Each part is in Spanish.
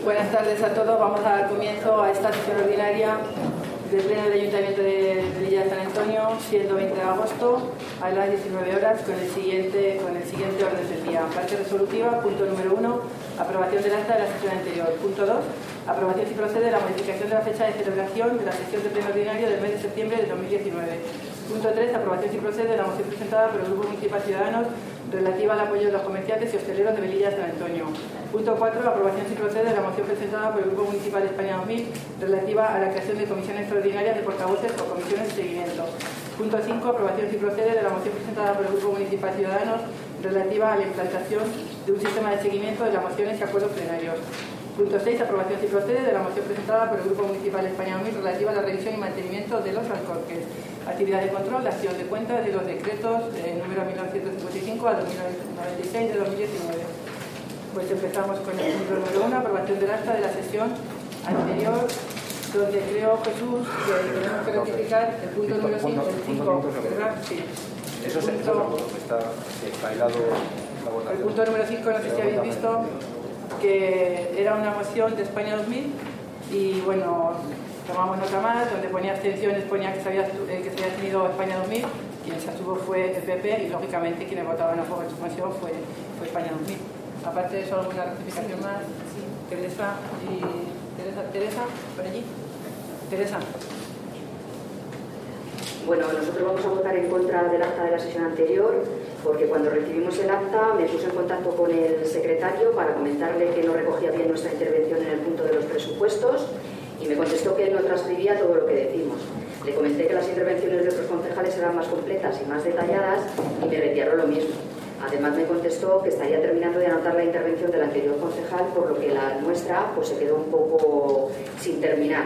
Buenas tardes a todos. Vamos a dar comienzo a esta sesión ordinaria del Pleno del Ayuntamiento de Villa de San Antonio, siendo 20 de agosto a las 19 horas, con el siguiente orden del día. Parte resolutiva, punto número 1, aprobación del acta de la sesión anterior. Punto 2, aprobación si procede de la modificación de la fecha de celebración de la sesión del Pleno ordinario del mes de septiembre de 2019. Punto 3, aprobación si procede de la moción presentada por el Grupo Municipal Ciudadanos relativa al apoyo de los comerciantes y hosteleros de Velilla de San Antonio. Punto 4, aprobación si procede de la moción presentada por el Grupo Municipal España 2000 relativa a la creación de comisiones extraordinarias de portavoces o comisiones de seguimiento. Punto 5, aprobación si procede de la moción presentada por el Grupo Municipal Ciudadanos relativa a la implantación de un sistema de seguimiento de las mociones y acuerdos plenarios. Punto 6, aprobación si procede de la moción presentada por el Grupo Municipal España 2000 relativa a la revisión y mantenimiento de los alcorques. Actividad de control, de acción de cuentas de los decretos número 1955 a 2096 de 2019. Pues empezamos con el punto número 1, aprobación del acta de la sesión anterior, donde creo, Jesús, que tenemos que rectificar el punto número 5, el 5, ¿verdad? Sí. Eso es el punto que está bailado la votación. El punto número 5, no sé si habéis visto, que era una moción de España 2000 y bueno, tomamos nota más, donde ponía abstenciones, ponía que se había tenido España 2000, quien se abstuvo fue el PP y lógicamente quienes votaban a favor de su moción fue España 2000. Aparte de eso, ¿alguna rectificación más? Sí. Teresa, por allí. Teresa. Bueno, nosotros vamos a votar en contra del acta de la sesión anterior, porque cuando recibimos el acta me puse en contacto con el secretario para comentarle que no recogía bien nuestra intervención en el punto de los presupuestos y me contestó que él no transcribía todo lo que decimos. Le comenté que las intervenciones de otros concejales eran más completas y más detalladas y me reiteró lo mismo. Además me contestó que estaría terminando de anotar la intervención del anterior concejal, por lo que la nuestra pues se quedó un poco sin terminar.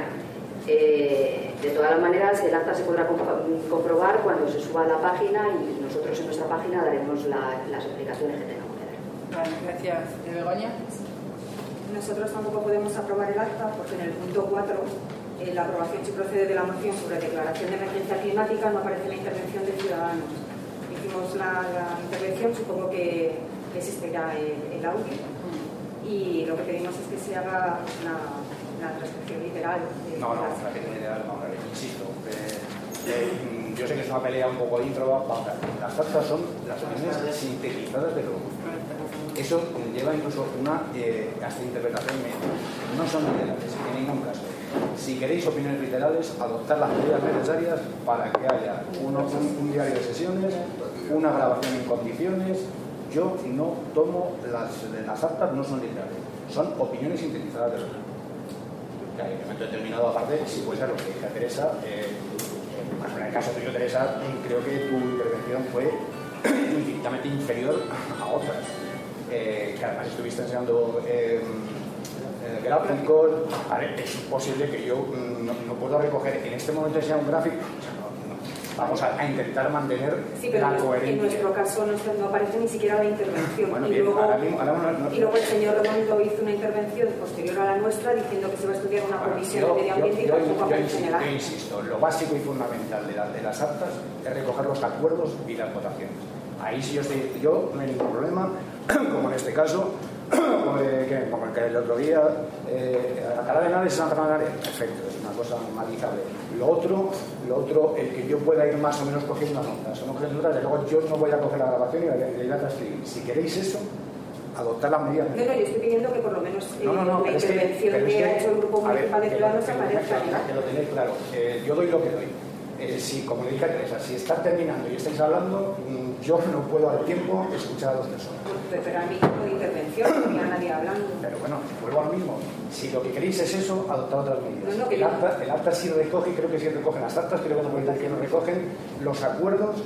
De todas las maneras, el acta se podrá comprobar cuando se suba a la página y nosotros en nuestra página daremos las explicaciones que tengamos que dar. Vale, gracias. ¿Begoña? Nosotros tampoco podemos aprobar el acta porque en el punto 4, la aprobación si procede de la moción sobre declaración de emergencia climática, no aparece la intervención de Ciudadanos. Hicimos la intervención, supongo que existe ya el audio, y lo que pedimos es que se haga la transcripción literal. No, la transcripción literal no, insisto. Yo sé que es una pelea un poco íntroga, las actas son las opiniones sintetizadas de los grupos. Eso lleva incluso una hasta interpretación médica. No son literales, en ningún caso. Si queréis opiniones literales, adoptar las medidas necesarias para que haya un diario de sesiones, una grabación en condiciones. Yo no tomo las actas, no son literales, son opiniones sintetizadas de los grupos. Que en un momento determinado, aparte, si puede ser lo que decía Teresa, en el caso tuyo, Teresa, creo que tu intervención fue infinitamente inferior a otras. Que además estuviste enseñando gráficos. A ver, es imposible que yo no pueda recoger en este momento enseñar un gráfico. Vamos a intentar mantener la coherencia. En nuestro caso no aparece ni siquiera la intervención. Bueno, y, bien, luego el señor Redondo hizo una intervención posterior a la nuestra diciendo que se va a estudiar una comisión de medio ambiente y tampoco aparece en el acta. Yo insisto, lo básico y fundamental de las actas es recoger los acuerdos y las votaciones. Ahí sí yo no hay ningún problema, como en este caso, como el otro día, Alcalá de Henares y Santa Canaria, perfecto, es una cosa matizable. Lo otro, el que yo pueda ir más o menos cogiendo notas, de luego yo no voy a coger la grabación y la transcribir. Si queréis eso, adoptar las medidas. No, yo estoy pidiendo que por lo menos la intervención que ha hecho el Grupo Municipal de Ciudadanos aparezca. Que lo tenéis claro, yo doy lo que doy. Si, como le dije a Teresa, si está terminando y estáis hablando, yo no puedo al tiempo escuchar a dos personas. Pero a mí no hay intervención, no hay nadie hablando. Pero bueno, vuelvo al mismo. Si lo que queréis es eso, adoptad otras medidas. No, el acta sí recoge, creo que sí recogen las actas, creo que no recogen los acuerdos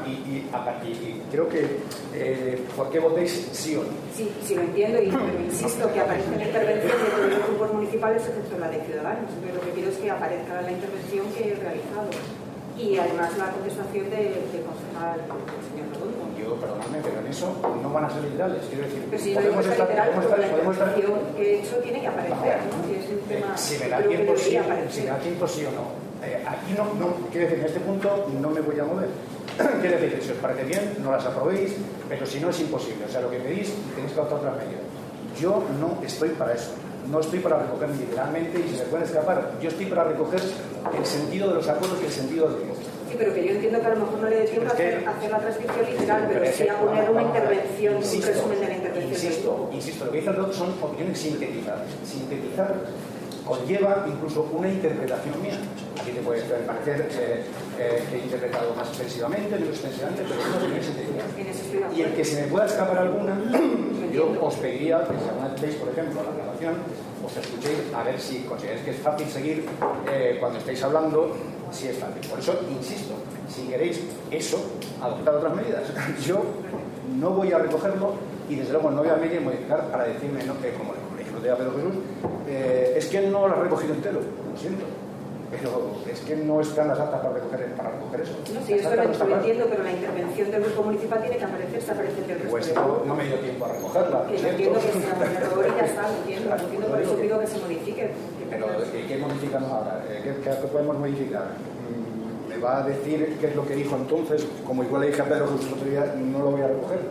y creo que ¿por qué votéis sí o no? Sí, lo entiendo, pero insisto que aparezca la intervención de todos los grupos municipales excepto la de Ciudadanos. Entonces lo que quiero es que aparezca la intervención que he realizado. Y además la contestación del concejal, del señor Redondo. Yo, perdóname, pero en eso no van a ser literales. Quiero decir, pero si podemos estar, la intervención que he hecho tiene que aparecer, ¿no? Si es un tema si me da tiempo sí o no. Aquí no, quiero decir, en este punto no me voy a mover. Quiero decir, si os parece bien, no las aprobéis, pero si no es imposible. O sea, lo que pedís, tenéis que adoptar otras medidas. Yo no estoy para eso. no estoy para recoger literalmente y se me pueden escapar. Yo estoy para recoger el sentido de los acuerdos y el sentido del voto. Sí, pero que yo entiendo que a lo mejor no le dé tiempo a hacer la transcripción literal, pero sí a poner una intervención, un resumen de la intervención. Insisto, lo que dicen todos son opiniones sintetizadas. Sintetizar conlleva incluso una interpretación mía. Aquí te puede parecer que he interpretado más extensivamente, menos extensivamente, pero es una opinión sintetizada. Y el que se me pueda escapar alguna, yo os pediría que si alguna vez veis, por ejemplo, la grabación, os escuchéis a ver si consideráis que es fácil seguir cuando estáis hablando, si es fácil. Por eso, insisto, si queréis eso, adoptar otras medidas. Yo no voy a recogerlo y desde luego no voy a medir y modificar para decirme, no, como le dije a Pedro Jesús, es que él no lo ha recogido entero, lo siento. Pero es que no están las actas para recoger eso. No, sí, eso lo entiendo, pero la intervención del grupo municipal tiene que aparecer, se aparece del resto. Pues no me dio tiempo a recogerla. Entiendo que sea un error y ya está, lo entiendo, por eso pido que se modifique. Pero ¿qué modificamos ahora? ¿Qué podemos modificar? ¿Me va a decir qué es lo que dijo entonces? Como igual le dije a Pedro Jesús el otro día, no lo voy a recoger.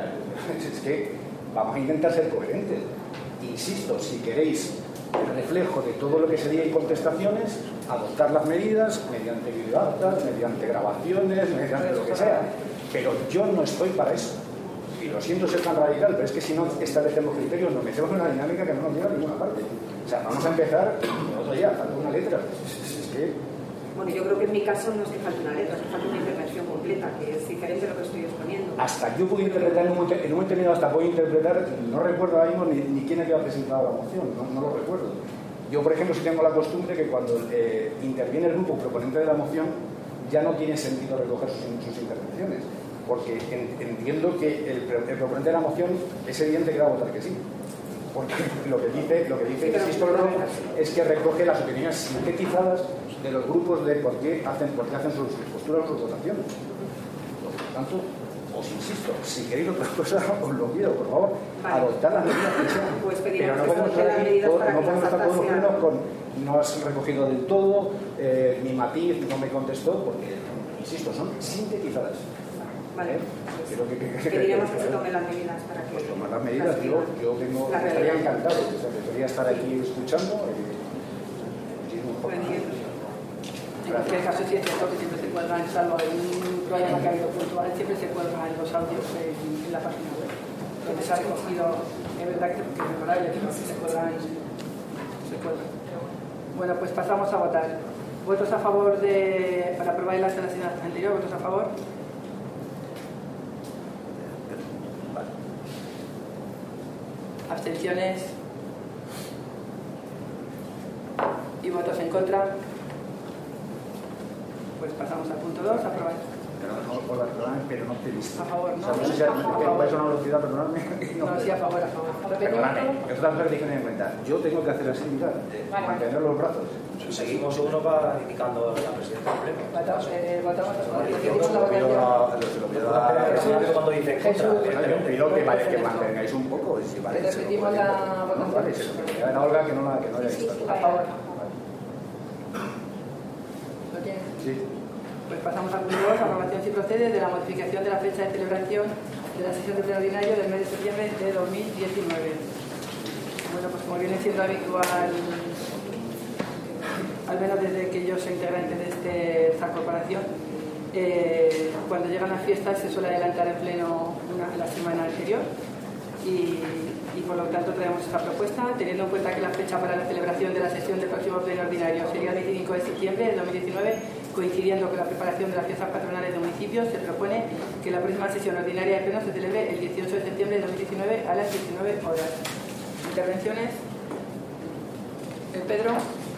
Es que vamos a intentar ser coherentes. Insisto, si queréis el reflejo de todo lo que sería y contestaciones, adoptar las medidas mediante videoactas, mediante grabaciones, mediante lo que sea. Pero yo no estoy para eso. Y lo siento ser tan radical, pero es que si no establecemos criterios, nos metemos en una dinámica que no nos lleva a ninguna parte. O sea, vamos a empezar otro día, falta una letra. Es que... Bueno, yo creo que en mi caso no es que falte una letra, es que falta una intervención completa, que es diferente de lo que estoy exponiendo. Hasta yo puedo interpretar, en un momento determinado hasta puedo interpretar, no recuerdo ahora mismo ni quién había presentado la moción, no lo recuerdo. Yo, por ejemplo, sí tengo la costumbre que cuando interviene el grupo proponente de la moción, ya no tiene sentido recoger sus intervenciones, porque entiendo que el proponente de la moción es evidente que va a votar que sí. Porque lo que dice es que recoge las opiniones sintetizadas de los grupos de por qué hacen sus posturas o sus votaciones. Por lo tanto, os insisto, si queréis otra cosa, os lo pido, por favor, adoptar las medidas que sean. Pues pero no podemos estar todos los plenos con no has recogido del todo, mi matiz no me contestó, porque, insisto, son sintetizadas. Vale. Pediremos que se tomen las medidas para que... Pues tomar las medidas, yo estaría encantado, o sea, que podría estar aquí escuchando. En cualquier caso, sí es cierto que siempre se cuelgan, salvo un problema que ha habido puntual, siempre se cuelgan los audios en la página web. Donde se ha recogido, es verdad que es memorable, pero se cuelgan. Bueno, pues pasamos a votar. ¿Votos a favor para aprobar el acta de la sesión anterior? ¿Votos a favor? ¿Abstenciones? ¿Y votos en contra? Pues pasamos al punto 2, aprobar. Pero no te he visto. A favor, ¿no? O sea, no sé si vais a una velocidad, perdonadme. No, sí, a favor. Perdonadme, es otra cosa que tienen en cuenta. Yo tengo que hacer así, mantener los brazos. Seguimos uno para indicando la presidenta del pleno. Votamos Cuando dice en contra. Pido que mantengáis un poco. Repetimos la votación. Vale, se lo pedí a Olga que no haya visto. A favor. ¿Lo tienes? Sí. Pues pasamos al punto 2, aprobación si procede de la modificación de la fecha de celebración de la sesión de pleno ordinario del mes de septiembre de 2019. Bueno, pues como viene siendo habitual, al menos desde que yo soy integrante de esta corporación, cuando llegan las fiestas se suele adelantar el pleno la semana anterior y por lo tanto traemos esta propuesta, teniendo en cuenta que la fecha para la celebración de la sesión del próximo pleno ordinario sería el 25 de septiembre de 2019, coincidiendo con la preparación de las fiestas patronales de municipios, se propone que la próxima sesión ordinaria de pleno se celebre el 18 de septiembre de 2019 a las 19 horas. ¿Intervenciones? Pedro.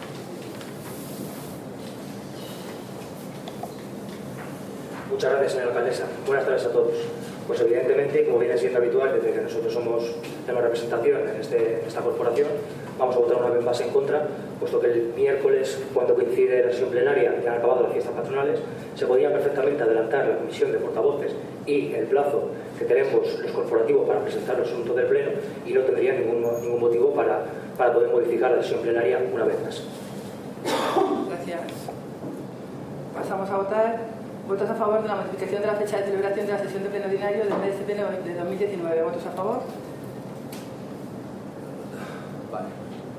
Muchas gracias, señora alcaldesa. Buenas tardes a todos. Pues evidentemente, como viene siendo habitual desde que nosotros tenemos representación en esta corporación, vamos a votar una vez más en contra, puesto que el miércoles, cuando coincide la sesión plenaria y han acabado las fiestas patronales, se podía perfectamente adelantar la comisión de portavoces y el plazo que tenemos los corporativos para presentar los asuntos del pleno y no tendría ningún motivo para poder modificar la sesión plenaria una vez más. Gracias. Pasamos a votar. ¿Votos a favor de la modificación de la fecha de celebración de la sesión de pleno ordinario del mes de septiembre de 2019? ¿Votos a favor? Vale.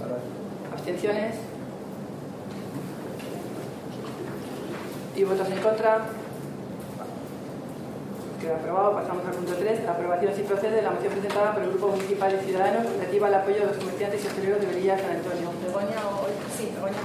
¿Abstenciones? ¿Y votos en contra? Queda aprobado. Pasamos al punto 3. Aprobación si procede de la moción presentada por el Grupo Municipal de Ciudadanos relativa al apoyo de los comerciantes y hosteleros de Velilla San Antonio. ¿Begoña o...? Sí, Begoña.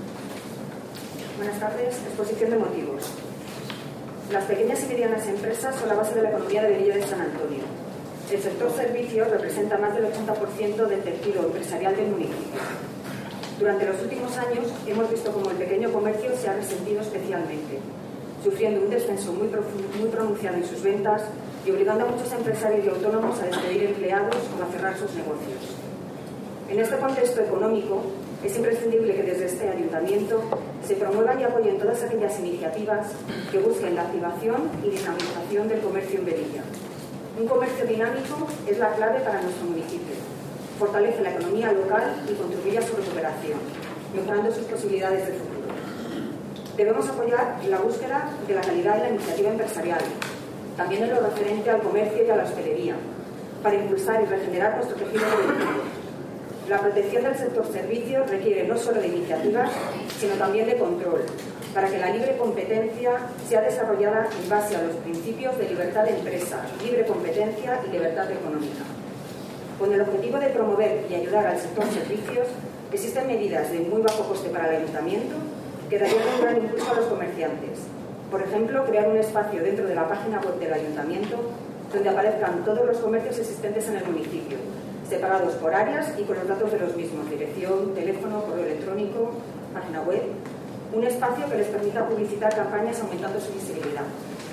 Buenas tardes. Exposición de motivos. Las pequeñas y medianas empresas son la base de la economía de Velilla de San Antonio. El sector servicios representa más del 80% del tejido empresarial del municipio. Durante los últimos años hemos visto cómo el pequeño comercio se ha resentido especialmente, sufriendo un descenso muy pronunciado en sus ventas y obligando a muchos empresarios y autónomos a despedir empleados o a cerrar sus negocios. En este contexto económico, es imprescindible que desde este ayuntamiento se promuevan y apoyen todas aquellas iniciativas que busquen la activación y dinamización del comercio en Velilla. Un comercio dinámico es la clave para nuestro municipio. Fortalece la economía local y contribuye a su recuperación, mejorando sus posibilidades de futuro. Debemos apoyar la búsqueda de la calidad de la iniciativa empresarial, también en lo referente al comercio y a la hostelería, para impulsar y regenerar nuestro tejido productivo. La protección del sector servicios requiere no solo de iniciativas, sino también de control, para que la libre competencia sea desarrollada en base a los principios de libertad de empresa, libre competencia y libertad económica. Con el objetivo de promover y ayudar al sector servicios, existen medidas de muy bajo coste para el ayuntamiento que darían un gran impulso a los comerciantes. Por ejemplo, crear un espacio dentro de la página web del ayuntamiento donde aparezcan todos los comercios existentes en el municipio, separados por áreas y con los datos de los mismos, dirección, teléfono, correo electrónico, página web. Un espacio que les permita publicitar campañas aumentando su visibilidad.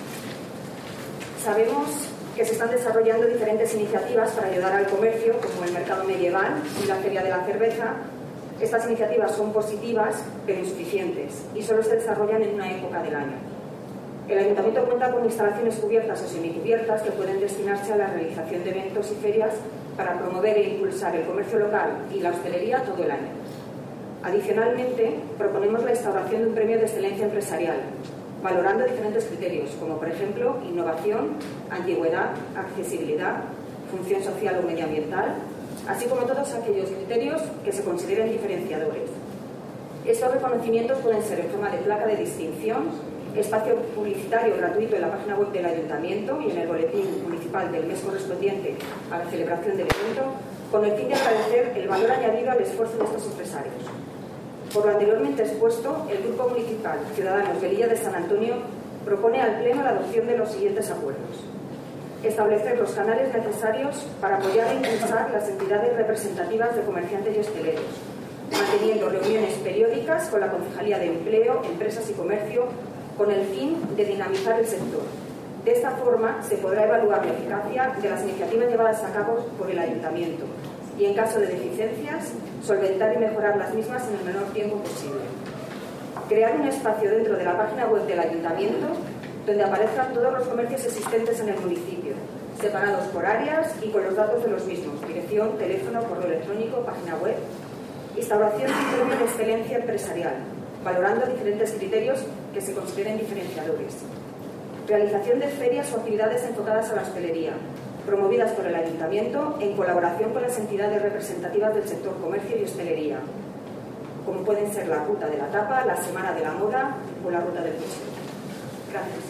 Sabemos que se están desarrollando diferentes iniciativas para ayudar al comercio, como el mercado medieval y la feria de la cerveza. Estas iniciativas son positivas, pero insuficientes, y solo se desarrollan en una época del año. El ayuntamiento cuenta con instalaciones cubiertas o semicubiertas que pueden destinarse a la realización de eventos y ferias para promover e impulsar el comercio local y la hostelería todo el año. Adicionalmente, proponemos la instauración de un premio de excelencia empresarial, valorando diferentes criterios, como por ejemplo innovación, antigüedad, accesibilidad, función social o medioambiental, así como todos aquellos criterios que se consideren diferenciadores. Estos reconocimientos pueden ser en forma de placa de distinción, espacio publicitario gratuito en la página web del ayuntamiento y en el boletín municipal del mes correspondiente a la celebración del evento, con el fin de agradecer el valor añadido al esfuerzo de estos empresarios. Por lo anteriormente expuesto, el Grupo Municipal Ciudadanos Velilla de San Antonio propone al Pleno la adopción de los siguientes acuerdos. Establecer los canales necesarios para apoyar e impulsar las entidades representativas de comerciantes y hosteleros, manteniendo reuniones periódicas con la Concejalía de Empleo, Empresas y Comercio, con el fin de dinamizar el sector. De esta forma, se podrá evaluar la eficacia de las iniciativas llevadas a cabo por el Ayuntamiento y, en caso de deficiencias, solventar y mejorar las mismas en el menor tiempo posible. Crear un espacio dentro de la página web del Ayuntamiento donde aparezcan todos los comercios existentes en el municipio, separados por áreas y con los datos de los mismos, dirección, teléfono, correo electrónico, página web. Instauración de un premio de excelencia empresarial, valorando diferentes criterios que se consideren diferenciadores. Realización de ferias o actividades enfocadas a la hostelería, promovidas por el Ayuntamiento en colaboración con las entidades representativas del sector comercio y hostelería, como pueden ser la Ruta de la Tapa, la Semana de la Moda o la Ruta del Puchero. Gracias.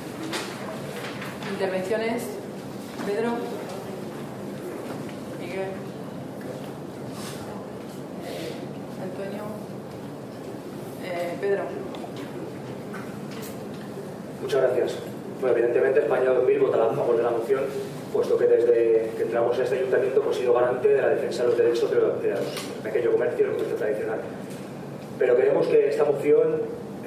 Intervenciones. Pedro. Miguel. Antonio. Pedro. Muchas gracias. Bueno, evidentemente España 2000 votará a favor de la moción, puesto que desde que entramos en este ayuntamiento hemos sido garante de la defensa de los derechos de los pequeños comercios y el comercio tradicional. Pero creemos que esta moción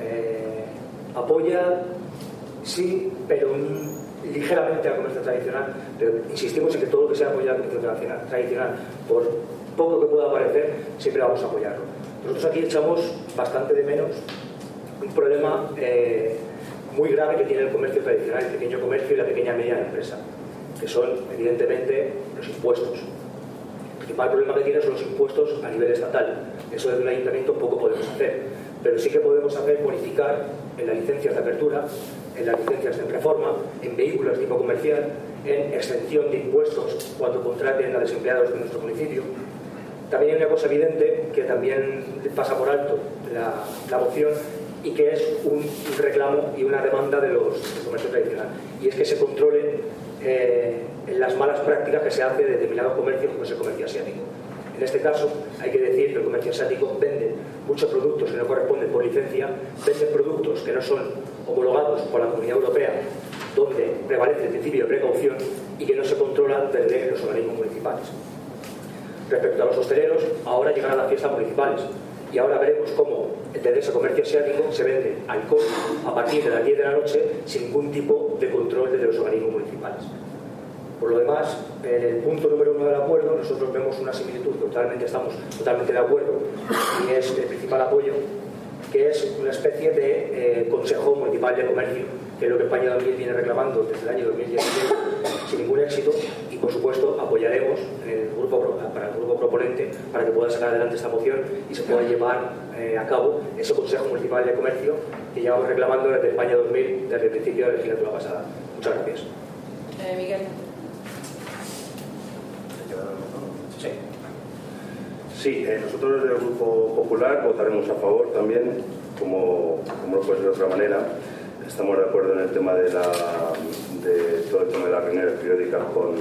apoya, sí, pero ligeramente al comercio tradicional, pero insistimos en que todo lo que sea apoyar al comercio tradicional, por poco que pueda parecer, siempre vamos a apoyarlo. Nosotros aquí echamos bastante de menos un problema muy grave que tiene el comercio tradicional, el pequeño comercio y la pequeña y mediana empresa, que son evidentemente los impuestos. El principal problema que tiene son los impuestos a nivel estatal. Eso desde un ayuntamiento poco podemos hacer, pero sí que podemos hacer bonificar en las licencias de apertura, en las licencias de reforma, en vehículos de tipo comercial, en exención de impuestos cuando contraten a desempleados de nuestro municipio. También hay una cosa evidente que también pasa por alto la moción y que es un reclamo y una demanda del comercio tradicional, y es que se controle las malas prácticas que se hacen de determinados comercios, como es el comercio asiático. En este caso, hay que decir que el comercio asiático vende muchos productos que no corresponden por licencia, vende productos que no son homologados por la Comunidad Europea, donde prevalece el principio de precaución y que no se controla desde los organismos municipales. Respecto a los hosteleros, ahora llegarán las fiestas municipales y ahora veremos cómo desde ese comercio asiático se vende alcohol a partir de las 10 de la noche sin ningún tipo de control desde los organismos municipales. Por lo demás, en el punto número 1 del acuerdo nosotros vemos una similitud, estamos totalmente de acuerdo, y es el principal apoyo, que es una especie de Consejo Municipal de Comercio, que es lo que España 2000 viene reclamando desde el año 2017 sin ningún éxito, y por supuesto apoyaremos para el grupo proponente para que pueda sacar adelante esta moción y se pueda llevar a cabo ese Consejo Municipal de Comercio que llevamos reclamando desde España 2000 desde el principio de la legislatura pasada. Muchas gracias. Miguel. Sí, nosotros desde el Grupo Popular votaremos a favor también, como no puede ser de otra manera. Estamos de acuerdo en el tema de todo el tema de las reuniones periódicas con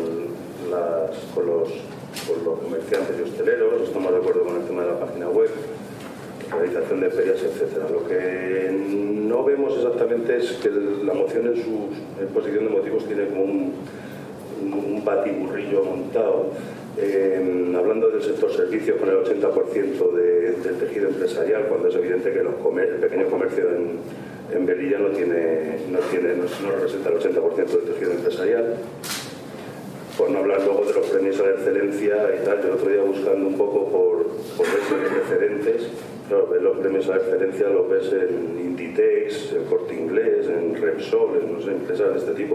los comerciantes y hosteleros. Estamos de acuerdo con el tema de la página web, realización de ferias, etcétera. Lo que no vemos exactamente es que la moción en su exposición de motivos tiene como un batiburrillo montado. Hablando del sector servicios con el 80% del tejido empresarial, cuando es evidente que el pequeño comercio en Melilla no representa el 80% del tejido empresarial. Por no hablar luego de los premios a la excelencia y tal. Yo el otro día buscando un poco por ver precedentes, claro, ves los premios a la excelencia, los ves en Inditex, en Corte Inglés, en Repsol, en no sé, empresas de este tipo.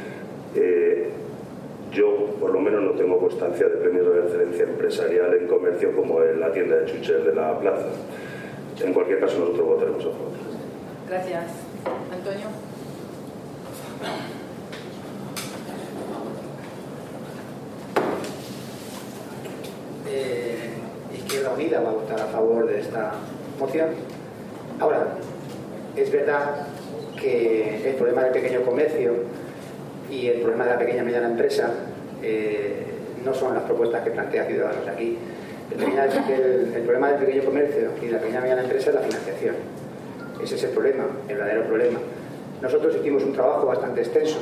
Yo, por lo menos, no tengo constancia de premios a la excelencia empresarial en comercio como en la tienda de chuches de la plaza. En cualquier caso, nosotros votaremos a favor. Gracias. Antonio. Izquierda Unida va a votar a favor de esta moción. Ahora, es verdad que el problema del pequeño comercio y el problema de la pequeña y mediana empresa no son las propuestas que plantea Ciudadanos aquí. El problema del pequeño comercio y de la pequeña y mediana empresa es la financiación. Ese es el problema, el verdadero problema. Nosotros hicimos un trabajo bastante extenso,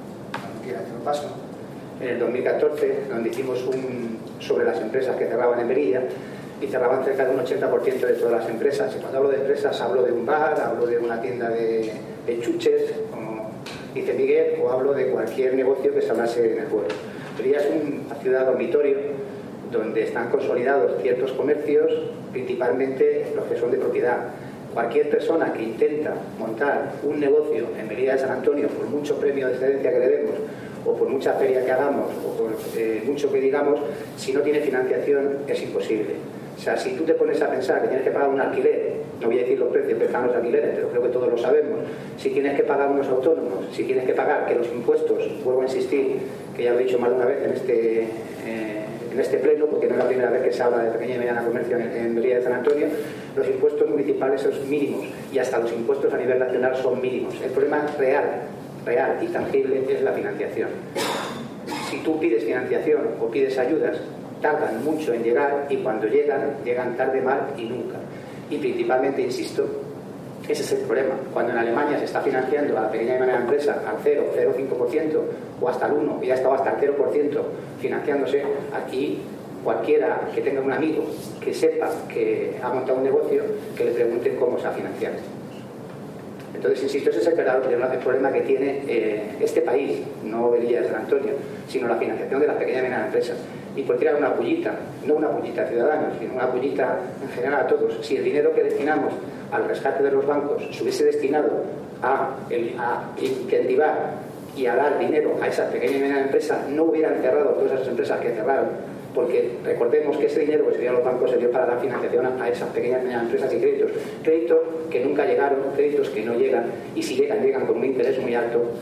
en el 2014, donde hicimos sobre las empresas que cerraban en Melilla, y cerraban cerca de un 80% de todas las empresas. Y cuando hablo de empresas hablo de un bar, hablo de una tienda de chuches, como dice Miguel, o hablo de cualquier negocio que se hablase en el pueblo. Melilla es una ciudad dormitorio donde están consolidados ciertos comercios, principalmente los que son de propiedad. Cualquier persona que intenta montar un negocio en Melilla de San Antonio, por mucho premio de excedencia que le demos, o por mucha feria que hagamos, o por mucho que digamos, si no tiene financiación es imposible. O sea, si tú te pones a pensar que tienes que pagar un alquiler, no voy a decir los precios que están los alquileres, pero creo que todos lo sabemos, si tienes que pagar unos autónomos, si tienes que pagar que los impuestos, vuelvo a insistir, que ya lo he dicho más de una vez en este pleno, porque no es la primera vez que se habla de pequeña y mediana comercio en Melilla de San Antonio, los impuestos municipales son mínimos y hasta los impuestos a nivel nacional son mínimos. El problema real y tangible es la financiación. Si tú pides financiación o pides ayudas, tardan mucho en llegar y cuando llegan tarde, mal y nunca. Y principalmente, insisto, ese es el problema. Cuando en Alemania se está financiando a la pequeña y mediana empresa al 0,05% o hasta el 1%, y ya estaba hasta el 0% financiándose, aquí cualquiera que tenga un amigo que sepa que ha montado un negocio, que le pregunten cómo se ha financiado. Entonces, insisto, ese es el problema que tiene este país, no Melilla de San Antonio, sino la financiación de las pequeñas y medianas empresas. Y por tirar una pullita, no una pullita a Ciudadanos, sino una pullita en general a todos, si el dinero que destinamos al rescate de los bancos se hubiese destinado a incentivar y a dar dinero a esas pequeñas y medianas empresas, no hubieran cerrado todas esas empresas que cerraron, porque recordemos que ese dinero que se dio a los bancos se dio para dar financiación a esas pequeñas y medianas empresas y créditos que nunca llegaron, créditos que no llegan, y si llegan con un interés muy alto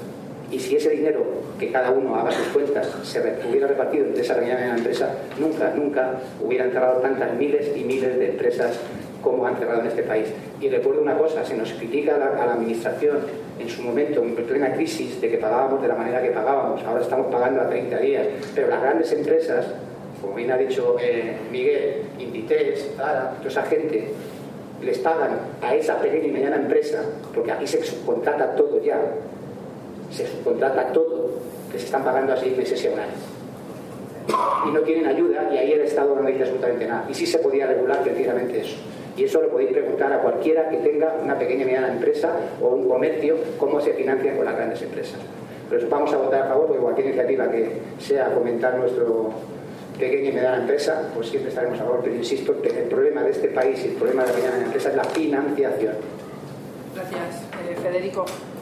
y si ese dinero, que cada uno haga sus cuentas, se hubiera repartido entre esa pequeña empresa, nunca hubieran cerrado tantas miles y miles de empresas como han cerrado en este país. Y recuerdo una cosa, se nos critica a la administración en su momento, en plena crisis, de que pagábamos de la manera que pagábamos, ahora estamos pagando a 30 días, pero las grandes empresas, como bien ha dicho Miguel, Inditex, Zara, toda esa gente, les pagan a esa pequeña y mediana empresa, porque aquí se subcontrata todo ya, se subcontrata todo, que se están pagando a 6 meses y a un año. Y no tienen ayuda, y ahí el Estado no dice absolutamente nada. Y sí se podía regular precisamente eso. Y eso lo podéis preguntar a cualquiera que tenga una pequeña y mediana empresa o un comercio, cómo se financian con las grandes empresas. Por eso vamos a votar a favor, porque cualquier iniciativa que sea fomentar nuestro pequeña y mediana empresa, pues siempre estaremos a favor. Pero insisto, que el problema de este país y el problema de la pequeña y mediana empresa es la financiación. Gracias. Federico.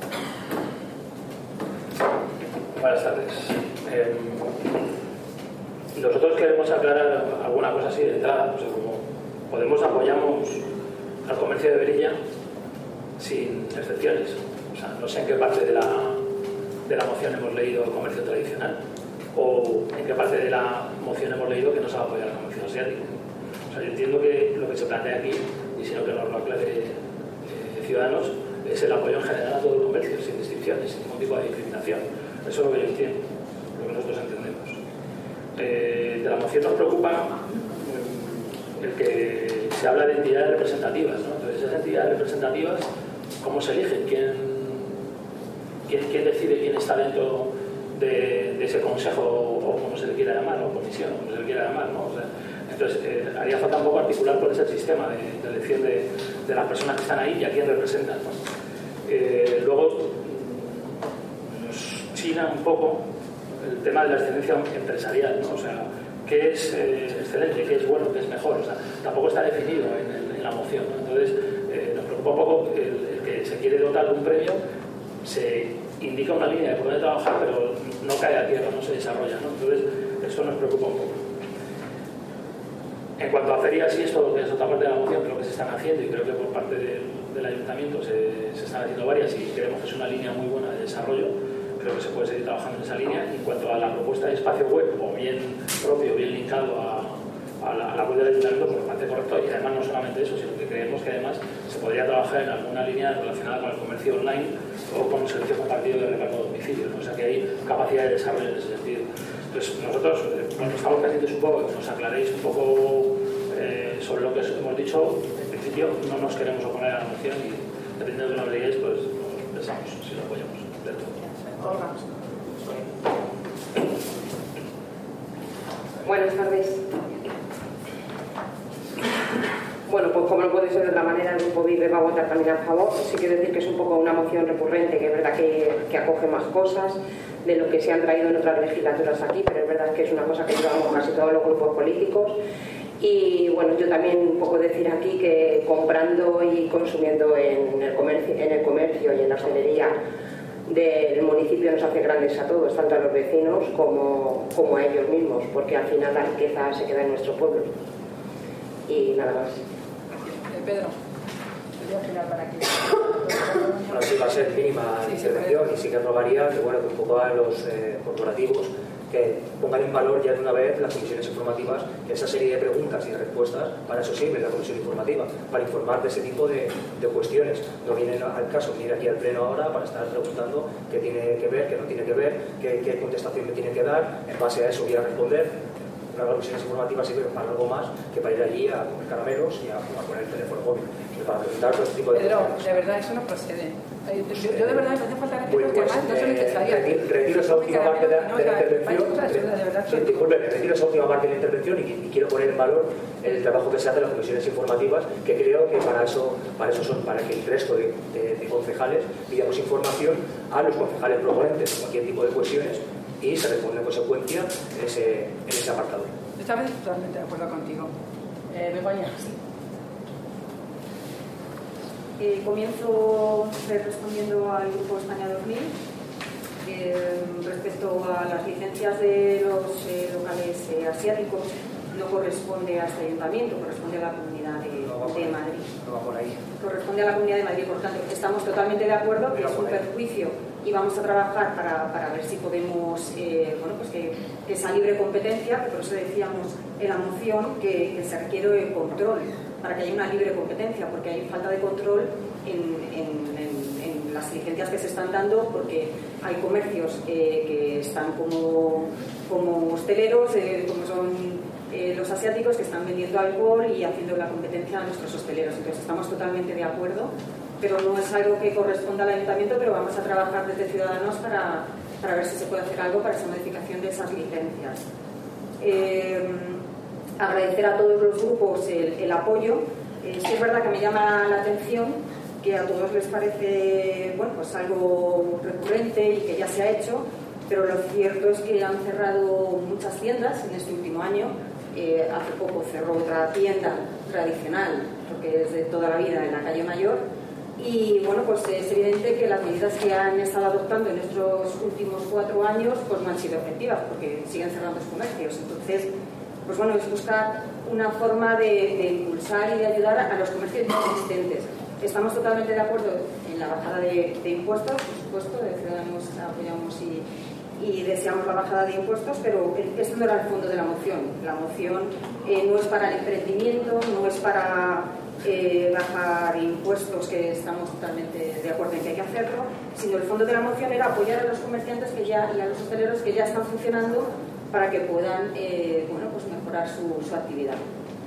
Buenas tardes. Nosotros queremos aclarar alguna cosa así de entrada. O sea, como Podemos apoyamos al comercio de Velilla sin excepciones. O sea, no sé en qué parte de la moción hemos leído comercio tradicional o en qué parte de la moción hemos leído que no se va a apoyar al comercio asiático. O sea, yo entiendo que lo que se plantea aquí, y si no que nos lo aclare Ciudadanos, es el apoyo en general a todo el comercio, sin distinciones, sin ningún tipo de discriminación. Eso es lo que yo entiendo, lo que nosotros entendemos. De la moción nos preocupa el que se habla de entidades representativas, ¿no? Entonces, esas entidades representativas, ¿cómo se eligen? ¿Quién decide quién está dentro de ese consejo, o como se le quiera llamar, o comisión, o como se le quiera llamar, ¿no? O sea, entonces, haría falta un poco articular cuál es el sistema de elección de las personas que están ahí y a quién representan, ¿no? Luego, nos china un poco el tema de la excelencia empresarial, ¿no? O sea, qué es excelente, qué es bueno, qué es mejor. O sea, tampoco está definido en la moción, ¿no? Entonces, nos preocupa un poco el que se quiere dotar de un premio, se indica una línea de por dónde trabajar, pero no cae a tierra, no se desarrolla, ¿no? Entonces, esto nos preocupa un poco. En cuanto a ferias y esto, que es otra parte de la moción, creo que se están haciendo, y creo que por parte del ayuntamiento se están haciendo varias, y creemos que es una línea muy buena de desarrollo. Creo que se puede seguir trabajando en esa línea. En cuanto a la propuesta de espacio web, o bien propio, bien linkado a la web del ayuntamiento, pues me parece correcto, y además no solamente eso, sino que creemos que además se podría trabajar en alguna línea relacionada con el comercio online o con el servicio compartido de reparto a domicilio, ¿no? O sea que hay capacidad de desarrollo en ese sentido. Entonces, nosotros, cuando estamos pendientes un poco, que nos aclaréis un poco sobre lo que hemos dicho, en principio no nos queremos oponer a la moción, y dependiendo de lo que digáis, pues nos pensamos si lo apoyamos del todo. Buenas tardes. Bueno, pues como no puede ser de otra manera, el Grupo Vive va a votar también a favor. Sí quiero decir que es un poco una moción recurrente, que es verdad que acoge más cosas de lo que se han traído en otras legislaturas aquí, pero es verdad que es una cosa que llevamos casi todos los grupos políticos. Y bueno, yo también un poco decir aquí que comprando y consumiendo en el comercio y en la hostelería del municipio nos hace grandes a todos, tanto a los vecinos como a ellos mismos, porque al final la riqueza se queda en nuestro pueblo. Y nada más. Pedro, voy a opinar para aquí. Bueno, sí va a ser mínima intervención, y sí que aprobaría que, bueno, que un poco a los corporativos que pongan en valor ya de una vez las comisiones informativas, esa serie de preguntas y de respuestas. Para eso sirve la comisión informativa, para informar de ese tipo de cuestiones. No viene al caso venir aquí al pleno ahora para estar preguntando qué tiene que ver, qué no tiene que ver, qué contestación me tiene que dar. En base a eso voy a responder. Las comisiones informativas sirven para algo más que para ir allí a comer caramelos y a poner el teléfono móvil, para preguntar todo este tipo de Pedro, cosas. de verdad, eso no procede. Yo de verdad me hace falta respeto, que además no son necesarias. Retiro esa última parte de la intervención. Disculpe, retiro esa última parte de la intervención, y quiero poner en valor el trabajo que se hace en las comisiones informativas, que creo que para eso son, para que el resto de concejales pidamos información a los concejales proponentes de cualquier tipo de cuestiones, y se responde en consecuencia en ese apartado. Esta vez totalmente de acuerdo contigo. Begoña. Comienzo respondiendo al Grupo España 2000 respecto a las licencias de los locales asiáticos. No corresponde a este ayuntamiento, corresponde a la Comunidad de Madrid. No va por ahí. Corresponde a la Comunidad de Madrid, por tanto, estamos totalmente de acuerdo que es un perjuicio y vamos a trabajar para ver si podemos, bueno, pues que esa libre competencia, que por eso decíamos en la moción que se requiere control, para que haya una libre competencia, porque hay falta de control en las licencias que se están dando, porque hay comercios que están como hosteleros, como son los asiáticos, que están vendiendo alcohol y haciendo la competencia a nuestros hosteleros. Entonces estamos totalmente de acuerdo, pero no es algo que corresponda al ayuntamiento, pero vamos a trabajar desde Ciudadanos para ver si se puede hacer algo para esa modificación de esas licencias. Agradecer a todos los grupos el apoyo. Sí es verdad que me llama la atención que a todos les parece, bueno, pues algo recurrente y que ya se ha hecho, pero lo cierto es que han cerrado muchas tiendas en este último año. Hace poco cerró otra tienda tradicional, porque es de toda la vida, en la calle Mayor, y bueno, pues es evidente que las medidas que han estado adoptando en estos últimos 4 años pues no han sido efectivas, porque siguen cerrando los comercios. Entonces, pues bueno, es buscar una forma de impulsar y de ayudar a los comercios existentes. Estamos totalmente de acuerdo en la bajada de impuestos, por supuesto, de Ciudadanos apoyamos y deseamos la bajada de impuestos, pero esto no era el fondo de la moción. La moción no es para el emprendimiento, no es para bajar impuestos, que estamos totalmente de acuerdo en que hay que hacerlo, sino el fondo de la moción era apoyar a los comerciantes y a los hosteleros que ya están funcionando para que puedan bueno, pues mejorar su actividad.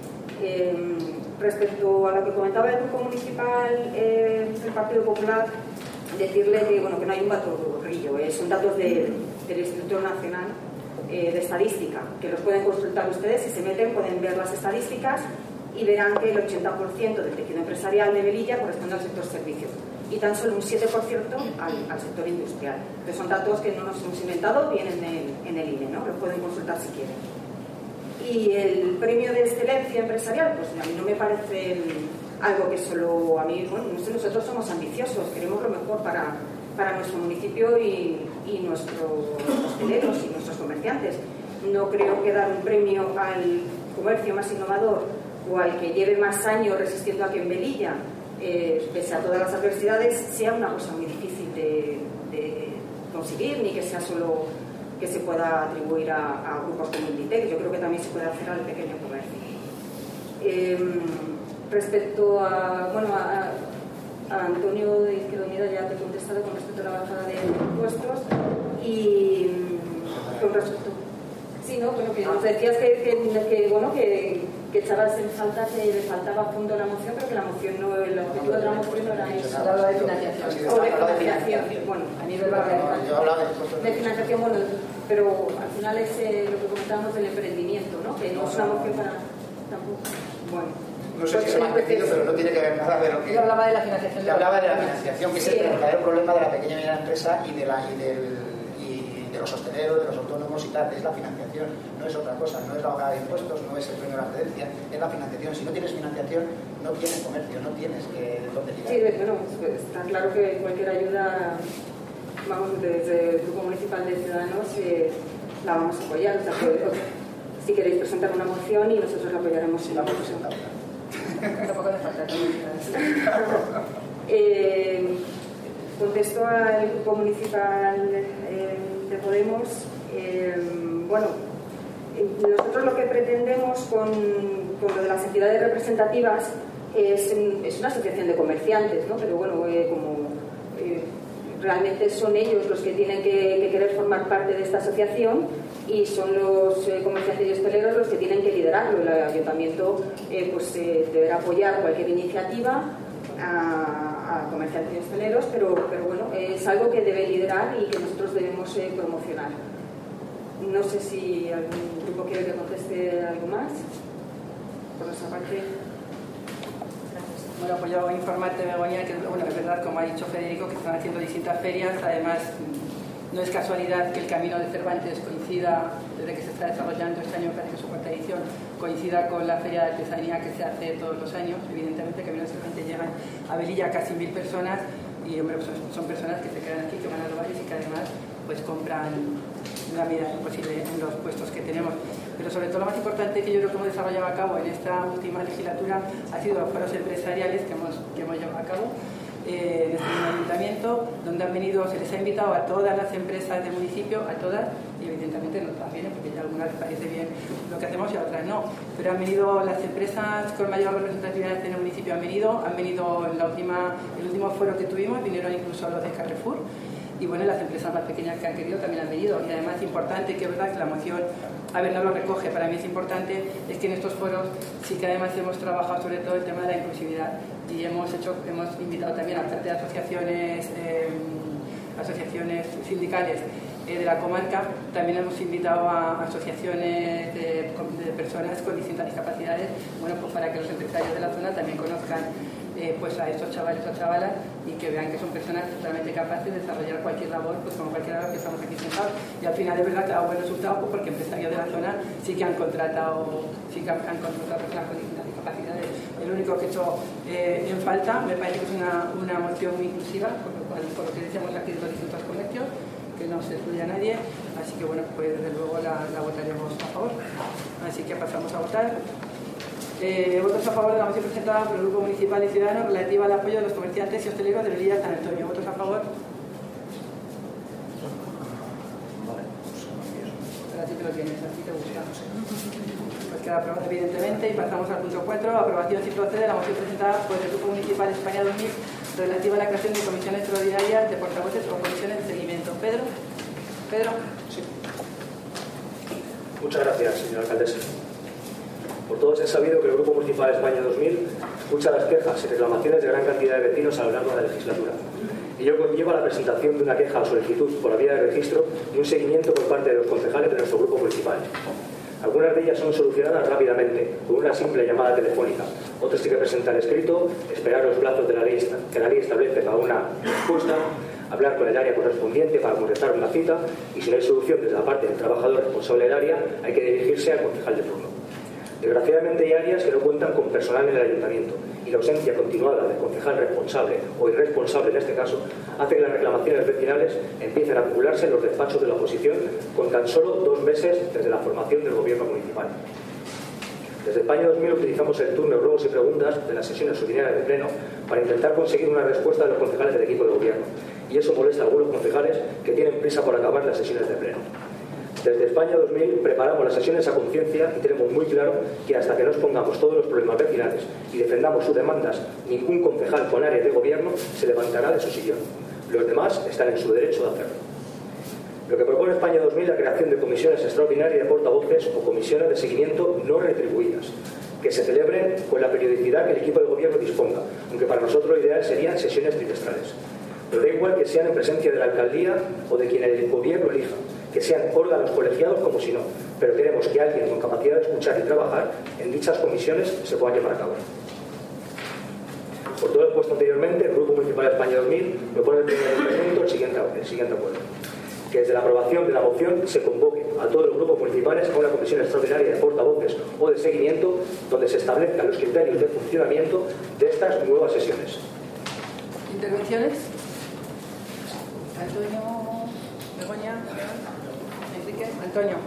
Respecto a lo que comentaba el Grupo Municipal del Partido Popular, decirle que, bueno, que no hay un batiburrillo, son datos del Instituto Nacional de Estadística, que los pueden consultar ustedes. Si se meten pueden ver las estadísticas y verán que el 80% del tejido empresarial de Melilla corresponde al sector servicios y tan solo un 7% al sector industrial. Entonces son datos que no nos hemos inventado, vienen en el INE, ¿no? Los pueden consultar si quieren. Y el premio de excelencia empresarial, pues a mí no me parece algo que solo a mí, bueno, nosotros somos ambiciosos, queremos lo mejor para nuestro municipio y nuestros hosteleros y nuestros comerciantes. No creo que dar un premio al comercio más innovador o al que lleve más años resistiendo aquí en Melilla, pese a todas las adversidades, sea una cosa muy difícil de conseguir, ni que sea solo que se pueda atribuir a grupos como Inditex. Yo creo que también se puede hacer al pequeño comercio. Respecto a, bueno, a Antonio de Izquierda Unida ya te he contestado con respecto a la bajada de impuestos y con respecto... Sí, ¿no? Bueno, que nos decías que echabas en falta que le faltaba fondo a la moción, pero que la moción no, el objetivo de la moción no era eso. Hablaba de financiación. O de financiación. Bueno, a nivel de financiación, bueno, pero al final es lo que comentábamos del emprendimiento, ¿no? Que no es una moción para tampoco. Bueno. No sé si se me ha entendido, pero no tiene que ver nada de lo que... Yo hablaba de la financiación. Yo hablaba de la financiación, que es el verdadero problema de la pequeña y mediana empresa y de los hosteleros, de los autónomos y tal. Es la financiación, no es otra cosa. No es la bajada de impuestos, no es el premio de la excedencia, es la financiación. Si no tienes financiación, no tienes comercio, no tienes dónde tirar. Sí, bueno, está claro que cualquier ayuda, vamos, desde el Grupo Municipal de Ciudadanos la vamos a apoyar. O sea, si queréis presentar una moción y nosotros la apoyaremos en la moción. Tampoco hace falta. Contesto al Grupo Municipal de Podemos. Bueno, nosotros lo que pretendemos con lo de las entidades representativas es una asociación de comerciantes, ¿no? Pero bueno, como realmente son ellos los que tienen que querer formar parte de esta asociación y son los comerciantes y hosteleros los que tienen que liderarlo. El ayuntamiento pues deberá apoyar cualquier iniciativa a comerciantes y hosteleros, pero bueno, es algo que debe liderar y que nosotros debemos promocionar. No sé si algún grupo quiere que conteste algo más. Por nuestra parte. Bueno, pues yo informarte, Begoña, que bueno, es verdad, como ha dicho Federico, que están haciendo distintas ferias. Además, no es casualidad que el Camino de Cervantes coincida, desde que se está desarrollando este año, parece que es su 4ª edición, coincida con la feria de artesanía que se hace todos los años. Evidentemente, el Camino de Cervantes llegan a Melilla casi 1000 personas y, hombre, pues son personas que se quedan aquí, que van a los bares y que además pues compran la medida posible en los puestos que tenemos. Pero sobre todo lo más importante que yo creo que hemos desarrollado a cabo en esta última legislatura ha sido los foros empresariales que hemos llevado a cabo. en este ayuntamiento, donde han venido, se les ha invitado a todas las empresas del municipio, a todas, y evidentemente no todas vienen, porque ya a algunas les parece bien lo que hacemos y a otras no, pero han venido las empresas con mayor representatividad en el municipio, han venido en el último foro que tuvimos, vinieron incluso los de Carrefour, y bueno, las empresas más pequeñas que han querido también han venido. Y además es importante, que es verdad que la moción, a ver, no lo recoge, para mí es importante, es que en estos foros sí que además hemos trabajado sobre todo el tema de la inclusividad y hemos invitado también a parte de asociaciones sindicales de la comarca, también hemos invitado a asociaciones de personas con distintas discapacidades, bueno, pues para que los empresarios de la zona también conozcan pues a estos chavales o chavalas y que vean que son personas totalmente capaces de desarrollar cualquier labor, pues como cualquiera de los que estamos aquí sentados. Y al final es verdad que ha dado buen resultado, pues porque empresarios de la zona sí que han contratado personas con distintas discapacidades. El único que he hecho en falta, me parece que es una moción muy inclusiva, por lo que decíamos aquí de los distintos comercios, que no se excluye a nadie, así que bueno, pues desde luego la votaremos a favor. Así que pasamos a votar. Votos a favor de la moción presentada por el Grupo Municipal y Ciudadanos relativa al apoyo de los comerciantes y hosteleros de Melilla San Antonio. ¿Votos a favor? A ti te lo tienes, a ti te gusta. Pues queda aprobado evidentemente y pasamos al punto 4. Aprobación si procede de la moción presentada por el Grupo Municipal España 2000 relativa a la creación de comisiones extraordinarias de portavoces o comisiones de seguimiento. Pedro. Sí. Muchas gracias, señora alcaldesa. Por todos es sabido que el Grupo Municipal España 2000 escucha las quejas y reclamaciones de gran cantidad de vecinos a lo largo de la legislatura. Ello conlleva la presentación de una queja o solicitud por la vía de registro y un seguimiento por parte de los concejales de nuestro grupo municipal. Algunas de ellas son solucionadas rápidamente, con una simple llamada telefónica. Otras hay que presentar escrito, esperar los plazos de la ley que la ley establece para una respuesta, hablar con el área correspondiente para concretar una cita y si no hay solución desde la parte del trabajador responsable del área, hay que dirigirse al concejal de turno. Desgraciadamente hay áreas que no cuentan con personal en el ayuntamiento y la ausencia continuada del concejal responsable o irresponsable en este caso hace que las reclamaciones vecinales empiecen a acumularse en los despachos de la oposición con tan solo 2 meses desde la formación del gobierno municipal. Desde España 2000 utilizamos el turno de ruegos y preguntas de las sesiones ordinarias de pleno para intentar conseguir una respuesta de los concejales del equipo de gobierno y eso molesta a algunos concejales que tienen prisa por acabar las sesiones de pleno. Desde España 2000 preparamos las sesiones a conciencia y tenemos muy claro que hasta que no expongamos todos los problemas vecinales y defendamos sus demandas, ningún concejal con área de gobierno se levantará de su sillón. Los demás están en su derecho de hacerlo. Lo que propone España 2000 es la creación de comisiones extraordinarias de portavoces o comisiones de seguimiento no retribuidas, que se celebren con la periodicidad que el equipo de gobierno disponga, aunque para nosotros lo ideal serían sesiones trimestrales. Pero da igual que sean en presencia de la alcaldía o de quien el gobierno elija, que sean órganos colegiados como si no, pero queremos que alguien con capacidad de escuchar y trabajar en dichas comisiones se pueda llevar a cabo. Por todo lo expuesto anteriormente, el Grupo Municipal España 2000 propone el primer documento el siguiente acuerdo: que desde la aprobación de la moción se convoque a todos los grupos municipales a una comisión extraordinaria de portavoces o de seguimiento donde se establezcan los criterios de funcionamiento de estas nuevas sesiones. ¿Intervenciones? Antonio, Begoña, Enrique, Antonio.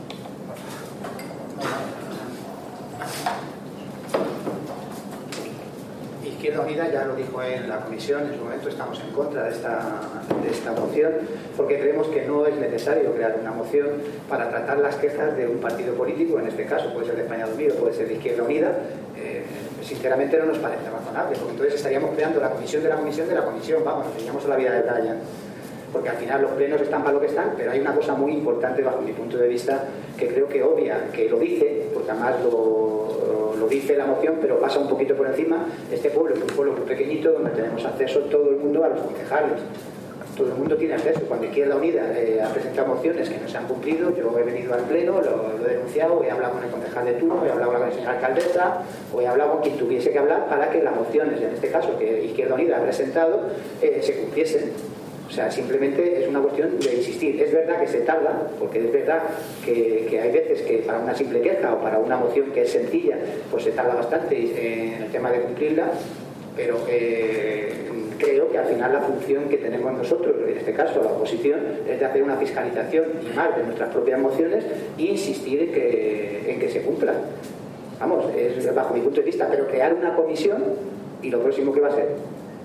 Izquierda Unida ya lo dijo en la comisión, en su momento estamos en contra de esta moción porque creemos que no es necesario crear una moción para tratar las quejas de un partido político, en este caso puede ser de España 2000 o puede ser de Izquierda Unida. Sinceramente no nos parece razonable, porque entonces estaríamos creando la comisión de la comisión de la comisión, vamos, nos iríamos a la vida de Brian, porque al final los plenos están para lo que están, pero hay una cosa muy importante bajo mi punto de vista que creo que obvia, que lo dice, porque además lo dice la moción, pero pasa un poquito por encima. Este pueblo es un pueblo muy pequeñito donde tenemos acceso todo el mundo a los concejales. Todo el mundo tiene acceso. Cuando Izquierda Unida ha presentado mociones que no se han cumplido, yo he venido al pleno, lo he denunciado, he hablado con el concejal de turno, he hablado con la señora alcaldesa, o he hablado con quien tuviese que hablar para que las mociones, en este caso que Izquierda Unida ha presentado, se cumpliesen. O sea, simplemente es una cuestión de insistir. Es verdad que se tarda, porque es verdad que hay veces que para una simple queja o para una moción que es sencilla, pues se tarda bastante en el tema de cumplirla, pero creo que al final la función que tenemos nosotros, en este caso la oposición, es de hacer una fiscalización y más de nuestras propias mociones e insistir en que se cumplan. Vamos, es bajo mi punto de vista, pero crear una comisión y lo próximo que va a ser.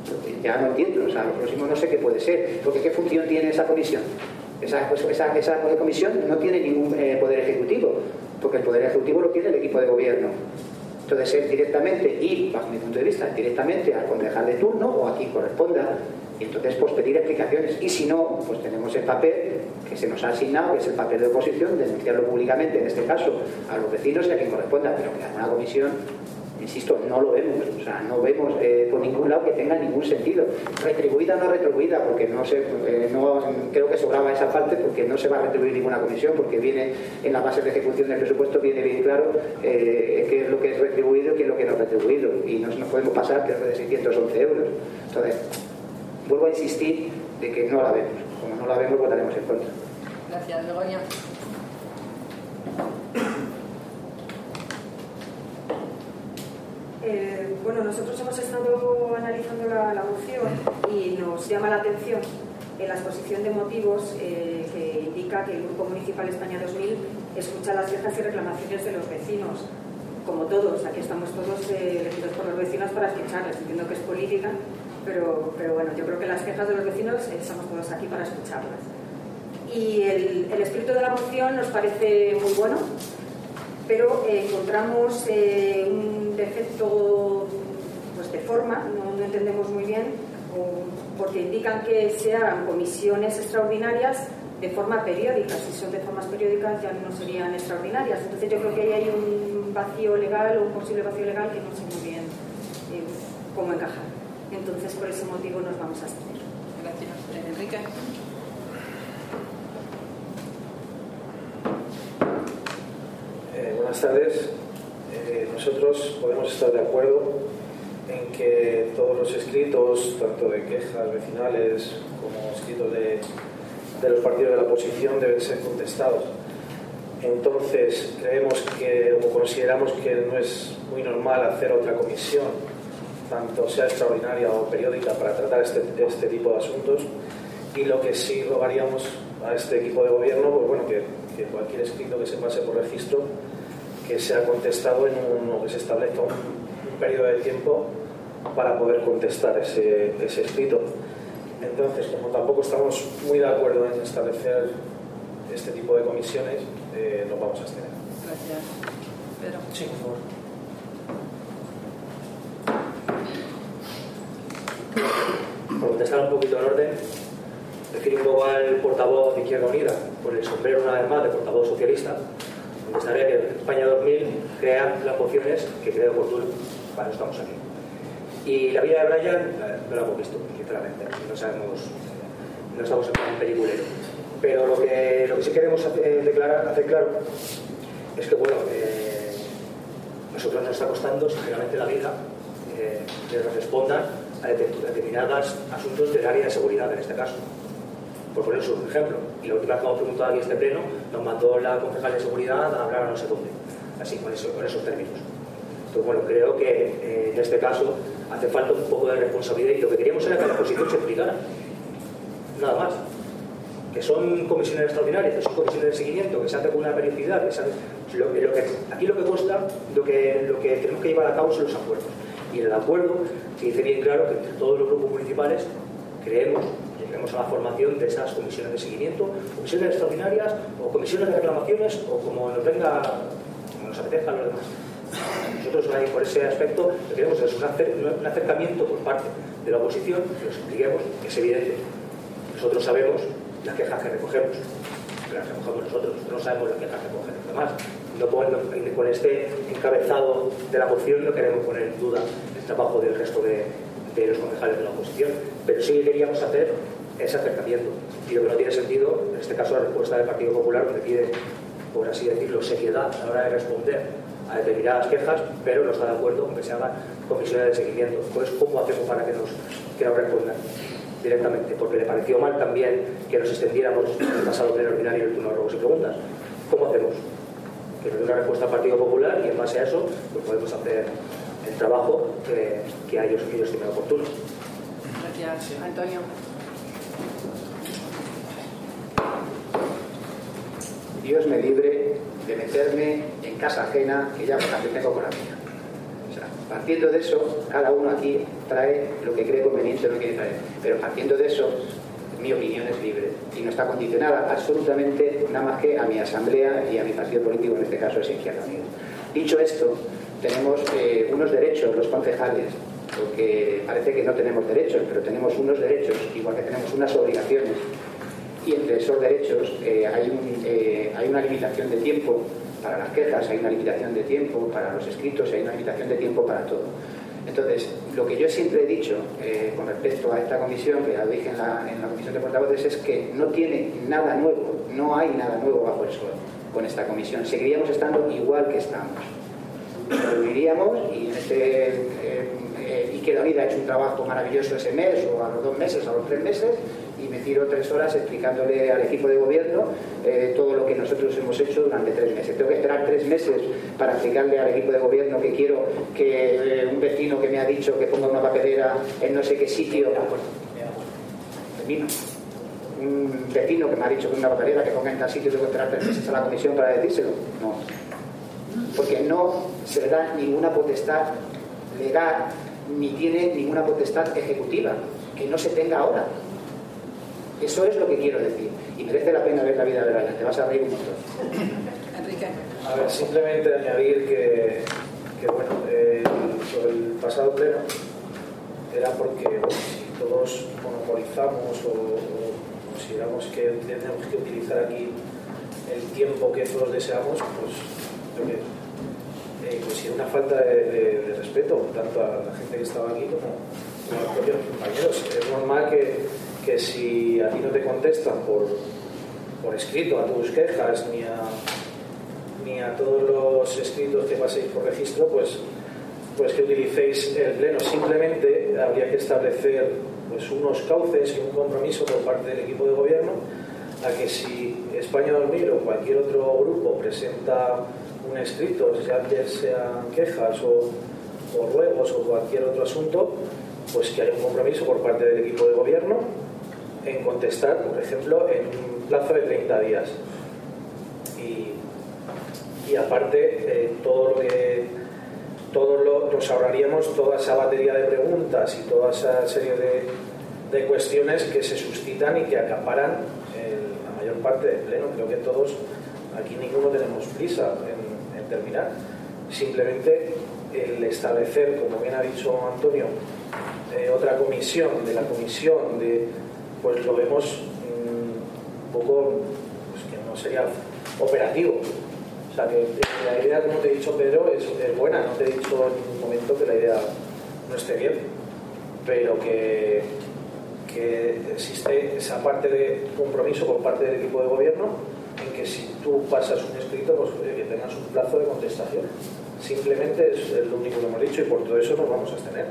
Ya no entiendo, o sea, lo próximo no sé qué puede ser, porque ¿qué función tiene esa comisión? Esa comisión no tiene ningún poder ejecutivo, porque el poder ejecutivo lo tiene el equipo de gobierno. Entonces, ser directamente, y bajo mi punto de vista, directamente al concejal de turno o a quien corresponda, y entonces pues pedir explicaciones. Y si no, pues tenemos el papel que se nos ha asignado, que es el papel de oposición, denunciarlo públicamente, en este caso, a los vecinos y a quien corresponda, pero que haga una comisión, insisto, no lo vemos, o sea, no vemos por ningún lado que tenga ningún sentido. Retribuida o no retribuida, porque no sé, no, creo que sobraba esa parte, porque no se va a retribuir ninguna comisión, porque viene en la base de ejecución del presupuesto, viene bien claro qué es lo que es retribuido y qué es lo que no es retribuido, y no nos podemos pasar que es de 611 euros. Entonces, vuelvo a insistir de que no la vemos. Como no la vemos, votaremos en contra. Gracias, Begoña. Bueno, nosotros hemos estado analizando la moción y nos llama la atención en la exposición de motivos que indica que el Grupo Municipal España 2000 escucha las quejas y reclamaciones de los vecinos. Como todos, aquí estamos todos elegidos por los vecinos para escucharles. Entiendo que es política, pero bueno, yo creo que las quejas de los vecinos estamos todos aquí para escucharlas. Y el espíritu de la moción nos parece muy bueno, pero encontramos un defecto pues de forma, no entendemos muy bien, porque indican que se hagan comisiones extraordinarias de forma periódica. Si son de formas periódicas ya no serían extraordinarias. Entonces yo creo que ahí hay un vacío legal o un posible vacío legal que no sé muy bien cómo encajar. Entonces por ese motivo nos vamos a abstener. Gracias. Enrique. Buenas tardes. Nosotros podemos estar de acuerdo en que todos los escritos, tanto de quejas vecinales como escritos de los partidos de la oposición, deben ser contestados. Entonces, creemos que, o consideramos que no es muy normal hacer otra comisión, tanto sea extraordinaria o periódica, para tratar este tipo de asuntos. Y lo que sí rogaríamos a este equipo de gobierno, pues bueno, que cualquier escrito que se pase por registro, que sea contestado en que se establezca un periodo de tiempo para poder contestar ese escrito. Entonces, como tampoco estamos muy de acuerdo en establecer este tipo de comisiones, nos vamos a abstener. Gracias. Pedro. Sí, por favor. Por contestar un poquito en orden, decir un poco al portavoz de Izquierda Unida, por el sombrero una vez más de portavoz socialista, contestaría que España 2000 crea las mociones que cree oportuno. Para eso estamos aquí. Y la vida de Brian no la hemos visto, sinceramente. No estamos en un peliculero. Pero lo que sí queremos hacer claro es que, bueno, nosotros nos está costando, sinceramente, la vida que nos respondan a determinados asuntos del área de seguridad, en este caso. Por poner un ejemplo. Y la última vez que hemos preguntado aquí en este pleno, nos mandó la concejal de seguridad a hablar a no sé dónde. Así, con esos términos. Entonces, bueno, creo que en este caso hace falta un poco de responsabilidad, y lo que queríamos era que la oposición se explicara. Nada más. Que son comisiones extraordinarias, que son comisiones de seguimiento, que se hace con una periodicidad, aquí lo que consta, lo que tenemos que llevar a cabo son los acuerdos. Y en el acuerdo se dice bien claro que entre todos los grupos municipales lleguemos a la formación de esas comisiones de seguimiento, comisiones extraordinarias o comisiones de reclamaciones, o como nos venga, como nos apetezca a los demás. Nosotros por ese aspecto lo que queremos es un acercamiento por parte de la oposición, que nos expliquemos, que es evidente. Nosotros sabemos las quejas que recogemos, que las recogemos nosotros no sabemos las quejas que recogen los demás. Con este encabezado de la moción no queremos poner en duda el trabajo del resto de los concejales de la oposición, pero sí queríamos hacer ese acercamiento. Y lo que no tiene sentido, en este caso la respuesta del Partido Popular, donde pide, por así decirlo, seriedad a la hora de responder a determinadas quejas, pero no está de acuerdo con que se hagan comisiones de seguimiento. Pues, ¿cómo hacemos para que nos respondan directamente? Porque le pareció mal también que nos extendiéramos el pasado pleno ordinario el turno de ruegos y preguntas. ¿Cómo hacemos? Que nos dé una respuesta al Partido Popular, y en base a eso pues podemos hacer el trabajo que ellos estimen oportuno. Gracias. Antonio. Dios me libre de meterme en casa ajena, que ya bastante tengo con la mía. O sea, Partiendo de eso, cada uno aquí trae lo que cree conveniente, lo que quiere traer. Pero partiendo de eso, mi opinión es libre y no está condicionada absolutamente nada más que a mi asamblea y a mi partido político, en este caso es Izquierda Unida. Dicho esto, tenemos unos derechos los concejales, porque parece que no tenemos derechos, pero tenemos unos derechos, igual que tenemos unas obligaciones. Y entre esos derechos hay una limitación de tiempo para las quejas, hay una limitación de tiempo para los escritos, hay una limitación de tiempo para todo. Entonces, lo que yo siempre he dicho con respecto a esta comisión, que ya lo dije en la comisión de portavoces, es que no tiene nada nuevo, no hay nada nuevo bajo el sol con esta comisión. Seguiríamos estando igual que estamos. Lo viviríamos y Izquierda Unida ha hecho un trabajo maravilloso ese mes, o a los 2 meses, a los 3 meses, y me tiro 3 horas explicándole al equipo de gobierno todo lo que nosotros hemos hecho durante 3 meses. Tengo que esperar 3 meses para explicarle al equipo de gobierno que quiero que un vecino que me ha dicho que ponga una papelera en no sé qué sitio. Un vecino que me ha dicho que una papelera que ponga en tal sitio, tengo que esperar 3 meses a la comisión para decírselo. No. Porque no se le da ninguna potestad legal ni tiene ninguna potestad ejecutiva que no se tenga ahora. Eso es lo que quiero decir y merece la pena ver la vida de Brian. Te vas a reír un montón. Enrique. A ver, simplemente añadir que bueno, sobre el pasado pleno era porque si todos monopolizamos o consideramos que tenemos que utilizar aquí el tiempo que todos deseamos, pues creo que considero una falta de respeto tanto a la gente que estaba aquí como a los propios compañeros. Es normal que si a ti no te contestan por escrito a tus quejas ni a todos los escritos que paséis por registro, pues que utilicéis el pleno. Simplemente habría que establecer pues unos cauces y un compromiso por parte del equipo de gobierno a que si España 2000 o cualquier otro grupo presenta un escrito, ya sean quejas o ruegos o cualquier otro asunto, pues que haya un compromiso por parte del equipo de gobierno en contestar, por ejemplo, en un plazo de 30 días. Y aparte, nos ahorraríamos toda esa batería de preguntas y toda esa serie de cuestiones que se suscitan y que acaparan la mayor parte del pleno. Creo que todos, aquí ninguno tenemos prisa en terminar. Simplemente el establecer, como bien ha dicho Antonio, otra comisión, pues lo vemos un poco pues que no sería operativo. O sea, que la idea, como te he dicho, Pedro, es buena. No te he dicho en ningún momento que la idea no esté bien, pero que existe esa parte de compromiso por parte del equipo de gobierno en que si tú pasas un escrito, pues que tengas un plazo de contestación. Simplemente es lo único que hemos dicho y por todo eso nos vamos a abstener.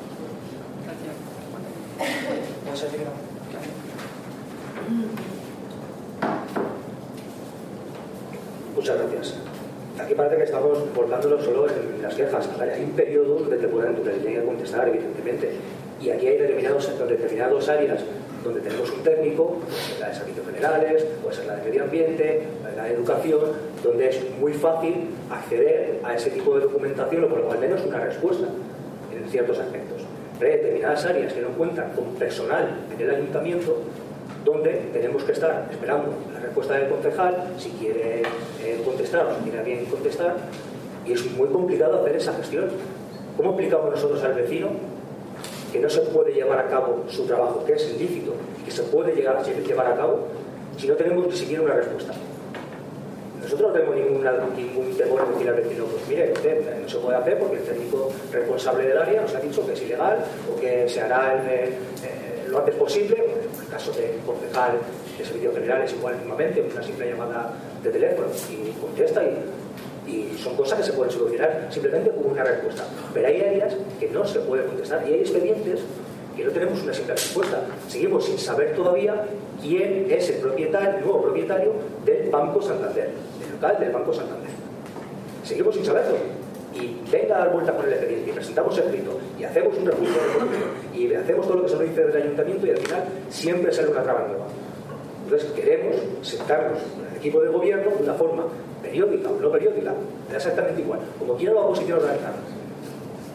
Muchas gracias. Aquí parece que estamos bordándolo solo en las quejas. Hay un periodo donde te pueden que contestar, evidentemente. Y aquí hay determinadas áreas donde tenemos un técnico, la de servicios generales, puede ser la de medio ambiente, la de educación, donde es muy fácil acceder a ese tipo de documentación o por lo menos una respuesta en ciertos aspectos. Pero hay determinadas áreas que no cuentan con personal en el ayuntamiento donde tenemos que estar esperando la respuesta del concejal, si quiere contestar o si tiene bien contestar, y es muy complicado hacer esa gestión. ¿Cómo explicamos nosotros al vecino que no se puede llevar a cabo su trabajo, que es ilícito, que se puede llevar a cabo, si no tenemos ni siquiera una respuesta? Nosotros no tenemos ningún temor en decir al vecino, pues mire, usted no se puede hacer porque el técnico responsable del área nos ha dicho que es ilegal o que se hará lo antes posible. En el caso del concejal de servicios generales, igual mismamente, una simple llamada de teléfono y contesta y son cosas que se pueden solucionar simplemente con una respuesta. Pero hay áreas que no se puede contestar y hay expedientes que no tenemos una simple respuesta. Seguimos sin saber todavía quién es el nuevo propietario del Banco Santander, del local del Banco Santander. Seguimos sin saberlo. Y venga a dar vueltas con el expediente y presentamos escrito y hacemos un recurso y hacemos todo lo que se nos dice del ayuntamiento y al final siempre sale una traba nueva. Entonces queremos sentarnos con el equipo de gobierno de una forma periódica o no periódica, da exactamente igual, como quiera la oposición organizada.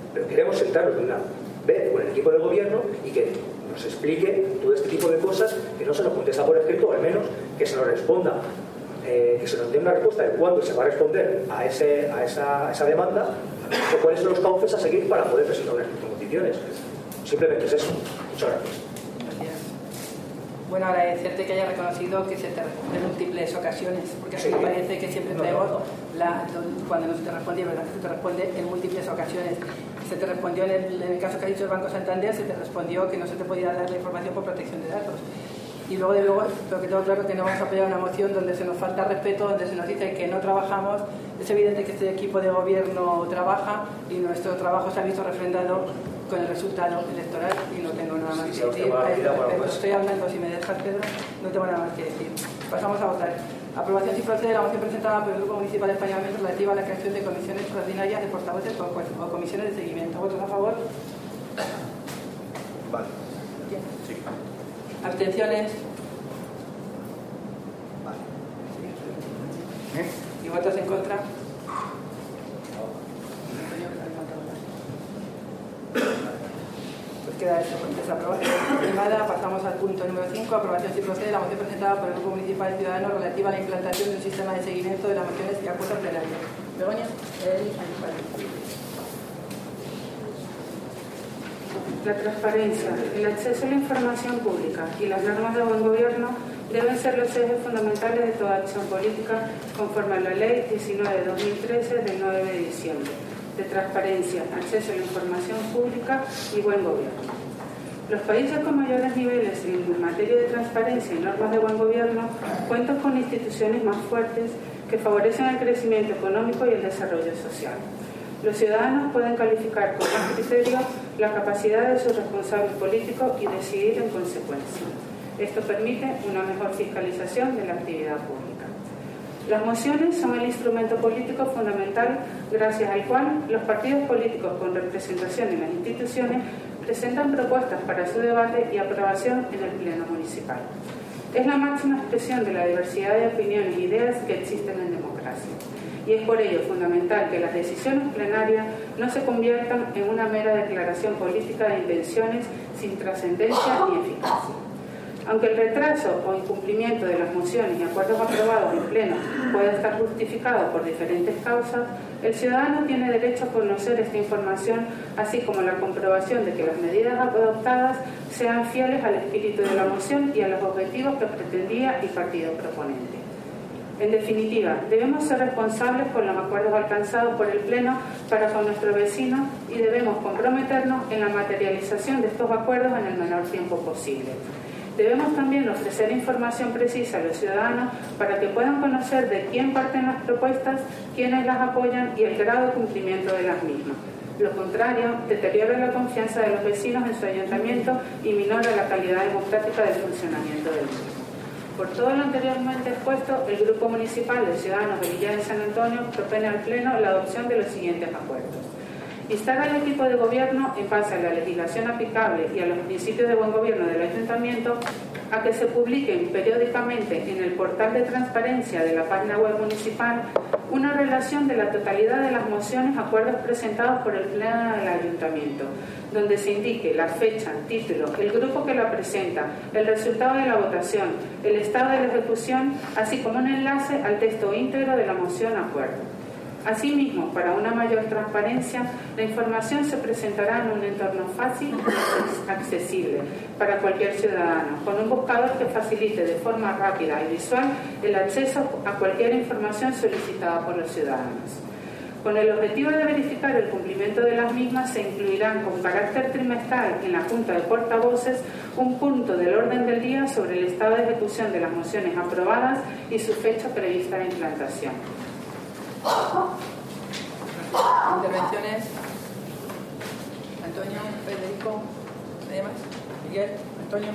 pero queremos sentarnos de una vez con el equipo de gobierno y que nos explique todo este tipo de cosas, que no se nos contesta por escrito, o al menos que se nos responda, que se nos dé una respuesta de cuándo se va a responder a esa demanda, o cuáles son los cauces a seguir para poder presentar unas condiciones. Simplemente es eso. Muchas gracias. Bueno, agradecerte que haya reconocido que se te responde en múltiples ocasiones, porque así me parece que siempre traemos cuando no se te responde, ¿verdad? Se te responde en múltiples ocasiones. Se te respondió en el caso que ha dicho el Banco Santander, se te respondió que no se te podía dar la información por protección de datos. Y luego, de luego, lo que tengo claro que no vamos a apoyar una moción donde se nos falta respeto, donde se nos dice que no trabajamos. Es evidente que este equipo de gobierno trabaja y nuestro trabajo se ha visto refrendado con el resultado electoral y no tengo nada más que decir. Estoy hablando, si me dejas, Pedro, no tengo nada más que decir. Pasamos a votar. Aprobación si procede la moción presentada por el Grupo Municipal de Españolmente relativa a la creación de comisiones extraordinarias de portavoces o comisiones de seguimiento. ¿Votos a favor? Vale. Bien. Sí. ¿Abstenciones? Vale. ¿Y votos en contra? Pues queda eso, desaprobación primada. Pasamos al punto número 5, aprobación si procede la moción presentada por el Grupo Municipal Ciudadano relativa a la implantación de un sistema de seguimiento de las mociones y acuerdos plenarios. Begoña, La transparencia, el acceso a la información pública y las normas de buen gobierno deben ser los ejes fundamentales de toda acción política conforme a la Ley 19/2013 del 9 de diciembre de transparencia, acceso a la información pública y buen gobierno. Los países con mayores niveles en materia de transparencia y normas de buen gobierno cuentan con instituciones más fuertes que favorecen el crecimiento económico y el desarrollo social. Los ciudadanos pueden calificar con más criterio la capacidad de sus responsables políticos y decidir en consecuencia. Esto permite una mejor fiscalización de la actividad pública. Las mociones son el instrumento político fundamental gracias al cual los partidos políticos con representación en las instituciones presentan propuestas para su debate y aprobación en el Pleno Municipal. Es la máxima expresión de la diversidad de opiniones e ideas que existen en democracia. Y es por ello fundamental que las decisiones plenarias no se conviertan en una mera declaración política de intenciones sin trascendencia ni eficacia. Aunque el retraso o incumplimiento de las mociones y acuerdos aprobados en pleno puede estar justificado por diferentes causas, el ciudadano tiene derecho a conocer esta información, así como la comprobación de que las medidas adoptadas sean fieles al espíritu de la moción y a los objetivos que pretendía el partido proponente. En definitiva, debemos ser responsables con los acuerdos alcanzados por el Pleno para con nuestros vecinos y debemos comprometernos en la materialización de estos acuerdos en el menor tiempo posible. Debemos también ofrecer información precisa a los ciudadanos para que puedan conocer de quién parten las propuestas, quiénes las apoyan y el grado de cumplimiento de las mismas. Lo contrario, deteriora la confianza de los vecinos en su ayuntamiento y minora la calidad democrática del funcionamiento del mismo. Por todo lo anteriormente expuesto, el Grupo Municipal de Ciudadanos de Villa de San Antonio propone al Pleno la adopción de los siguientes acuerdos. Instar al equipo de gobierno, en base a la legislación aplicable y a los principios de buen gobierno del ayuntamiento, a que se publiquen periódicamente en el portal de transparencia de la página web municipal una relación de la totalidad de las mociones y acuerdos presentados por el Pleno del Ayuntamiento, donde se indique la fecha, título, el grupo que la presenta, el resultado de la votación, el estado de la ejecución, así como un enlace al texto íntegro de la moción o acuerdo. Asimismo, para una mayor transparencia, la información se presentará en un entorno fácil y accesible para cualquier ciudadano, con un buscador que facilite de forma rápida y visual el acceso a cualquier información solicitada por los ciudadanos. Con el objetivo de verificar el cumplimiento de las mismas, se incluirán con carácter trimestral en la Junta de Portavoces un punto del orden del día sobre el estado de ejecución de las mociones aprobadas y su fecha prevista de implantación. Intervenciones. Antonio, Federico, ¿nadie más? Miguel, Antonio.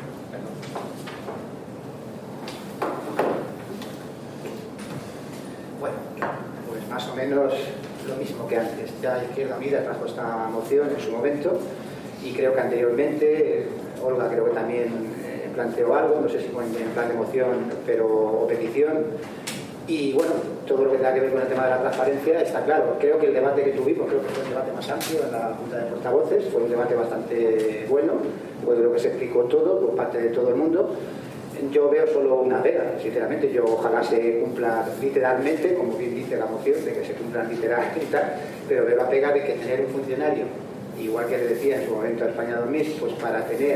Bueno, pues más o menos lo mismo que antes. Ya Izquierda Unida trajo esta moción en su momento y creo que anteriormente Olga creo que también planteó algo, no sé si en plan de moción o petición, Y bueno, todo lo que tenga que ver con el tema de la transparencia está claro. Creo que el debate que tuvimos, creo que fue el debate más amplio en la Junta de Portavoces, fue un debate bastante bueno, fue de lo que se explicó todo por parte de todo el mundo. Yo veo solo una pega, sinceramente. Yo ojalá se cumpla literalmente, como bien dice la moción, de que se cumplan literal y tal, pero veo la pega de que tener un funcionario, igual que le decía en su momento a España 2000, pues para tener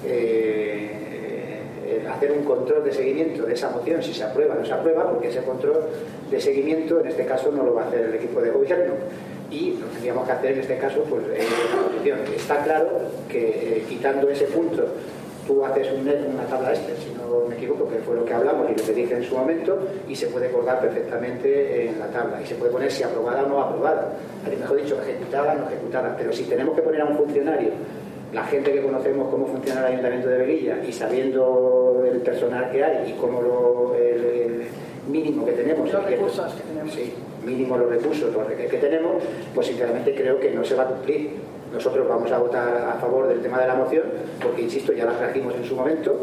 hacer un control de seguimiento de esa moción, si se aprueba o no se aprueba, porque ese control de seguimiento en este caso no lo va a hacer el equipo de gobierno y lo tendríamos que hacer en este caso pues la oposición. Está claro que quitando ese punto tú haces una tabla Excel, si no me equivoco, que fue lo que hablamos y lo que dije en su momento, y se puede colgar perfectamente en la tabla y se puede poner si aprobada o no aprobada, mejor dicho, ejecutada o no ejecutada. Pero si tenemos que poner a un funcionario, la gente que conocemos cómo funciona el Ayuntamiento de Velilla y sabiendo el personal que hay y cómo el mínimo que tenemos, los recursos que tenemos, sí, mínimo los recursos que tenemos, pues sinceramente creo que no se va a cumplir. Nosotros vamos a votar a favor del tema de la moción porque, insisto, ya la trajimos en su momento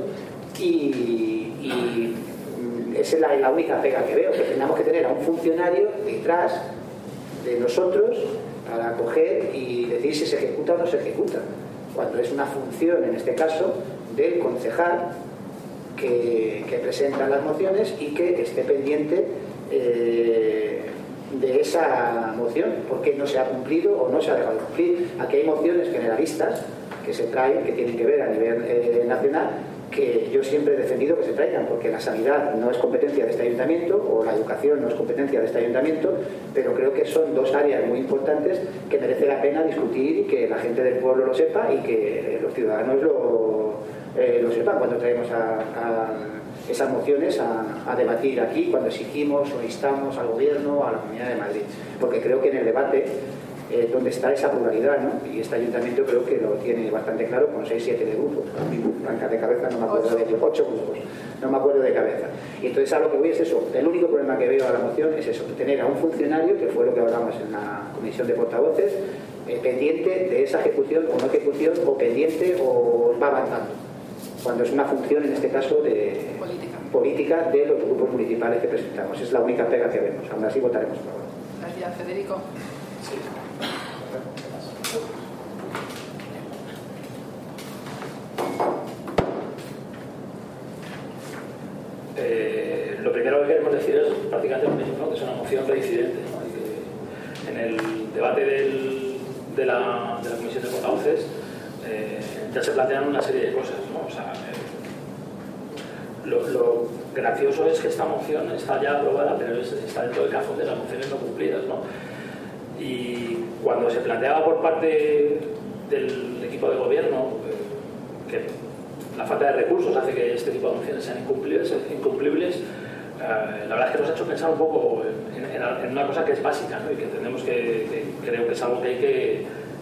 y esa es la única pega que veo, que tengamos que tener a un funcionario detrás de nosotros para coger y decir si se ejecuta o no se ejecuta, cuando es una función, en este caso, del concejal que presenta las mociones y que esté pendiente de esa moción, porque no se ha cumplido o no se ha dejado cumplir. Aquí hay mociones generalistas que se traen, que tienen que ver a nivel nacional, que yo siempre he defendido que se traigan, porque la sanidad no es competencia de este ayuntamiento o la educación no es competencia de este ayuntamiento, pero creo que son dos áreas muy importantes que merece la pena discutir y que la gente del pueblo lo sepa y que los ciudadanos lo sepan cuando traemos esas mociones a debatir aquí, cuando exigimos o instamos al gobierno, a la Comunidad de Madrid, porque creo que en el debate donde está esa pluralidad, ¿no? Y este ayuntamiento creo que lo tiene bastante claro con 6-7 de grupos, Blanca de cabeza no me acuerdo de 8 grupos, no me acuerdo de cabeza. Y entonces a lo que voy es eso, el único problema que veo a la moción es eso, tener a un funcionario, que fue lo que hablamos en la comisión de portavoces, pendiente de esa ejecución o no ejecución, o pendiente o va avanzando, cuando es una función en este caso de política de los grupos municipales que presentamos. Es la única pega que vemos, aún así votaremos a favor. Gracias, Federico. Sí. Lo primero que queremos decir es prácticamente lo mismo, ¿no? Que es una moción reincidente, ¿no? Y que en el debate de la comisión de portavoces ya se plantean una serie de cosas, ¿no? O sea, lo gracioso es que esta moción está ya aprobada, pero está dentro del cajón de las mociones no cumplidas, ¿no? Y cuando se planteaba por parte del equipo de gobierno que la falta de recursos hace que este tipo de mociones sean incumplibles, la verdad es que nos ha hecho pensar un poco en una cosa que es básica, ¿no? Y que entendemos que creo que es algo que hay que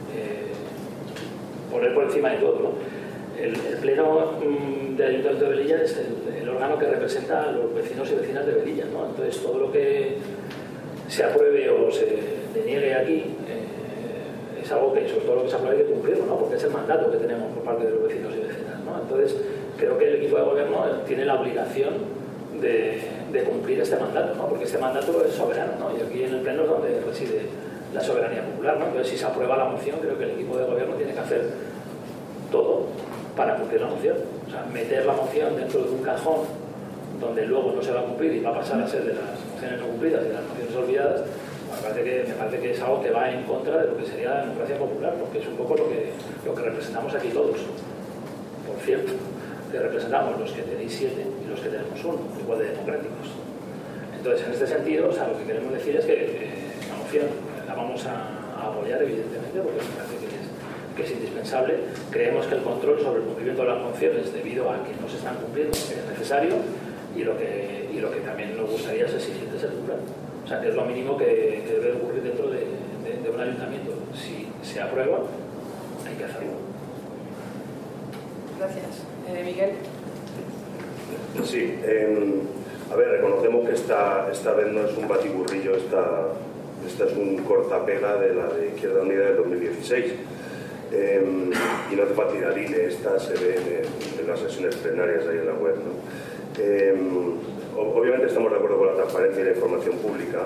poner por encima de todo, ¿no? El Pleno del Ayuntamiento de Velilla es el órgano que representa a los vecinos y vecinas de Velilla, ¿no? Entonces todo lo que se apruebe o se deniegue aquí es algo que, sobre todo lo que se apruebe, hay que cumplirlo, ¿no? Porque es el mandato que tenemos por parte de los vecinos y vecinas, ¿no? Entonces creo que el equipo de gobierno tiene la obligación de cumplir este mandato, ¿no? Porque este mandato es soberano, ¿no? Y aquí en el Pleno es donde reside la soberanía popular, ¿no? Entonces si se aprueba la moción, creo que el equipo de gobierno tiene que hacer todo para cumplir la moción. O sea, meter la moción dentro de un cajón donde luego no se va a cumplir y va a pasar a ser de las mociones no cumplidas y de las mociones olvidadas, me parece que es algo que va en contra de lo que sería la democracia popular, porque es un poco lo que representamos aquí todos. Por cierto, que representamos los que tenéis 7 y los que tenemos 1, igual de democráticos. Entonces, en este sentido, o sea, lo que queremos decir es que la moción la vamos a apoyar, evidentemente, porque me parece que es indispensable. Creemos que el control sobre el cumplimiento de las mociones, debido a que no se están cumpliendo, es necesario, y lo que también nos gustaría es exigir que se cumplan. O sea, que es lo mínimo que debe ocurrir dentro de un ayuntamiento. Si se aprueba, hay que hacerlo. Gracias. Miguel. Sí, a ver, reconocemos que esta vez no es un batiburrillo, esta es un cortapega de la de Izquierda Unida del 2016. Y no hace falta ir al INE, esta se ve en las sesiones plenarias ahí en la web, ¿no? Obviamente estamos de acuerdo con la transparencia y la información pública,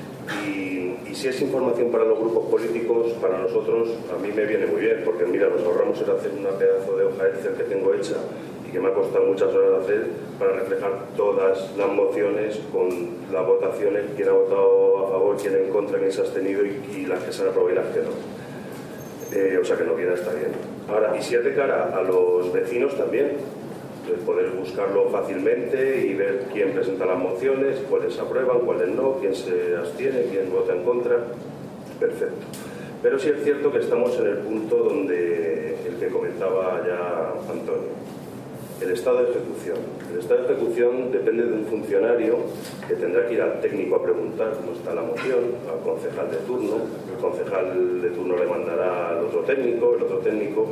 y si es información para los grupos políticos, para nosotros, a mí me viene muy bien, porque mira, nos ahorramos el hacer una pedazo de hoja Excel que tengo hecha y que me ha costado muchas horas hacer para reflejar todas las mociones con las votaciones, quién ha votado a favor, quién en contra, quién se ha abstenido y las que se han aprobado y las que no. O sea que no viene, está bien. Ahora, y si es de cara a los vecinos también, de poder buscarlo fácilmente y ver quién presenta las mociones, cuáles aprueban, cuáles no, quién se abstiene, quién vota en contra, perfecto. Pero sí es cierto que estamos en el punto donde el que comentaba ya Antonio, el estado de ejecución. El estado de ejecución depende de un funcionario que tendrá que ir al técnico a preguntar cómo está la moción, al concejal de turno, el concejal de turno le mandará al otro técnico, el otro técnico.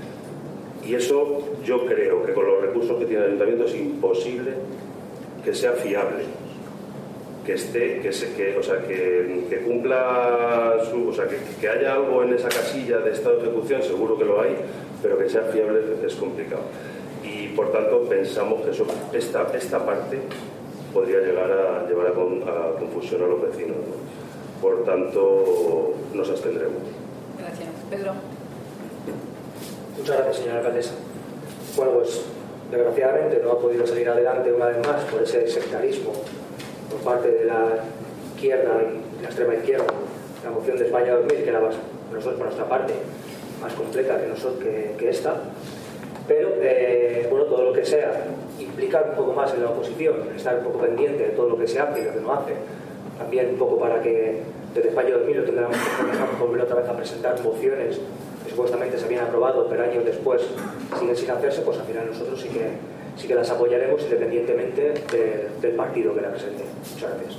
Y eso yo creo que con los recursos que tiene el ayuntamiento es imposible que sea fiable, que esté, que cumpla su, o sea, que haya algo en esa casilla de estado de ejecución, seguro que lo hay, pero que sea fiable es complicado. Y por tanto pensamos que esta parte podría llegar a llevar a confusión a los vecinos, ¿no? Por tanto nos abstendremos. Gracias. Pedro. Muchas gracias, señora alcaldesa. Bueno, pues desgraciadamente no ha podido salir adelante una vez más por ese sectarismo por parte de la izquierda y la extrema izquierda. La moción de España 2000, que era nosotros por nuestra parte más completa que esta. Pero, bueno, todo lo que sea implicar un poco más en la oposición, estar un poco pendiente de todo lo que se hace y lo que no hace. También un poco para que desde España 2000 no tengamos que volver otra vez a presentar mociones que supuestamente se habían aprobado, pero años después siguen sin hacerse, pues al final nosotros sí que las apoyaremos independientemente del partido que la presente. Muchas gracias.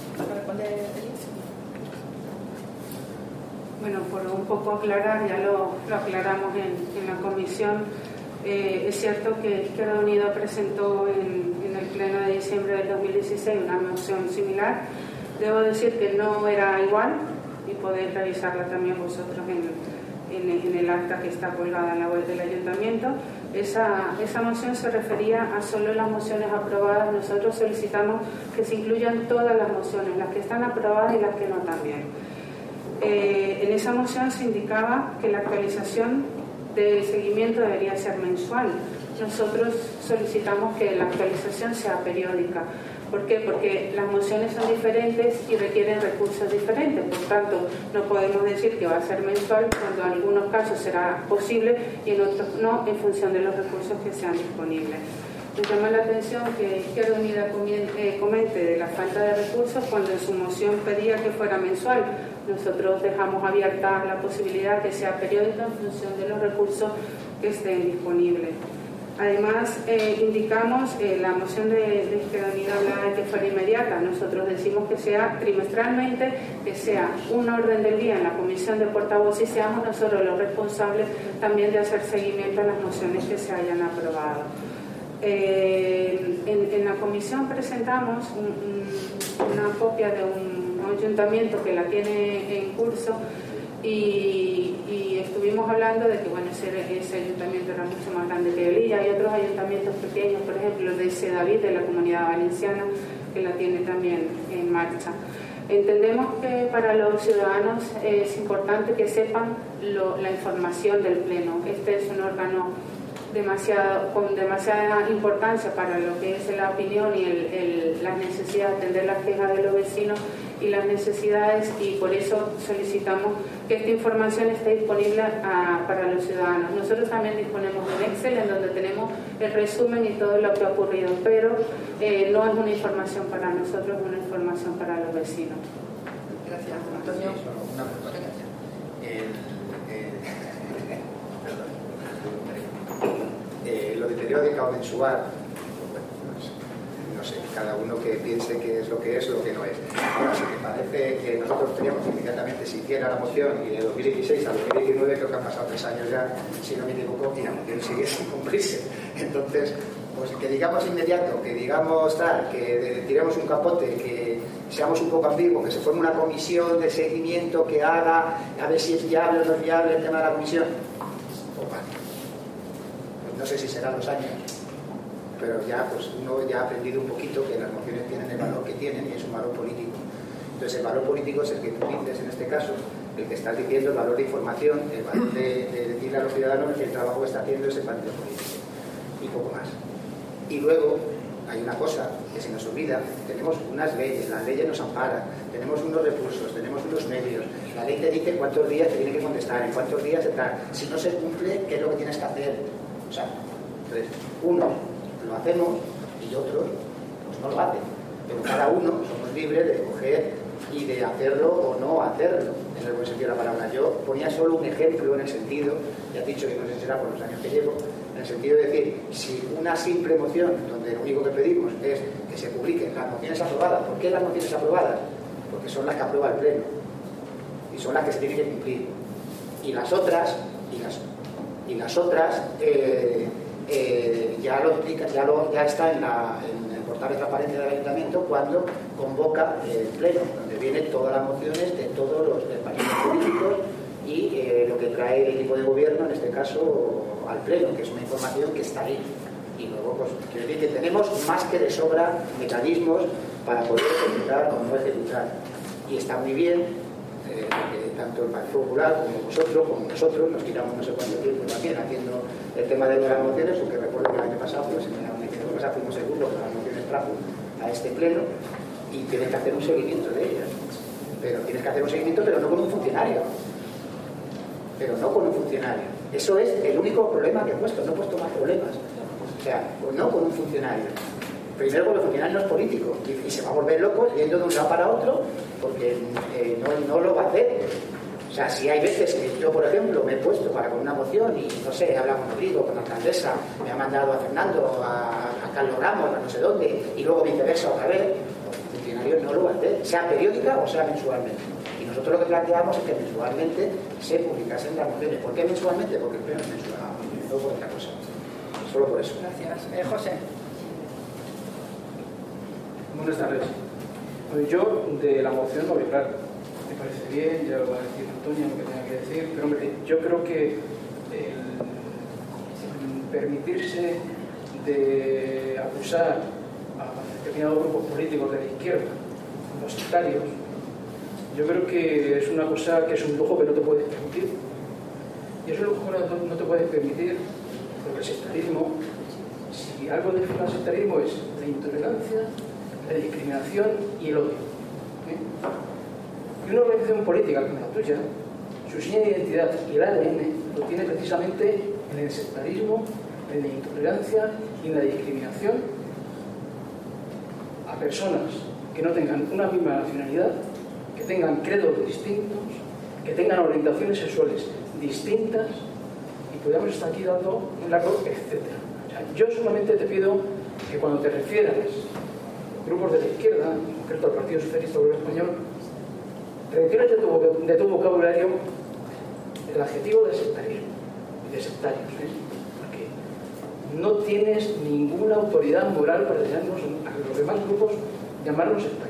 Bueno, por un poco aclarar, ya lo aclaramos en la comisión. Es cierto que Izquierda Unida presentó en el pleno de diciembre del 2016 una moción similar. Debo decir que no era igual, y podéis revisarla también vosotros en el acta que está colgada en la web del ayuntamiento. Esa moción se refería a solo las mociones aprobadas. Nosotros solicitamos que se incluyan todas las mociones, las que están aprobadas y las que no también. En esa moción se indicaba que la actualización de seguimiento debería ser mensual. Nosotros solicitamos que la actualización sea periódica. ¿Por qué? Porque las mociones son diferentes y requieren recursos diferentes. Por tanto, no podemos decir que va a ser mensual cuando en algunos casos será posible y en otros no, en función de los recursos que sean disponibles. Me llama la atención que Izquierda Unida comente de la falta de recursos cuando en su moción pedía que fuera mensual. Nosotros dejamos abierta la posibilidad que sea periódica en función de los recursos que estén disponibles. Además, indicamos la moción de Izquierda Unida hablaba de que fuera inmediata. Nosotros decimos que sea trimestralmente, que sea un orden del día en la comisión de portavoces y seamos nosotros los responsables también de hacer seguimiento a las mociones que se hayan aprobado. En la comisión presentamos una copia de un ayuntamiento que la tiene en curso y estuvimos hablando de que bueno, ese ayuntamiento era mucho más grande que Velilla. Hay otros ayuntamientos pequeños, por ejemplo, de ese David, de la Comunidad Valenciana, que la tiene también en marcha. Entendemos que para los ciudadanos es importante que sepan la información del Pleno. Este es un órgano con demasiada importancia para lo que es la opinión y las necesidades, atender las quejas de los vecinos y las necesidades, y por eso solicitamos que esta información esté disponible para los ciudadanos. Nosotros también disponemos de un Excel en donde tenemos el resumen y todo lo que ha ocurrido, pero no es una información para nosotros, es una información para los vecinos. Gracias, Antonio. Una pregunta. Lo de periódica o mensual, bueno, no sé, cada uno que piense qué es lo que es, lo que no es. Ahora sí que parece que nosotros teníamos inmediatamente, si hiciera la moción, y de 2016 a 2019 creo que han pasado 3 años ya, si no me equivoco, y la moción sigue sin cumplirse. Entonces, pues que digamos inmediato, que digamos tal, que tiremos un capote, que seamos un poco ambiguos, que se forme una comisión de seguimiento que haga, a ver si es viable o no es viable el tema de la comisión. Pues vale. No sé si serán 2 años, pero ya pues uno ya ha aprendido un poquito que las mociones tienen el valor que tienen y es un valor político. Entonces el valor político es el que tú dices en este caso, el que estás diciendo, el valor de información, el valor de decirle a los ciudadanos que el trabajo que está haciendo ese partido político y poco más. Y luego hay una cosa que se nos olvida, tenemos unas leyes, las leyes nos amparan, tenemos unos recursos, tenemos unos medios, la ley te dice cuántos días te tiene que contestar, en cuántos días tal. Si no se cumple, ¿qué es lo que tienes que hacer? O sea, entonces, unos lo hacemos y otros pues no lo hacen, pero cada uno somos libres de escoger y de hacerlo o no hacerlo, en el buen sentido de la palabra. Yo ponía solo un ejemplo en el sentido, ya he dicho que no sé si será por los años que llevo, en el sentido de decir, si una simple moción, donde lo único que pedimos es que se publiquen las mociones aprobadas. ¿Por qué las mociones aprobadas? Porque son las que aprueba el Pleno y son las que se tienen que cumplir. Y las otras, ya está en el portal de transparencia del Ayuntamiento cuando convoca el Pleno, donde vienen todas las mociones de todos los partidos políticos y lo que trae el equipo de gobierno, en este caso al Pleno, que es una información que está ahí. Y luego, pues, quiero decir que tenemos más que de sobra mecanismos para poder ejecutar o no ejecutar. Y está muy bien, porque tanto el Partido Popular como nosotros nos tiramos no sé cuánto tiempo también haciendo el tema de las mociones, porque recuerdo que el año pasado, fuimos seguros que las mociones trajo a este Pleno y tienes que hacer un seguimiento de ellas. Pero tienes que hacer un seguimiento, pero no con un funcionario. Eso es el único problema que he puesto, no he puesto más problemas. O sea, no con un funcionario. Primero porque el funcionario no es político y se va a volver loco yendo de un lado para otro porque no lo va a hacer. O sea, si hay veces que yo, por ejemplo, me he puesto para con una moción y, no sé, he hablado con Rodrigo, con la alcaldesa, me ha mandado a Fernando, a Carlos Ramos, a no sé dónde, y luego viceversa otra vez, pues el funcionario no lo va a hacer, sea periódica o sea mensualmente. Y nosotros lo que planteamos es que mensualmente se publicasen las mociones. ¿Por qué mensualmente? Porque el Pleno es mensual, no por otra cosa. Solo por eso. Gracias. José. Buenas tardes. Yo de la moción no voy a hablar. Me parece bien, ya lo va a decir Antonio lo que tenga que decir, pero hombre, yo creo que el permitirse de acusar a determinados grupos políticos de la izquierda, los sectarios, yo creo que es una cosa que es un lujo que no te puedes permitir. Y es un lujo que no te puedes permitir porque el sectarismo, si algo define al sectarismo es la intolerancia, la discriminación y el odio. Y una organización política como la tuya, su seña de identidad y el ADN lo tiene precisamente en el sectarismo, en la intolerancia y en la discriminación a personas que no tengan una misma nacionalidad, que tengan credos distintos, que tengan orientaciones sexuales distintas y podamos estar aquí dando un largo etcétera. O sea, yo solamente te pido que cuando te refieras a grupos de la izquierda, en concreto al Partido Socialista Obrero Español, retires de tu vocabulario el adjetivo de sectarismo y de sectarios, porque no tienes ninguna autoridad moral para llamarnos a los demás grupos llamarlos sectarios.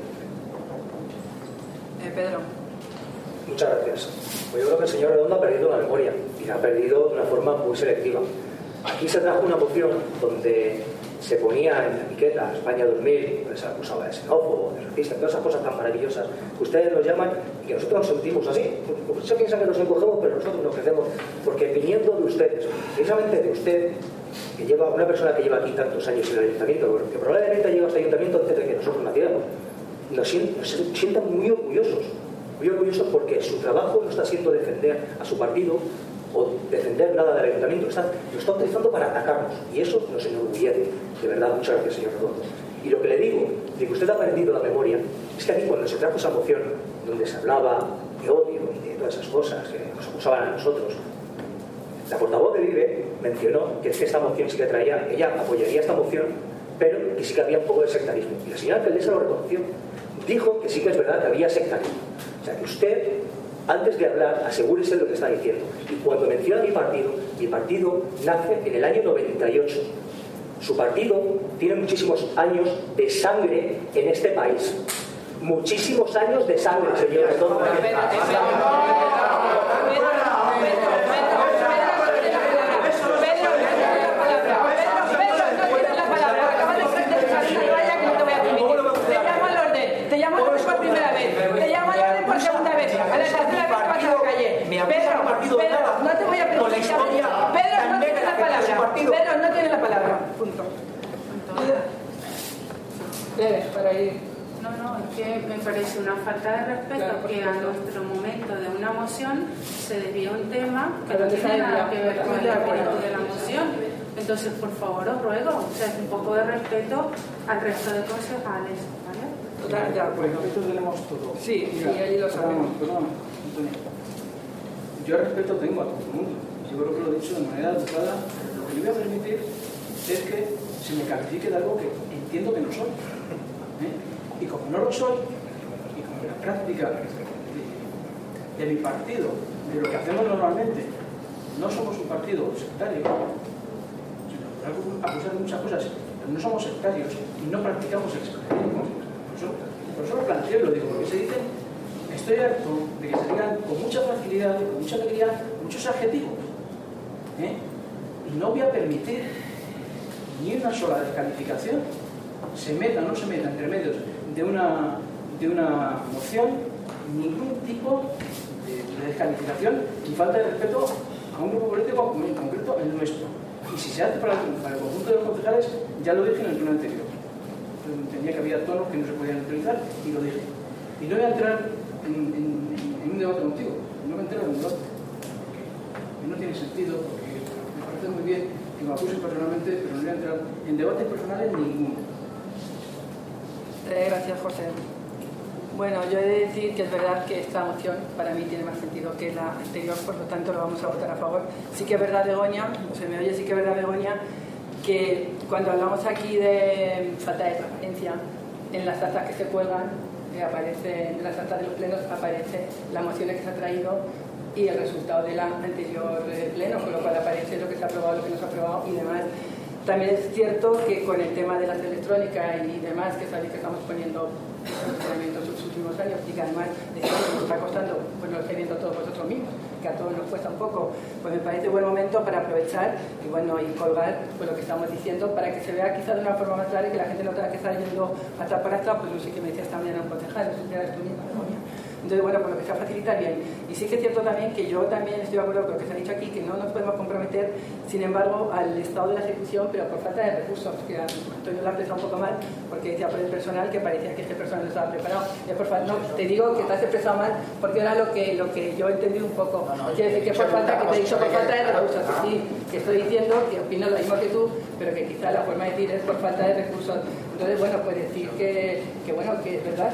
Pedro. Muchas gracias. Pues yo creo que el señor Redondo ha perdido la memoria y la ha perdido de una forma muy selectiva. Aquí se trajo una moción donde se ponía en la etiqueta España 2000, pues se acusaba de xenófobo, de racista, todas esas cosas tan maravillosas que ustedes nos llaman y que nosotros nos sentimos así. Se piensa que nos encogemos, pero nosotros nos crecemos, porque viniendo de ustedes, precisamente de usted, que lleva una persona que lleva aquí tantos años en el ayuntamiento, que probablemente lleva este ayuntamiento antes de que nosotros naciéramos, nos sientan muy orgullosos porque su trabajo no está siendo defender a su partido o defender nada del ayuntamiento, lo está utilizando para atacarnos y eso nos enorgullece. De verdad, muchas gracias, señor Redondo. Y lo que le digo, de que usted ha perdido la memoria, es que aquí cuando se trajo esa moción donde se hablaba de odio y de todas esas cosas que nos acusaban a nosotros, la portavoz de Vive mencionó que es que esta moción sí que traía, ella apoyaría esta moción, pero que sí que había un poco de sectarismo. Y la señora alcaldesa lo reconoció. Dijo que sí que es verdad que había sectarismo. O sea, que usted, antes de hablar, asegúrese de lo que está diciendo. Y cuando menciona mi partido nace en el año 98. Su partido tiene muchísimos años de sangre en este país. Muchísimos años de sangre, señor Redondo. parece una falta de respeto que a nuestro momento de una moción se desvía un tema que no tiene nada que ver con el espíritu de la moción. Entonces, por favor, os ruego, o sea, un poco de respeto al resto de concejales, ¿vale? Totalmente de acuerdo. Respeto tenemos todo. Sí, mira, y ahí lo sabemos. Perdón, Antonio. Yo respeto tengo a todo el mundo. Yo creo que lo he dicho de manera educada. Lo que yo voy a permitir es que se me califique de algo que entiendo que no soy. Y como no lo soy, y como en la práctica de mi partido, de lo que hacemos normalmente, no somos un partido sectario, sino acusar de muchas cosas, pero no somos sectarios y no practicamos el sectarismo. Por eso lo planteo y lo digo, porque se dice, estoy harto de que se digan con mucha facilidad y con mucha alegría muchos adjetivos. Y no voy a permitir ni una sola descalificación se meta o no se meta entre medios de una moción, ningún tipo de descalificación ni falta de respeto a un grupo político como en concreto el nuestro. Y si se hace para el conjunto de los concejales, ya lo dije en el pleno anterior. Entendía que había tonos que no se podían utilizar y lo dije. Y no voy a entrar en un debate contigo, no voy a entrar en un debate. Y no tiene sentido, porque me parece muy bien que me acusen personalmente, pero no voy a entrar en debates personales ninguno. Gracias, José. Bueno, yo he de decir que es verdad que esta moción para mí tiene más sentido que la anterior, por lo tanto lo vamos a votar a favor. Sí que es verdad, Begoña, se me oye, sí que es verdad, Begoña, que cuando hablamos aquí de falta de transparencia, en las actas que se cuelgan, en las actas de los plenos aparece las mociones que se ha traído y el resultado de la anterior pleno, con lo cual aparece lo que se ha aprobado, lo que no se ha aprobado y demás. También es cierto que con el tema de las electrónicas y demás, que sabéis que estamos poniendo funcionamiento en los últimos años y que además nos está costando, pues lo estáis viendo todos vosotros mismos, que a todos nos cuesta un poco, pues me parece buen momento para aprovechar y bueno, y colgar pues lo que estamos diciendo para que se vea quizá de una forma más clara y que la gente no tenga que estar yendo hasta por hasta, pues no sé qué me decías también a un concejal, no sé si eras tú misma, Entonces, bueno, por lo que sea facilitar bien. Y sí que es cierto también que yo también estoy de acuerdo con lo que se ha dicho aquí, que no nos podemos comprometer, sin embargo, al estado de la ejecución, pero por falta de recursos, que Antonio lo ha empezado un poco mal, porque decía por el personal que parecía que este personal no estaba preparado. No, te digo que te has expresado mal, porque era lo que yo he entendido un poco. Quiero decir que por falta, que te he dicho por falta de recursos, sí, que estoy diciendo que opino lo mismo que tú, pero que quizá la forma de decir es por falta de recursos. Entonces, bueno, pues decir que es verdad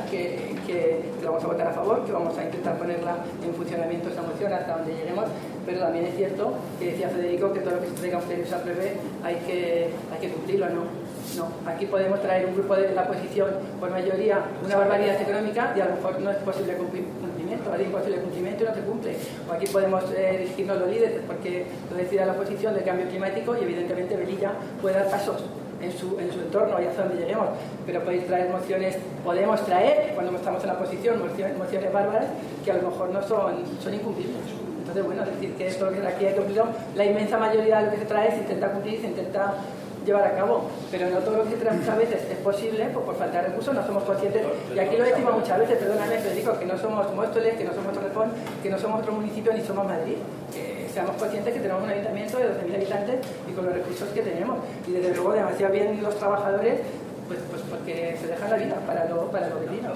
que lo vamos a votar a favor, que vamos a intentar ponerla en funcionamiento esa moción hasta donde lleguemos, pero también es cierto que decía Federico que todo lo que se traiga a ustedes a prevé hay que cumplirlo, ¿no? No, aquí podemos traer un grupo de la oposición por mayoría una barbaridad económica y a lo mejor no es posible cumplimiento, es imposible cumplimiento y no se cumple. O aquí podemos dirigirnos los líderes porque lo decida la oposición del cambio climático y evidentemente Velilla puede dar pasos en su entorno y hasta donde lleguemos, pero podéis traer mociones, podemos traer cuando estamos en la oposición mociones bárbaras que a lo mejor no son incumplibles. Entonces, bueno, decir que esto que aquí hay que cumplirlo, la inmensa mayoría de lo que se trae se intenta cumplir, se intenta llevar a cabo, pero no todo lo que se trae muchas veces es posible, pues por falta de recursos no somos conscientes, y aquí lo decimos muchas veces, perdóname, Federico, que no somos Móstoles, que no somos Torrejón, que no somos otro municipio ni somos Madrid, que seamos conscientes que tenemos un ayuntamiento de 12.000 habitantes y con los recursos que tenemos, y desde luego demasiado bien los trabajadores, pues porque se dejan la vida para los vecinos.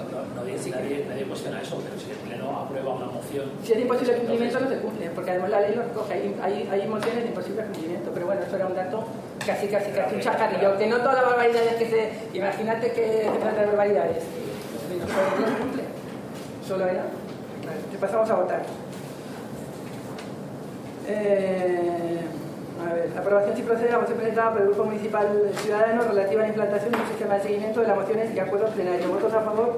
Nadie cuestiona eso, pero si el Pleno aprueba una moción... Si es de imposible cumplimiento no se cumple, porque además la ley lo recoge, hay mociones de imposible cumplimiento, pero bueno, eso era un dato casi un chascarrillo, que no todas las barbaridades que se... Imagínate que se trata de barbaridades, no se cumple, solo era... Vale, pasamos a votar. A ver, la aprobación si procede a la moción presentada por el Grupo Municipal Ciudadano relativa a la implantación de un sistema de seguimiento de las mociones y acuerdos plenarios. ¿Votos a favor?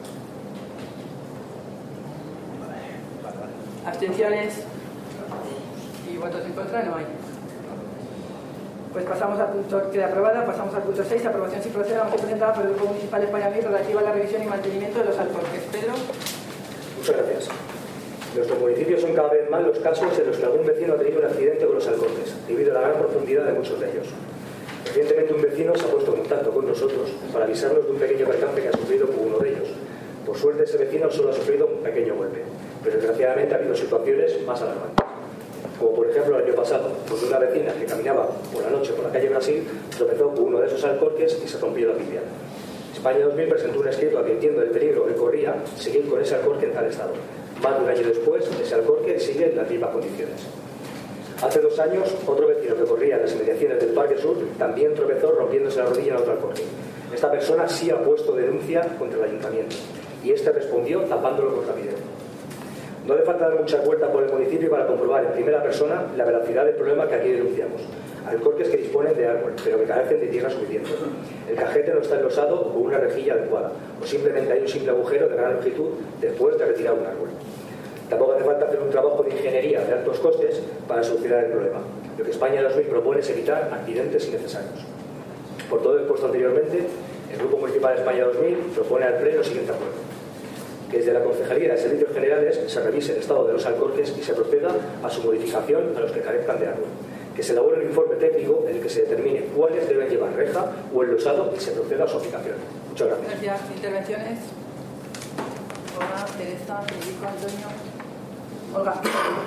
¿Abstenciones? ¿Y votos en contra? No hay. Pues pasamos al punto, queda aprobada, pasamos al punto 6, aprobación si procede a la moción presentada por el Grupo Municipal España relativa a la revisión y mantenimiento de los alcorques. Pedro. Muchas gracias. En nuestro municipio son cada vez más los casos en los que algún vecino ha tenido un accidente con los alcorques, debido a la gran profundidad de muchos de ellos. Recientemente un vecino se ha puesto en contacto con nosotros para avisarnos de un pequeño percance que ha sufrido con uno de ellos. Por suerte ese vecino solo ha sufrido un pequeño golpe, pero desgraciadamente ha habido situaciones más alarmantes. Como por ejemplo el año pasado, cuando una vecina que caminaba por la noche por la calle Brasil tropezó con uno de esos alcorques y se rompió la tibia. España 2000 presentó un escrito advirtiendo del peligro que corría seguir con ese alcorque en tal estado. Más de un año después, ese alcorque sigue en las mismas condiciones. Hace 2 años, otro vecino que corría en las inmediaciones del Parque Sur también tropezó rompiéndose la rodilla en otro alcorque. Esta persona sí ha puesto denuncia contra el ayuntamiento y este respondió tapándolo con rapidez. No le falta dar muchas vueltas por el municipio para comprobar en primera persona la veracidad del problema que aquí denunciamos. Alcorques que disponen de árbol, pero que carecen de tierra suficiente. El cajete no está enlosado con una rejilla adecuada, o simplemente hay un simple agujero de gran longitud después de retirar un árbol. Tampoco hace falta hacer un trabajo de ingeniería de altos costes para solucionar el problema. Lo que España 2000 propone es evitar accidentes innecesarios. Por todo lo expuesto anteriormente, el Grupo Municipal de España 2000 propone al Pleno el siguiente acuerdo: que desde la Concejalía de Servicios Generales se revise el estado de los alcorques y se proceda a su modificación a los que carezcan de árbol. Que se elabore un informe técnico en el que se determine cuáles deben llevar reja o enlosado y se proceda a su aplicación. Muchas gracias. Gracias. ¿Intervenciones? Olga, Teresa, Federico, Antonio. Olga.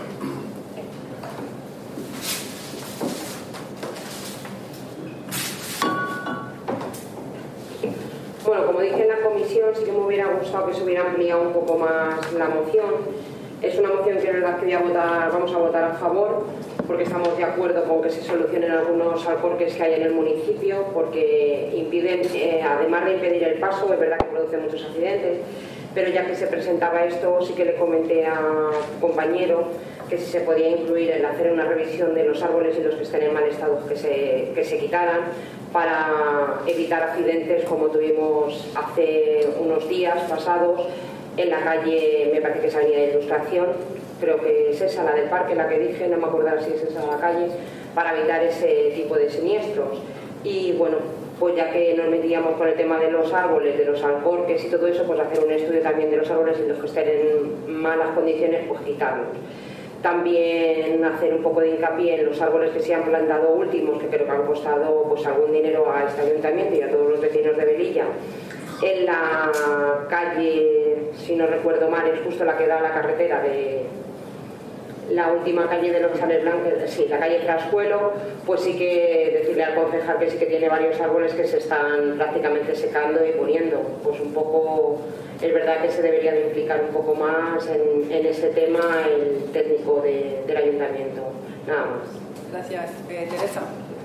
Bueno, como dije en la comisión, sí que me hubiera gustado que se hubiera ampliado un poco más la moción. Es una moción que es verdad que vamos a votar a favor, porque estamos de acuerdo con que se solucionen algunos alcorques que hay en el municipio, porque impiden, además de impedir el paso, es verdad que produce muchos accidentes, pero ya que se presentaba esto, sí que le comenté a un compañero que si se podía incluir el hacer una revisión de los árboles y los que estén en mal estado que se quitaran, para evitar accidentes como tuvimos hace unos días pasados en la calle, me parece que es Avenida de Ilustración, creo que es esa, la del parque, la que dije, no me acuerdo si es esa la calle, para evitar ese tipo de siniestros. Y bueno, pues ya que nos metíamos con el tema de los árboles, de los alcorques y todo eso, pues hacer un estudio también de los árboles y los que estén en malas condiciones, pues quitarlos. También hacer un poco de hincapié en los árboles que se han plantado últimos, que creo que han costado pues algún dinero a este ayuntamiento y a todos los vecinos de Velilla. En la calle, si no recuerdo mal, es justo la que da a la carretera de la última calle de los Chales Blancos, sí, la calle Frascuelo, pues sí que decirle al concejal que sí que tiene varios árboles que se están prácticamente secando y muriendo. Pues un poco, es verdad que se debería de implicar un poco más en ese tema el técnico del ayuntamiento. Nada más. Gracias. Teresa.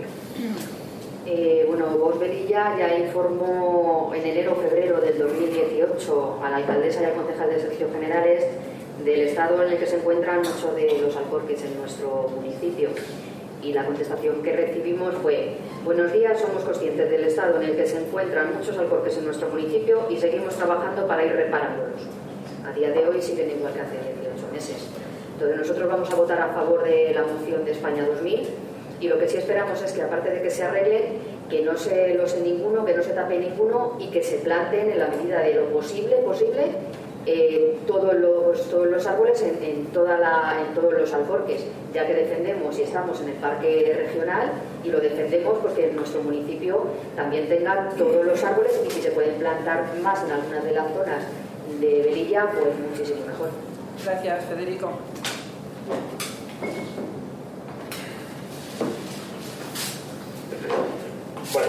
Bueno, Vox Velilla ya informó en enero o febrero del 2018 a la alcaldesa y al concejal de Servicios Generales del estado en el que se encuentran muchos de los alcorques en nuestro municipio. Y la contestación que recibimos fue: buenos días, somos conscientes del estado en el que se encuentran muchos alcorques en nuestro municipio y seguimos trabajando para ir reparándolos. A día de hoy siguen igual que hace 18 meses. Entonces nosotros vamos a votar a favor de la moción de España 2000 y lo que sí esperamos es que, aparte de que se arregle, que no se lose ninguno, que no se tape ninguno y que se planten en la medida de lo posible todos los árboles en todos los alcorques, ya que defendemos y estamos en el parque regional y lo defendemos porque en nuestro municipio también tengan todos los árboles, y si se pueden plantar más en algunas de las zonas de Velilla, pues muchísimo mejor. Gracias, Federico. Bueno,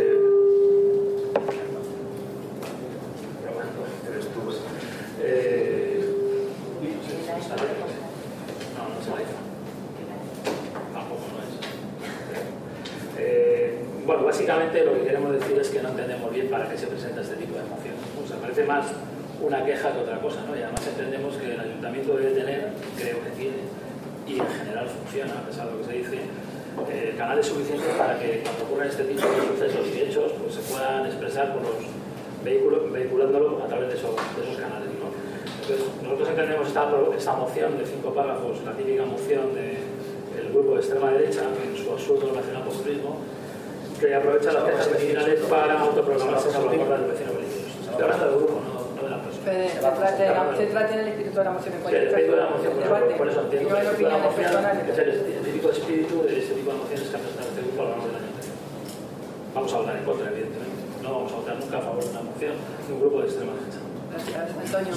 bueno, básicamente lo que queremos decir es que no entendemos bien para qué se presenta este tipo de mociones. O sea, parece más una queja que otra cosa, ¿no? Y además entendemos que el ayuntamiento debe tener, creo que tiene, y en general funciona, a pesar de lo que se dice, canales suficientes para que cuando ocurran este tipo de sucesos y hechos, pues se puedan expresar por los vehículos, vehiculándolo a través de esos canales, ¿no? Entonces, nosotros entendemos esta moción de 5 párrafos, la típica moción del grupo de extrema derecha, en su absurdo nacionalpopulismo, que aprovecha las quejas vecinales para autoproclamarse salvaguardas del vecino peligroso. Se va hablando del grupo, no de la persona. Se trata en el espíritu de la moción. El espíritu de la moción, por eso entiendo que el espíritu de la moción es el típico espíritu de este tipo de mociones que ha presentado este grupo a lo largo del año anterior. Vamos a votar en contra, evidentemente. No vamos a votar nunca a favor de una moción de un grupo de extrema derecha. Gracias, Antonio.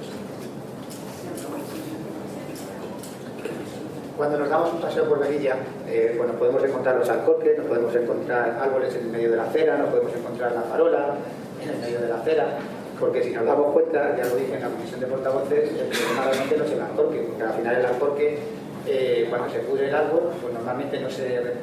Cuando nos damos un paseo por Velilla, bueno, podemos encontrar los alcorques, nos podemos encontrar árboles en medio de la acera, nos podemos encontrar la farola, en el medio de la acera, porque si nos damos cuenta, ya lo dije en la comisión de portavoces, el problema realmente no es el alcorque, porque al final el alcorque, cuando se pudre el árbol, pues normalmente no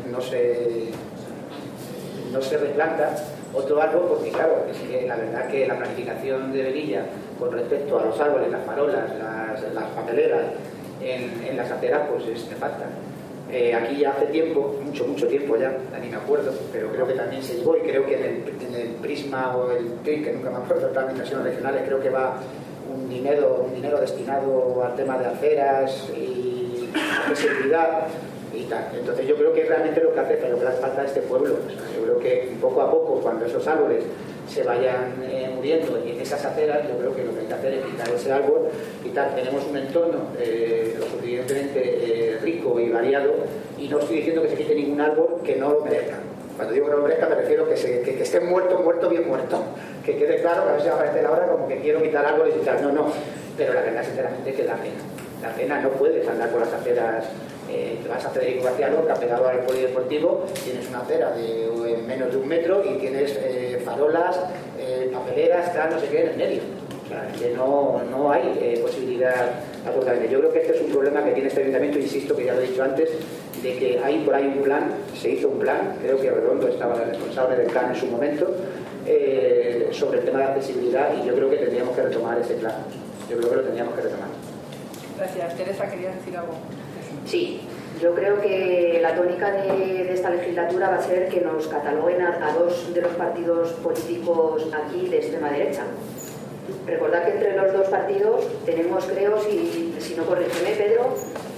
se replanta otro árbol, porque claro, es que la verdad que la planificación de Velilla con respecto a los árboles, las farolas, las papeleras en las aceras, pues es nefasta. Aquí ya hace tiempo, mucho tiempo ya ni me acuerdo, pero creo que también se llevó, y creo que en el Prisma o el TIC, que nunca me acuerdo, el plan de inversiones regionales, creo que va un dinero destinado al tema de aceras y accesibilidad y tal. Entonces yo creo que realmente lo que hace falta a este pueblo. Yo creo que poco a poco, cuando esos árboles se vayan muriendo y en esas aceras, yo creo que lo que hay que hacer es quitar ese árbol y tal. Tenemos un entorno lo suficientemente rico y variado, y no estoy diciendo que se quite ningún árbol que no lo merezca. Cuando digo que no lo merezca me refiero que esté muerto, bien muerto. Que quede claro, que a veces aparece la hora como que quiero quitar árboles y tal. No. Pero la verdad, sinceramente, que da pena. Da pena, no puedes andar por las aceras. Te vas a Federico García Lorca pegado al polideportivo, tienes una acera de menos de 1 metro y tienes farolas, papeleras, tal, no sé qué, en el medio. O sea, que no hay posibilidad absolutamente. Yo creo que este es un problema que tiene este ayuntamiento, insisto, que ya lo he dicho antes, de que hay por ahí un plan, se hizo un plan, creo que Redondo estaba el responsable del plan en su momento, sobre el tema de accesibilidad, y yo creo que tendríamos que retomar ese plan. Yo creo que lo tendríamos que retomar. Gracias. Teresa, ¿querías decir algo? Sí, yo creo que la tónica de esta legislatura va a ser que nos cataloguen a 2 de los partidos políticos aquí de extrema derecha. Recordad que entre los 2 partidos tenemos, creo, si no corrígeme, Pedro,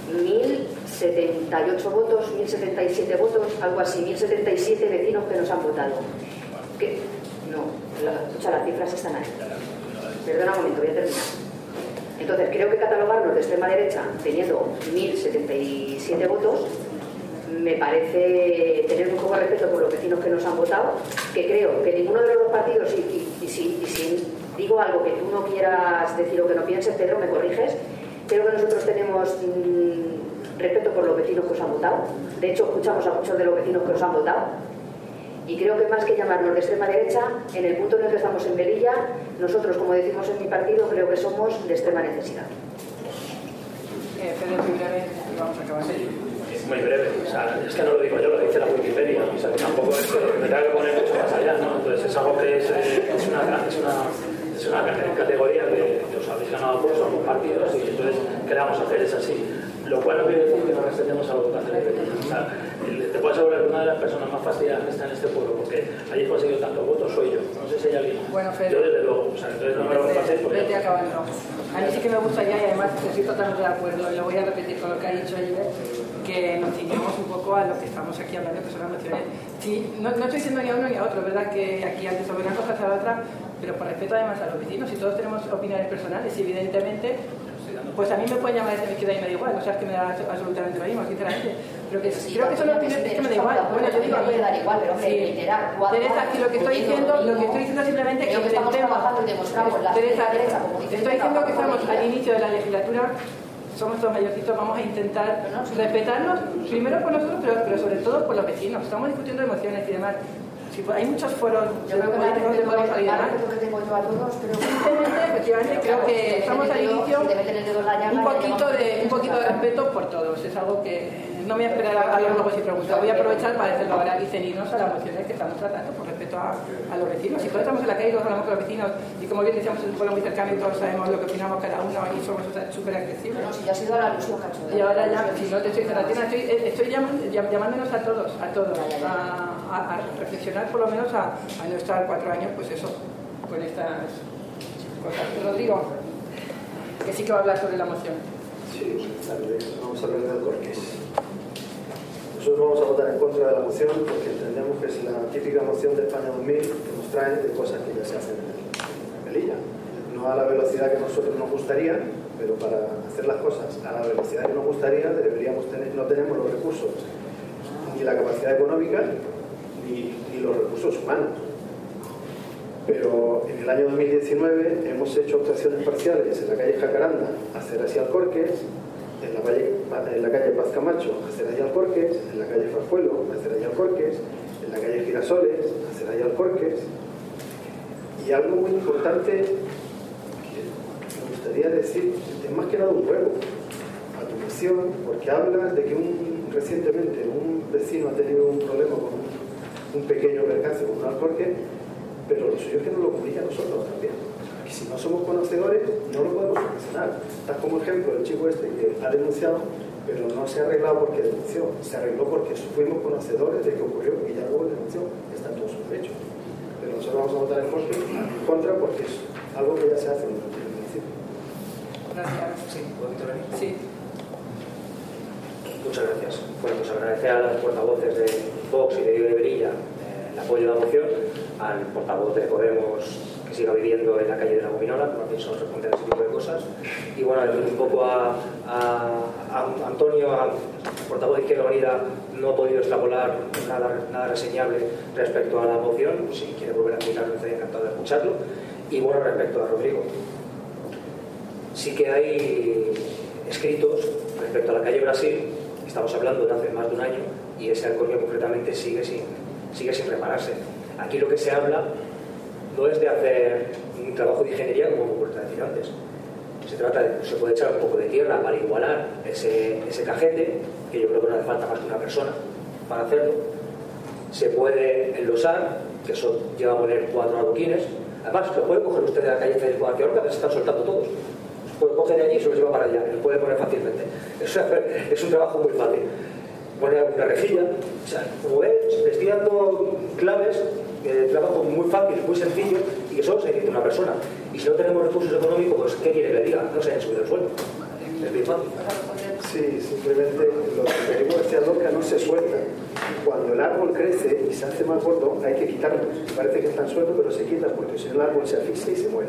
1.078 votos, 1.077 votos, algo así, 1.077 vecinos que nos han votado. ¿Qué? No, las cifras están ahí. Perdona un momento, voy a terminar. Entonces, creo que catalogarnos de extrema derecha teniendo 1.077 votos me parece tener un poco de respeto por los vecinos que nos han votado, que creo que ninguno de los 2 partidos, y si digo algo que tú no quieras decir o que no pienses, Pedro, me corriges, creo que nosotros tenemos respeto por los vecinos que os han votado. De hecho, escuchamos a muchos de los vecinos que os han votado. Y creo que más que llamarnos de extrema derecha, en el punto en el que estamos en Velilla, nosotros, como decimos en mi partido, creo que somos de extrema necesidad. Pedro, muy breve, y vamos a acabar. Muy breve, o sea, es que no lo digo yo, lo dice la Wikipedia, o sea, que tampoco es que me tenga que poner mucho más allá, ¿no? Entonces es algo que es una categoría que os habéis ganado por los partidos, y entonces, ¿qué le vamos a hacer? Es así. Lo cual no quiere decir que no respetemos a la votación de Velilla. O sea, te puedo asegurar que una de las personas más fastidiadas que está en este pueblo, porque allí he conseguido tantos votos, soy yo. No sé si hay alguien. Bueno, Fede, yo desde luego, o sea, entonces no me lo compartéis porque... Vete acabando. A mí sí que me gustaría, y además estoy totalmente de acuerdo, y lo voy a repetir con lo que ha dicho ayer, que nos ciñamos un poco a lo que estamos aquí hablando, que son las mociones. Sí, no estoy diciendo ni a uno ni a otro, es verdad que aquí antes sobre una cosa hacia la otra, pero por respeto además a los vecinos, y todos tenemos opiniones personales, y evidentemente, pues a mí me pueden llamar de izquierda y me da igual, o sea, es que me da absolutamente lo mismo, sinceramente. Pero que sí, creo que son opiniones que me da igual. Bueno, yo digo, me da igual, pero reiterar. Teresa, y lo que estoy diciendo simplemente que estamos trabajando y demostramos la Teresa, te estoy diciendo que estamos al inicio de la legislatura, somos todos mayorcitos, vamos a intentar respetarnos primero por nosotros, pero sobre todo por los vecinos. Estamos discutiendo emociones y demás. Sí, pues hay muchos foros de políticos de solidaridad que tengo yo a todos, pero efectivamente creo que estamos al inicio un poquito de respeto por todos. Es algo que no me voy a esperar a los luego si preguntas, voy a aprovechar para decirlo ahora y ceñirnos a las mociones que estamos tratando por respeto a los vecinos. Si todos estamos en la calle y todos hablamos con los vecinos, y como bien decíamos, es un pueblo muy cercano y todos sabemos lo que opinamos cada uno y somos súper accesibles. No, si ya ha sido la alusión, Cacho. Y ahora ya, si no te estoy llamándonos a todos a reflexionar por lo menos a no estar 4 años, pues eso, con estas cosas. Rodrigo, que sí que va a hablar sobre la moción. Sí, vamos a hablar de Alcorques. Nosotros vamos a votar en contra de la moción porque entendemos que es la típica moción de España 2000 que nos trae de cosas que ya se hacen en Melilla. No a la velocidad que nosotros nos gustaría, pero para hacer las cosas a la velocidad que nos gustaría deberíamos tener, no tenemos los recursos, ni la capacidad económica, ni los recursos humanos. Pero en el año 2019 hemos hecho actuaciones parciales en la calle Jacaranda, Aceras y Alcorques, en la calle Paz Camacho, Aceras y Alcorques, en la calle Farjuelo, Aceras y Alcorques, en la calle Girasoles, Aceras y Alcorques. Y algo muy importante que me gustaría decir, es más que nada un ruego a tu moción, porque hablas de que recientemente un vecino ha tenido un problema con un pequeño percance, con un alcorque, pero lo suyo es que nos lo comunique a nosotros también. Y si no somos conocedores, no lo podemos solucionar. Estás como ejemplo el chico este que ha denunciado, pero no se ha arreglado porque denunció, se arregló porque fuimos conocedores de que ocurrió y ya luego denunció, está en todos sus derechos. Pero nosotros vamos a votar en contra porque es algo que ya se hace en el municipio. Gracias. Sí, ¿puedo intervenir? Sí. Muchas gracias. Bueno, pues agradecer a los portavoces de Vox y de Iberilla el apoyo a la moción, al portavoz de Podemos que siga viviendo en la calle de la Gominola, no pienso responder a ese tipo de cosas. Y bueno, un poco a Antonio, al portavoz de Izquierda Unida, no ha podido extrapolar nada reseñable respecto a la moción. Si quiere volver a explicarlo, estaría encantado de escucharlo. Y bueno, respecto a Rodrigo, sí que hay escritos respecto a la calle Brasil. Estamos hablando de hace más de un año y ese alcorque concretamente sigue sin repararse. Aquí lo que se habla no es de hacer un trabajo de ingeniería, como me gusta decir antes. Se trata de, se puede echar un poco de tierra para igualar ese cajete, que yo creo que no hace falta más que una persona para hacerlo. Se puede enlosar, que eso lleva a poner 4 adoquines. Además, lo puede coger usted de la calle Federico García Lorca, que se están soltando todos. Pues coge de allí y se los lleva para allá, lo puede poner fácilmente. Eso es un trabajo muy fácil. Poner una rejilla, o sea, como ves, le estoy dando claves de trabajo muy fácil, muy sencillo y que solo se necesita una persona. Y si no tenemos recursos económicos, pues ¿qué quiere que le diga? No se hayan subido el sueldo. Es bien fácil. Sí, simplemente los Federico García Lorca no se sueltan. Cuando el árbol crece y se hace más gordo, hay que quitarlos. Parece que están sueltos, pero se quitan porque si no el árbol se asfixia y se muere.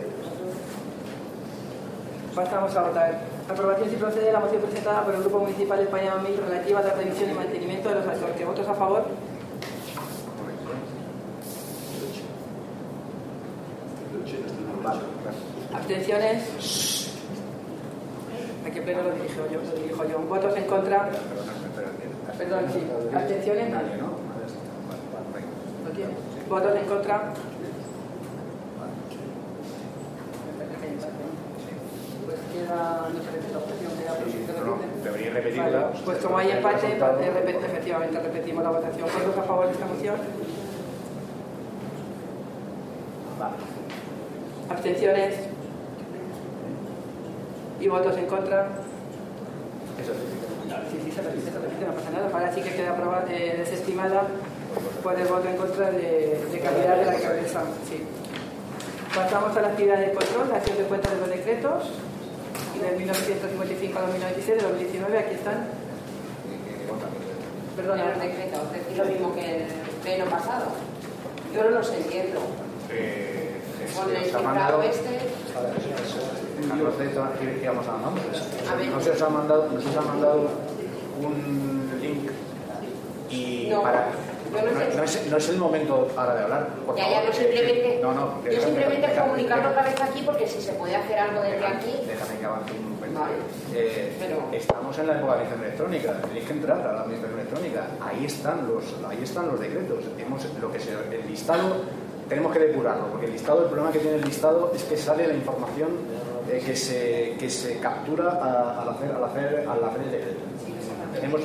Pasamos a votar. Aprobación si procede la moción presentada por el Grupo Municipal de España 2000 relativa a la revisión y mantenimiento de los alcorques. ¿Votos a favor? ¿Abstenciones? ¿A qué pleno lo dirijo yo? ¿Votos en contra? Perdón, sí. ¿Abstenciones? ¿Lo tiene? ¿Votos en contra? Pues queda, no se repite la votación, debería repetirla. Vale, pues como hay empate, efectivamente repetimos la votación. ¿Votos a favor de esta moción? Vale. ¿Abstenciones? ¿Y votos en contra? Sí, se repite, no pasa nada. Ahora sí que queda aprobada, desestimada por el voto en contra de calidad de la cabeza. Sí. Pasamos a la actividad de control, la acción de cuentas de los decretos. Y del 1955 al 2096, de 2019, aquí están. Perdón, los decretos, es decir, lo mismo que el pleno pasado. Yo no los entiendo. Con el cifrado este. No se os ha mandado un link y no, para. No es el momento ahora de hablar. Por favor. No simplemente. Yo simplemente comunicarlo otra vez aquí porque si se puede hacer algo desde aquí. Déjame que avance un momento. Vale. Estamos en la época de administración electrónica. Tenéis que entrar a la administración electrónica. Ahí están los decretos. El listado tenemos que depurarlo porque el problema que tiene el listado es que sale la información que se captura al hacer el decreto. Tenemos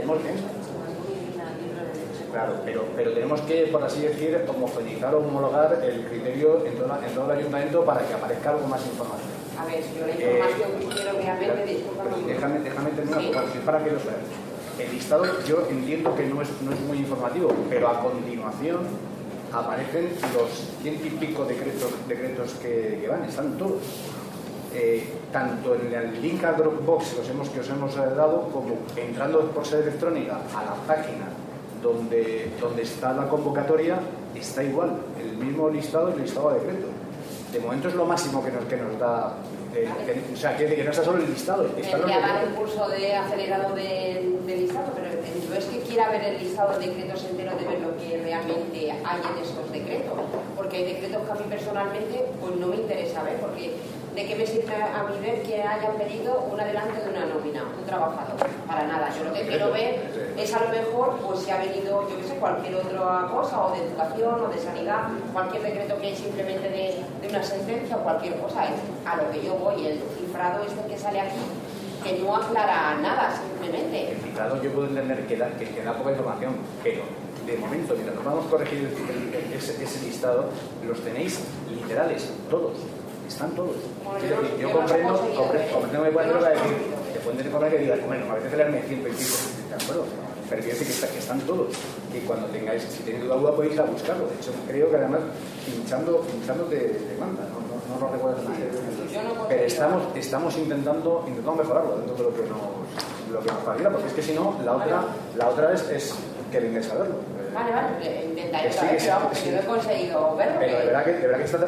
claro, pero tenemos que, por así decir, homogeneizar o homologar el criterio en todo el ayuntamiento para que aparezca algo más información. A ver, yo la información que quiero realmente, disculpa. Déjame terminar, sí. Para que lo veas. El listado yo entiendo que no es muy informativo, pero a continuación aparecen los 100 y pico decretos que van, están todos. Tanto en el link a Dropbox que os hemos dado, como entrando por sede electrónica a la página donde está la convocatoria, está igual, el mismo listado, el listado de decretos. De momento es lo máximo que nos da, o sea, que no está solo el listado. Tendría dar un curso de acelerado del listado, pero yo es que quiera ver el listado de decretos entero, de ver lo que realmente hay en estos decretos, porque hay decretos que a mí personalmente pues no me interesa ver, porque ¿de qué me sirve a mí ver que hayan pedido un adelanto de una nómina, un trabajador? Para nada, yo lo que quiero ver es a lo mejor, pues si ha venido, yo qué sé, cualquier otra cosa, o de educación, o de sanidad, cualquier decreto que es simplemente de una sentencia o cualquier cosa, es a lo que yo voy. El cifrado este que sale aquí, que no aclara nada, simplemente. El cifrado yo puedo entender que da poca información, pero de momento, mientras nos vamos a corregir ese listado, los tenéis literales, todos. Están todos. Bueno, yo comprendo que puede decir, te pueden decir que digas, bueno, a veces leerme 100 y pico, de acuerdo, pero quiero decir que están todos. Que cuando tengáis, si tenéis duda, podéis ir a buscarlo. De hecho, creo que además pinchando te manda, no lo recuerdas nada. Pero estamos intentando mejorarlo dentro de lo que nos facilita, porque es que si no, la otra es que vengáis a verlo. Vale, intentaré otra vez, pero vamos, que yo no he conseguido verlo. Pero de verdad que está,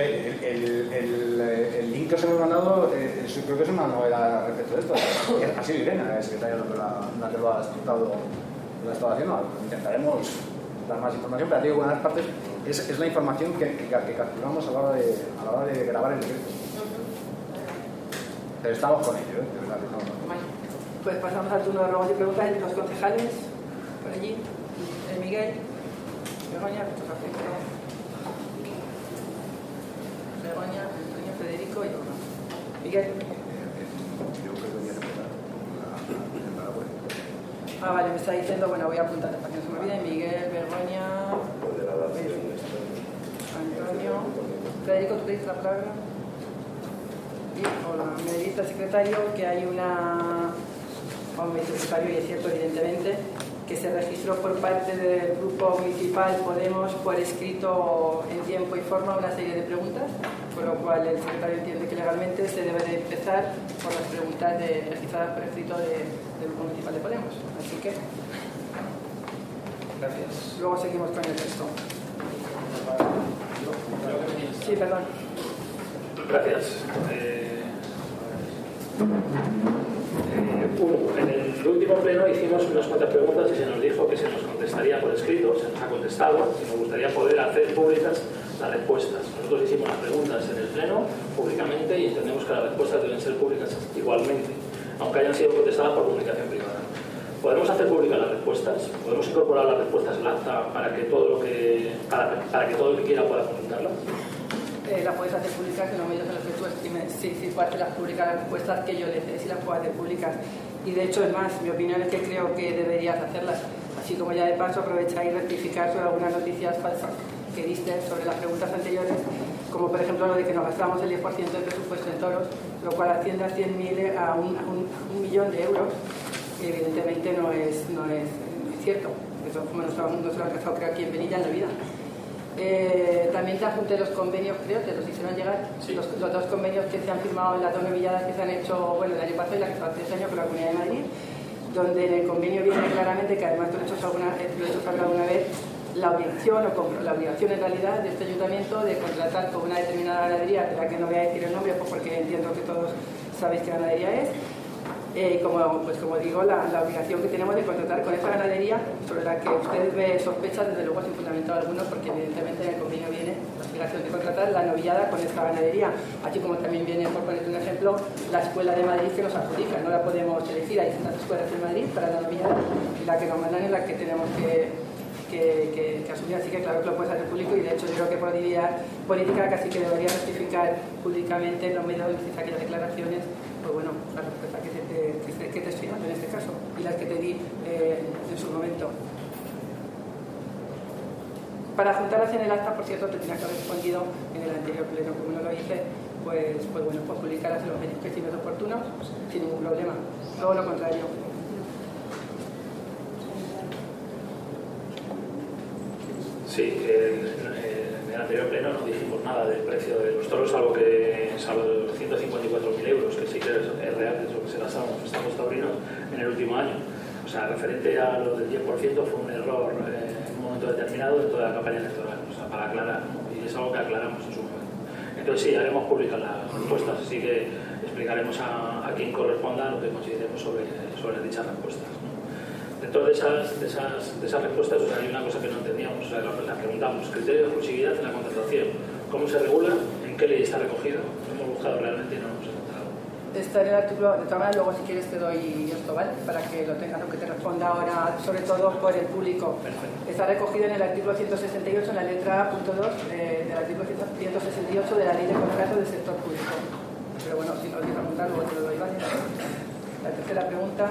el link que os hemos mandado, creo que es una novedad respecto de esto. Ha sido Irene, la secretaria, la que lo ha estado haciendo. Intentaremos dar más información, pero digo, buenas partes es la información que capturamos a la hora de grabar el directo. Pero estamos con ello, de verdad. Pues pasamos al turno de ruegos y preguntas entre los concejales, por allí. Miguel, Begoña, Begoña, Antonio, Federico y yo. Miguel. Vale, me está diciendo, bueno, voy a apuntar para que no se me olvide. Miguel, Begoña, Antonio, Federico, ¿tú te dices la palabra? Y hola, me dice el secretario que hay secretario, y es cierto, evidentemente, que se registró por parte del Grupo Municipal Podemos por escrito en tiempo y forma una serie de preguntas, por lo cual el secretario entiende que legalmente se debe de empezar por las preguntas registradas por escrito del Grupo Municipal de Podemos. Así que... Gracias. Luego seguimos con el texto. Sí, perdón. Gracias. En el último pleno hicimos unas cuantas preguntas y se nos dijo que se nos contestaría por escrito, se nos ha contestado y nos gustaría poder hacer públicas las respuestas. Nosotros hicimos las preguntas en el pleno públicamente y entendemos que las respuestas deben ser públicas igualmente, aunque hayan sido contestadas por comunicación privada. ¿Podemos hacer públicas las respuestas? ¿Podemos incorporar las respuestas al acta para que todo el que quiera pueda comentarlas? La puedes hacer públicas en los medios en los que tú estimes. Sí, puedes hacerlas públicas las respuestas que yo les dé, si las puedo hacer públicas. Y de hecho, es más, mi opinión es que creo que deberías hacerlas. Así como ya de paso aprovechar y rectificar sobre algunas noticias falsas que diste sobre las preguntas anteriores, como por ejemplo lo de que nos gastamos el 10% del presupuesto en toros, lo cual asciende a 100.000 a un millón de euros, que evidentemente no es cierto. Eso no se lo han gastado, creo, aquí en Penilla en la vida. También te adjunté los convenios, creo, te los hicieron llegar, sí. Los dos convenios que se han firmado en las dos novilladas que se han hecho, bueno, el año pasado y la que se hace este año con la Comunidad de Madrid, donde en el convenio viene claramente, que además lo he hecho saber alguna vez, la obligación en realidad de este ayuntamiento de contratar con una determinada ganadería, de la que no voy a decir el nombre, pues porque entiendo que todos sabéis qué ganadería es. Como digo, la obligación que tenemos de contratar con esa ganadería, sobre la que usted ve sospechas, desde luego sin fundamentado alguno, porque evidentemente en el convenio viene la obligación de contratar la novillada con esta ganadería, así como también viene, por ponerte un ejemplo, la Escuela de Madrid que nos adjudica. No la podemos elegir, hay distintas escuelas en Madrid para la novillada, y la que nos mandan es la que tenemos que asumir, así que claro que lo puedes hacer público, y de hecho yo creo que por actividad política casi que debería rectificar públicamente en los medios de aquellas declaraciones, pues bueno, la respuesta que te estoy dando en este caso y las que te di en su momento. Para juntarlas en el acta, por cierto, te tenía que haber respondido en el anterior pleno, como no lo hice, pues bueno, pues publicarlas en los medios que estimes oportunos sin ningún problema. Todo lo contrario. Sí, en el anterior pleno no dijimos nada del precio de los toros, salvo los 154.000 euros, que sí que es real, es lo que se gastaron los estados taurinos en el último año. O sea, referente a lo del 10% fue un error en un momento determinado de toda la campaña electoral, o sea, para aclarar, ¿no? Y es algo que aclaramos en su momento. Entonces sí, haremos públicas las respuestas, así que explicaremos a quien corresponda lo que consideremos sobre dichas respuestas, ¿no? Dentro de esas respuestas, o sea, hay una cosa que no entendíamos, o sea, la preguntamos: criterio de exclusividad en la contratación, ¿cómo se regula? ¿En qué ley está recogido? Lo hemos buscado realmente y no nos hemos enterado. está en el artículo, de todas maneras, luego si quieres te doy esto, ¿vale? Para que lo tengas, aunque te responda ahora, sobre todo por el público. Perfecto. Está recogido en el artículo 168, en la letra A, punto 2, del artículo 168 de la Ley de Contratos del Sector Público. Pero bueno, si no lo quieres apuntar, luego te lo doy, ¿vale? La tercera pregunta.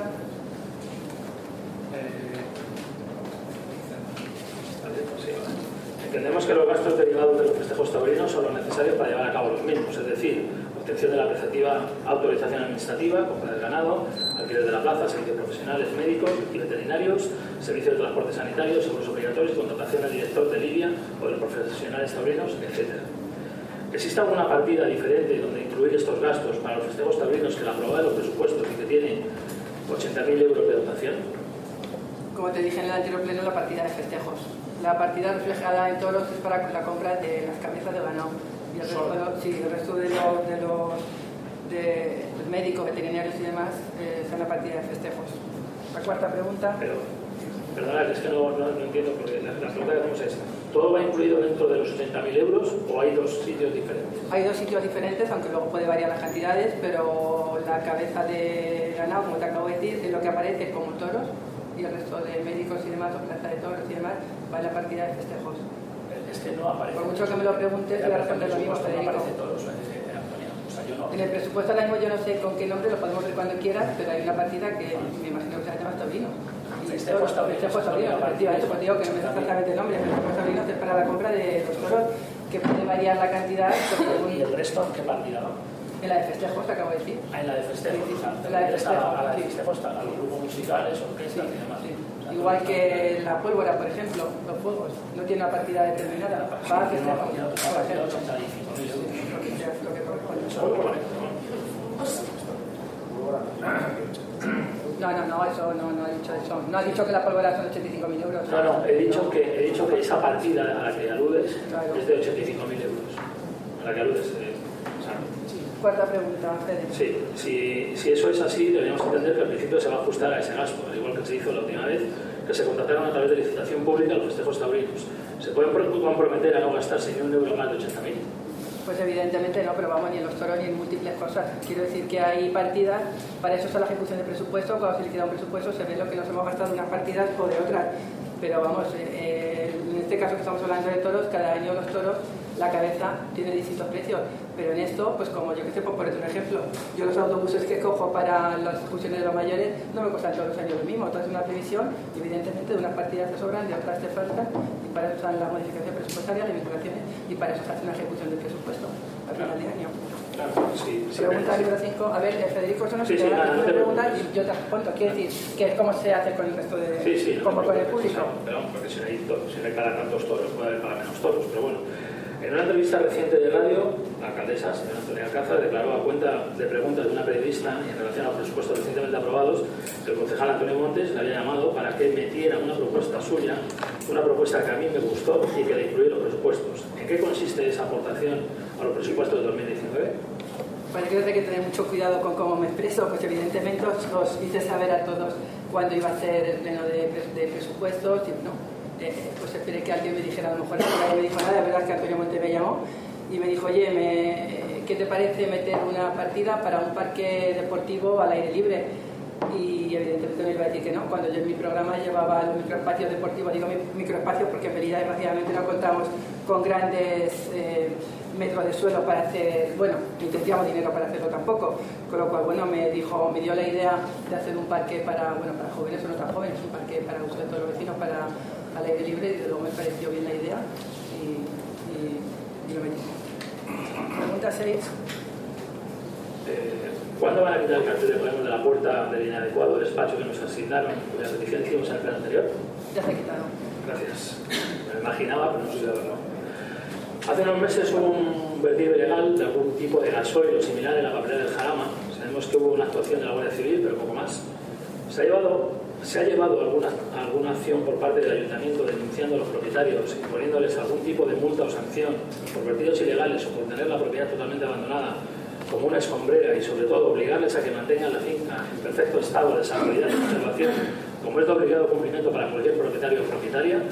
Entendemos que los gastos derivados de los festejos taurinos son los necesarios para llevar a cabo los mismos, es decir, obtención de la preceptiva autorización administrativa, compra del ganado, alquiler de la plaza, servicios profesionales, médicos y veterinarios, servicios de transporte sanitario, seguros obligatorios, contratación del director de lidia o de los profesionales taurinos, etc. ¿Existe alguna partida diferente donde incluir estos gastos para los festejos taurinos que la aprobada de los presupuestos y que tiene 80.000 euros de dotación? Como te dije en el anterior pleno, la partida de festejos. La partida reflejada en toros es para la compra de las cabezas de ganado. Y el resto de los médicos, veterinarios y demás son la partida de festejos. La cuarta pregunta. Perdona, es que no entiendo, porque la pregunta que hacemos es: ¿todo va incluido dentro de los 80.000 euros o hay dos sitios diferentes? Hay dos sitios diferentes, aunque luego puede variar las cantidades, pero la cabeza de ganado, como te acabo de decir, es lo que aparece como toros, y el resto de médicos y demás, o plaza de toros y demás, va en la partida de festejos. Es que no aparece. Por mucho que me lo preguntes, voy a responder lo mismo, Federico. En el presupuesto ahora mismo yo no sé con qué nombre, lo podemos ver cuando quieras, pero hay una partida que me imagino que se llama taurinos. Festejos taurinos, efectivamente, pues digo que no me sé exactamente el nombre, pero festejos taurinos es para la compra de los toros, que puede variar la cantidad. ¿Y el resto qué partida va? En la de festejos, te acabo de decir. En la de festejos. En la de festejos. A la de festejos, a los grupos musicales, orquestas y demás. Igual que la pólvora, por ejemplo, los fuegos, no tiene una partida determinada. Va a festejos, por ejemplo. Lo que corresponde. No, eso no ha dicho eso. No ha dicho que la pólvora son 85.000 euros. No, he dicho que esa partida a la que aludes es de 85.000 euros. A la que aludes. Cuarta pregunta, Fede. Sí, si eso es así, deberíamos entender que al principio se va a ajustar a ese gasto, al igual que se hizo la última vez, que se contrataron a través de licitación pública los festejos taurinos. ¿Se pueden comprometer a no gastarse ni un euro más de 80.000? Pues evidentemente no, pero vamos, ni en los toros ni en múltiples cosas. Quiero decir que hay partidas, para eso está la ejecución de presupuesto. Cuando se liquida un presupuesto se ve lo que nos hemos gastado de unas partidas o de otras. Pero vamos, en este caso que estamos hablando de toros, cada año los toros, la cabeza tiene distintos precios. Pero en esto, pues como yo que sé, por poner un ejemplo, yo los autobuses que cojo para las ejecuciones de los mayores no me cuestan todos los años lo mismo. Entonces es una previsión, evidentemente, de unas partidas te sobran, de otras te faltan, y para eso están las modificaciones presupuestarias, las vinculaciones, y para eso se hace una ejecución del presupuesto al final de año. Claro, sí. Pregunta número 5. A ver, Federico, eso no se te da la pregunta y yo te respondo. Quiero decir, que es cómo se hace con el resto de... como con el público. Pero porque si no hay para tantos toros, puede haber para menos toros, pero bueno. En una entrevista reciente de radio, la alcaldesa, señora Antonia Alcázar, declaró a cuenta de preguntas de una periodista en relación a los presupuestos recientemente aprobados que el concejal Antonio Montes le había llamado para que metiera una propuesta suya, una propuesta que a mí me gustó y que le incluía los presupuestos. ¿En qué consiste esa aportación a los presupuestos de 2019? Bueno, creo que hay que tener mucho cuidado con cómo me expreso, pues evidentemente os hice saber a todos cuándo iba a ser el pleno de presupuestos y no. Pues esperé que alguien me dijera, a lo mejor nadie me dijo nada. La verdad es que Antonio Monte me llamó y me dijo, oye, ¿qué te parece meter una partida para un parque deportivo al aire libre? Y evidentemente me iba a decir que no, cuando yo en mi programa llevaba los microespacios deportivos. Digo microespacios porque en Mérida desgraciadamente no contamos con grandes metros de suelo para hacer, bueno, ni tendríamos dinero para hacerlo tampoco, con lo cual, bueno, me dio la idea de hacer un parque para jóvenes o no tan jóvenes, un parque para uso de todos los vecinos, al aire libre, y desde luego me pareció bien la idea y lo metí. Pregunta 6. ¿Cuándo van a quitar el cartel de Podemos de la puerta del inadecuado despacho que nos asignaron, cuya petición hicimos en el pleno anterior? Ya se ha quitado. Gracias. Me lo imaginaba, pero no soy de verdad. Hace unos meses hubo un vertido ilegal de algún tipo de gasoil o similar en la papelera del Jarama. Sabemos que hubo una actuación de la Guardia Civil, pero poco más. ¿Se ha llevado alguna acción por parte del Ayuntamiento denunciando a los propietarios, imponiéndoles algún tipo de multa o sanción por vertidos ilegales o por tener la propiedad totalmente abandonada como una escombrera, y sobre todo obligarles a que mantengan la finca en perfecto estado de salubridad y conservación, como es de obligado cumplimiento para cualquier propietario o propietaria?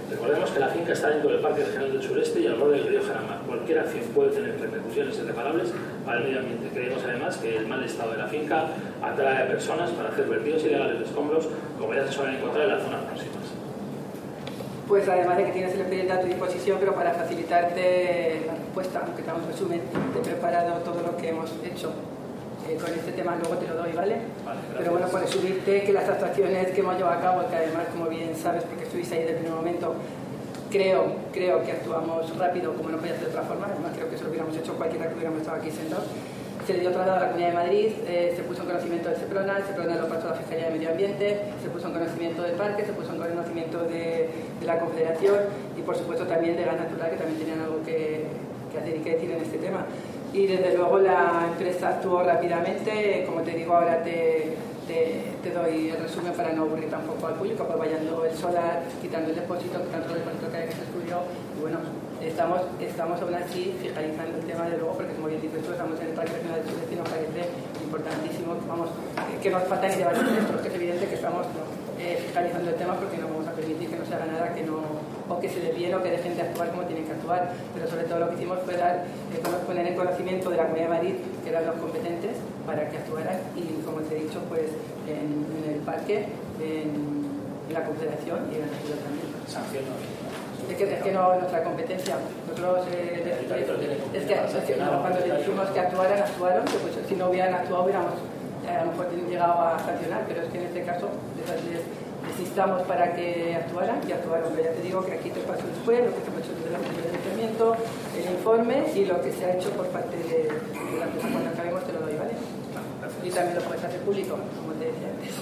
Recordemos que la finca está dentro del Parque Regional del Sureste y al borde del río Jarama. Cualquier acción puede tener repercusiones irreparables para el medio ambiente. Creemos además que el mal estado de la finca atrae a personas para hacer vertidos ilegales de escombros, como ya se suelen encontrar en las zonas próximas. Pues además de que tienes el expediente a tu disposición, pero para facilitarte la respuesta, aunque te hago un resumen, te he preparado todo lo que hemos hecho con este tema, luego te lo doy, ¿vale? Pero bueno, por resumirte que las actuaciones que hemos llevado a cabo, que además, como bien sabes, porque estuviste ahí desde el primer momento, creo que actuamos rápido, como no podía ser de otra forma, además creo que eso lo hubiéramos hecho cualquiera que hubiéramos estado aquí sentados. Se le dio traslado a la Comunidad de Madrid, se puso en conocimiento del Seprona, el Seprona lo pasó a la Fiscalía de Medio Ambiente, se puso en conocimiento del Parque, se puso en conocimiento de la Confederación y por supuesto también de Gas Natural, que también tenían algo que hacer y que decir en este tema. Y desde luego la empresa actuó rápidamente, como te digo, ahora te doy el resumen para no aburrir tampoco al público, pues vayando el solar, quitando el depósito, quitando el depósito que hay que se estudió, y bueno, estamos aún así fiscalizando el tema de luego, porque como bien dices tú, estamos en el Parque Regional del Sureste y nos parece importantísimo que nos falta ni debate de esto, porque es evidente que estamos fiscalizando el tema porque no vamos a permitir que no se haga nada o que se desvíen o que dejen de actuar como tienen que actuar, pero sobre todo lo que hicimos fue poner en conocimiento de la Comunidad de Madrid, que eran los competentes para que actuaran, y como te he dicho, pues en el parque, en la Confederación y en la ciudad también. Sanción no. Es que no es nuestra competencia. Nosotros es que no, cuando les dijimos que actuaran, pues si no hubieran actuado hubiéramos a lo mejor llegado a sancionar, pero es que en este caso les instamos para que actuaran y actuaron. Pero ya te digo que aquí te paso después lo que se ha hecho desde el ayuntamiento, el informe y lo que se ha hecho por parte de la empresa. Cuando acabemos te lo doy, ¿vale? Y también lo puedes hacer público, como te decía antes.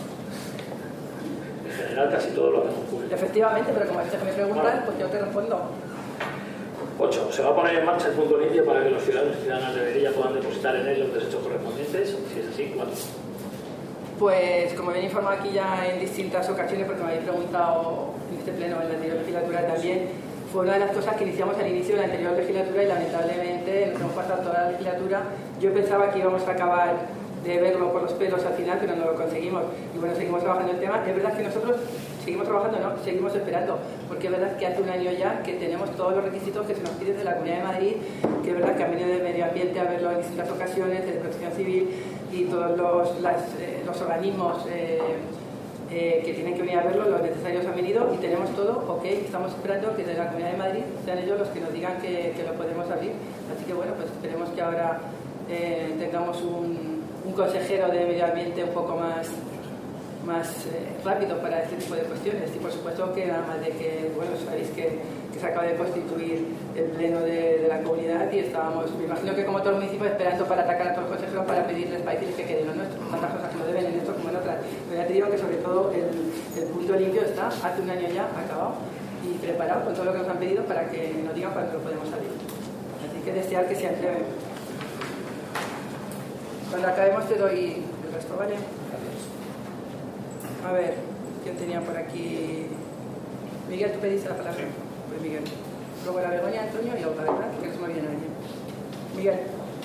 En general casi todo lo hacemos público. Efectivamente, pero como me preguntan, pues yo te respondo. 8. Se va a poner en marcha el punto limpio para que los ciudadanos y ciudadanas de Velilla puedan depositar en él los desechos correspondientes. Si es así, ¿cuándo? Pues como me he informado aquí ya en distintas ocasiones, porque me habéis preguntado en este pleno, en la anterior legislatura también, fue una de las cosas que iniciamos al inicio de la anterior legislatura y lamentablemente nos hemos pasado toda la legislatura. Yo pensaba que íbamos a acabar de verlo por los pelos al final, pero no lo conseguimos. Y bueno, seguimos trabajando el tema. Es verdad que nosotros seguimos trabajando, no, seguimos esperando, porque es verdad que hace un año ya que tenemos todos los requisitos que se nos piden de la Comunidad de Madrid, que es verdad que han venido de Medio Ambiente a verlo en distintas ocasiones, de Protección Civil y todos los organismos que tienen que venir a verlo, los necesarios han venido y tenemos todo, ok, estamos esperando que de la Comunidad de Madrid sean ellos los que nos digan que lo podemos abrir. Así que bueno, pues esperemos que ahora tengamos un consejero de Medio Ambiente un poco más rápido para este tipo de cuestiones. Y por supuesto que nada más de que, bueno, sabéis que se acaba de constituir el pleno de la comunidad y estábamos, me imagino que como todos los municipios, esperando para atacar a todos los consejeros para pedirles para decirles que queden lo nuestro, tantas cosas que no deben en esto como en otras. Pero ya te digo que sobre todo el punto limpio está hace un año ya acabado y preparado con todo lo que nos han pedido para que nos digan cuándo lo podemos abrir. Así que desear que sea en breve. Cuando acabemos te doy el resto, ¿vale? A ver, ¿quién tenía por aquí? Miguel, tú pediste la palabra. Pues Miguel. Luego la Begoña, Antonio y otra, ¿verdad? Que no se me olvide nadie. Miguel.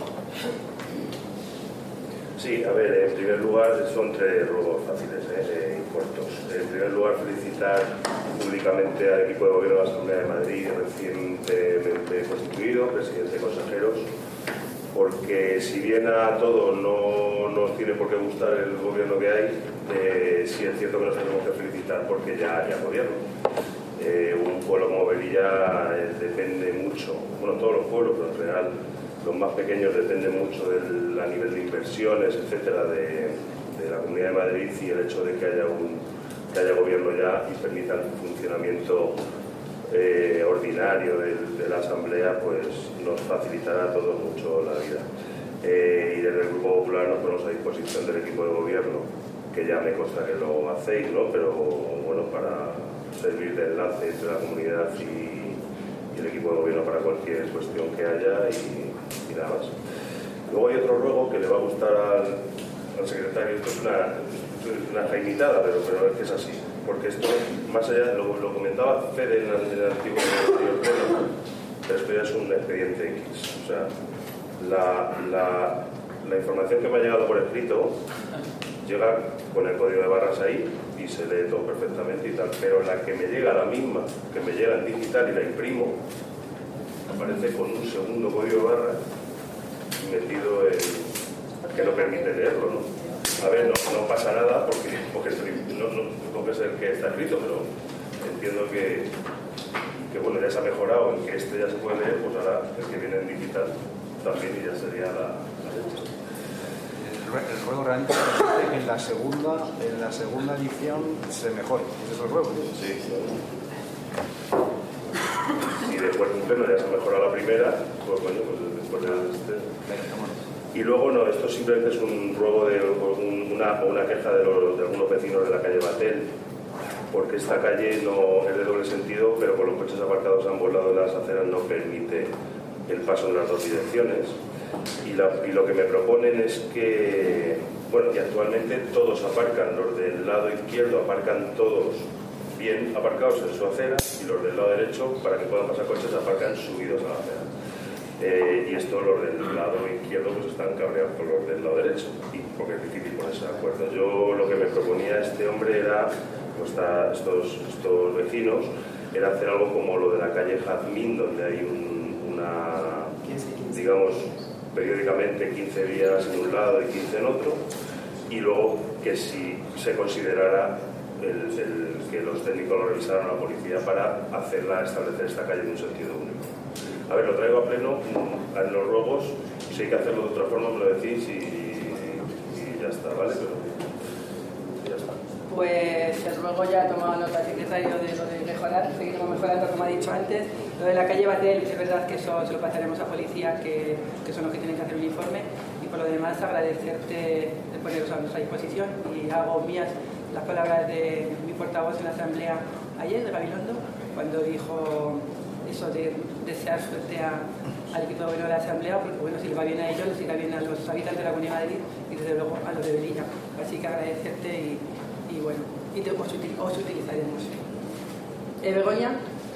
Sí, a ver, en primer lugar son tres ruegos fáciles y cortos. En primer lugar, felicitar públicamente al equipo de gobierno de la Comunidad de Madrid recientemente constituido, presidente y consejeros, porque si bien a todos no nos tiene por qué gustar el gobierno que hay, sí es cierto que nos tenemos que felicitar porque ya hay gobierno. Un pueblo como Velilla depende mucho, bueno, todos los pueblos, pero en general los más pequeños dependen mucho a nivel de inversiones, etcétera, de la Comunidad de Madrid, y el hecho de que haya gobierno ya y permita el funcionamiento ordinario de la Asamblea, pues nos facilitará a todos mucho la vida. Y desde el Grupo Popular nos ponemos a disposición del equipo de gobierno, que ya me consta que lo hacéis, ¿no? Pero bueno, para servir de enlace entre la comunidad y el equipo de gobierno para cualquier cuestión que haya y nada más. Luego hay otro ruego que le va a gustar al secretario. Esto es una jaimitada, pero es que es así. Porque esto, más allá, lo comentaba Fede en el antiguo pleno, pero esto ya es un expediente X. O sea, la información que me ha llegado por escrito llega con el código de barras ahí y se lee todo perfectamente y tal, pero la que me llega, la misma, que me llega en digital y la imprimo, aparece con un segundo código de barras metido en que no permite leerlo, ¿no? A ver, no pasa nada porque no es el que está escrito, pero entiendo que bueno, ya se ha mejorado en que este ya se puede leer, pues ahora el que viene en digital también y ya sería la leche. El ruego realmente consiste que en la segunda edición se mejore. ¿Ese es el ruego? Sí, claro. Y después de un pleno ya se ha mejorado la primera, pues bueno, pues después de este. Y luego no, esto simplemente es un ruego de una queja de algunos vecinos de la calle Batel, porque esta calle no es de doble sentido, pero con los coches aparcados a ambos lados de las aceras no permite el paso en las dos direcciones. Y lo que me proponen es que, bueno, y actualmente todos aparcan, los del lado izquierdo aparcan todos bien aparcados en su acera y los del lado derecho, para que puedan pasar coches, aparcan subidos a la acera. Y esto, los del lado izquierdo pues están cabreados por los del lado derecho, y porque es difícil ponerse de acuerdo. Yo lo que me proponía este hombre era, pues estos vecinos, era hacer algo como lo de la calle Jazmín, donde hay digamos, periódicamente 15 días en un lado y 15 en otro, y luego que si se considerara que los técnicos lo revisaran a la policía para establecer esta calle en un sentido único. A ver, lo traigo a pleno en los ruegos, si hay que hacerlo de otra forma me lo decís y ya está, ¿vale? Pero ya está. Pues el ruego ya ha tomado nota el secretario de lo de mejorar, seguiremos mejorando como ha dicho antes. Lo de la calle Batel, es verdad que eso se lo pasaremos a policía, que son los que tienen que hacer un informe, y por lo demás agradecerte de poneros a nuestra disposición, y hago mías las palabras de mi portavoz en la asamblea ayer, de Gabilondo, cuando dijo eso de desear suerte al equipo de gobierno de la asamblea, porque bueno, si le va bien a ellos, les irá bien a los habitantes de la Comunidad de Madrid y desde luego a los de Velilla. Así que agradecerte y bueno, os utilizaremos. Begoña.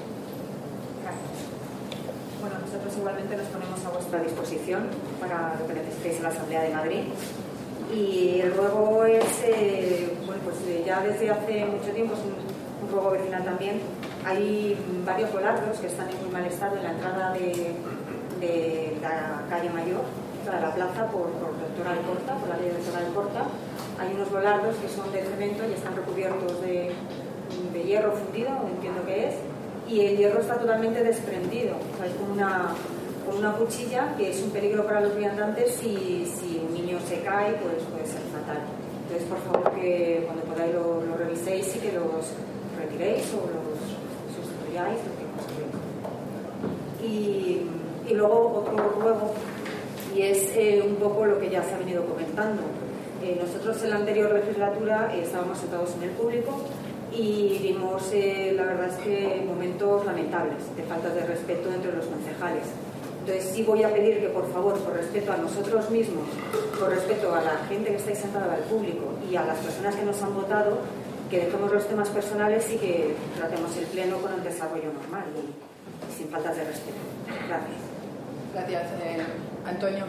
Bueno, nosotros igualmente nos ponemos a vuestra disposición para lo que necesitéis en la Asamblea de Madrid. Y el ruego es, bueno, pues ya desde hace mucho tiempo, es un ruego vecinal también. Hay varios volardos que están en muy mal estado en la entrada de la calle Mayor, de la plaza, por Doctora Alcorta, por la calle Doctora Alcorta. Hay unos volardos que son de cemento y están recubiertos de hierro fundido, entiendo que es, y el hierro está totalmente desprendido. O sea, hay como una cuchilla que es un peligro para los viandantes. Si un niño se cae, pues puede ser fatal. Entonces, por favor, que cuando podáis lo reviséis y que los retiréis o los sustituyáis, lo que consideréis. Y luego otro ruego, y es un poco lo que ya se ha venido comentando. Nosotros en la anterior legislatura estábamos sentados en el público y vimos, la verdad es que momentos lamentables de falta de respeto entre los concejales. Entonces sí voy a pedir que por favor, por respeto a nosotros mismos, por respeto a la gente que está ahí sentada, al público y a las personas que nos han votado, que dejemos los temas personales y que tratemos el pleno con el desarrollo normal y sin faltas de respeto. Gracias. Gracias, Antonio.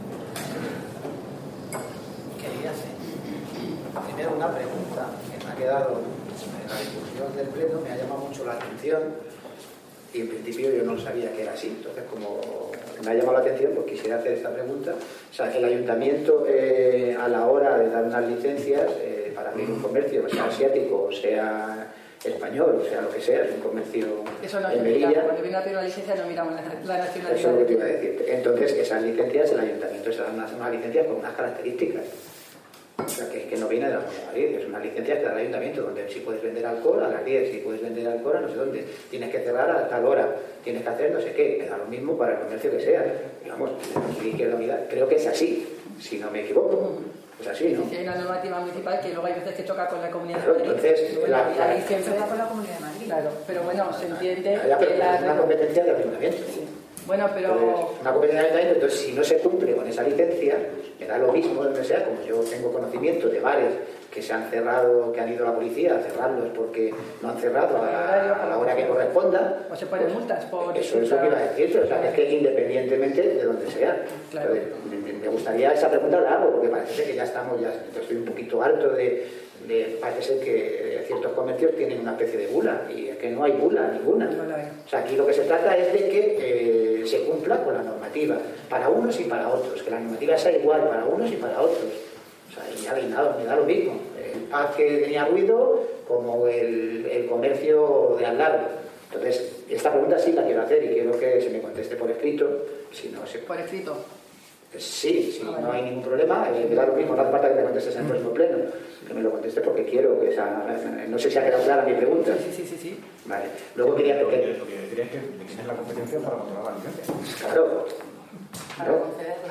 Quería hacer primero una pregunta que me ha quedado en la discusión del pleno, me ha llamado mucho la atención y en principio yo no sabía que era así. Entonces, como me ha llamado la atención, pues quisiera hacer esta pregunta. O sea, el ayuntamiento a la hora de dar unas licencias para abrir un comercio, sea asiático o sea español, o sea lo que sea, es un comercio eso no en Melilla. Cuando viene a pedir una licencia no miramos la nacionalidad. Eso es lo que te iba a decir. Entonces, esas licencias, el ayuntamiento se dan unas licencias con unas características. O sea, que no viene de la Comunidad de Madrid, es una licencia que da el ayuntamiento, donde si puedes vender alcohol a las 10, si puedes vender alcohol a no sé dónde, tienes que cerrar a tal hora, tienes que hacer no sé qué, que da lo mismo para el comercio que sea. Digamos, aquí Izquierda Unida, creo que es así, si no me equivoco. Es así, ¿no? Sí, hay una normativa municipal que luego hay veces que choca con la Comunidad de Claro, Madrid. entonces, la licencia choca con la Comunidad de Madrid. Claro, pero bueno, se entiende Ya, pero que es una competencia del ayuntamiento. Bueno, pero... Entonces, una competencia del ayuntamiento, entonces si no se cumple con esa licencia, me da lo mismo donde sea, como yo tengo conocimiento de bares que se han cerrado, que han ido a la policía a cerrarlos porque no han cerrado a la hora que corresponda. O se ponen multas por... Eso es lo que iba a decir, o sea, que es que independientemente de donde sea. Claro. Entonces, me gustaría esa pregunta la hago, porque parece que ya estamos, ya estoy un poquito harto parece ser que ciertos comercios tienen una especie de bula, y es que no hay bula ninguna. O sea, aquí lo que se trata es de que se cumpla con la normativa, para unos y para otros, que la normativa sea igual para unos y para otros. O sea, y ya me da lo mismo. El pub que tenía ruido como el comercio de al lado. Entonces, esta pregunta sí la quiero hacer y quiero que se me conteste por escrito. Si no se... ¿Por escrito? Sí, no hay ningún problema. Me da lo mismo, no hace falta que me contestes en el próximo pleno. Que me lo conteste porque quiero que no sé si ha quedado clara mi pregunta. Sí. Vale. Luego quería... Lo que decir es que tienes la competencia para controlar la licencia. Claro. Para concederla.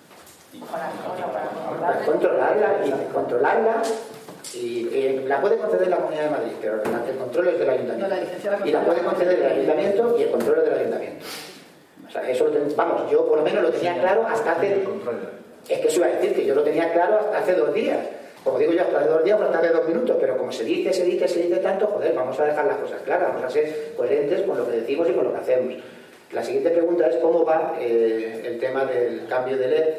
Para controlarla y la puede conceder la Comunidad de Madrid, pero el control es del Ayuntamiento. Y la puede conceder el Ayuntamiento y el control es del Ayuntamiento. O sea, eso vamos, yo por lo menos lo tenía claro hasta hace... Es que eso iba a decir que yo lo tenía claro hasta hace 2 días. Como digo yo, hasta hace 2 días, hasta hace 2 minutos, pero como se dice tanto, joder, vamos a dejar las cosas claras, vamos a ser coherentes con lo que decimos y con lo que hacemos. La siguiente pregunta es cómo va el tema del cambio de ley,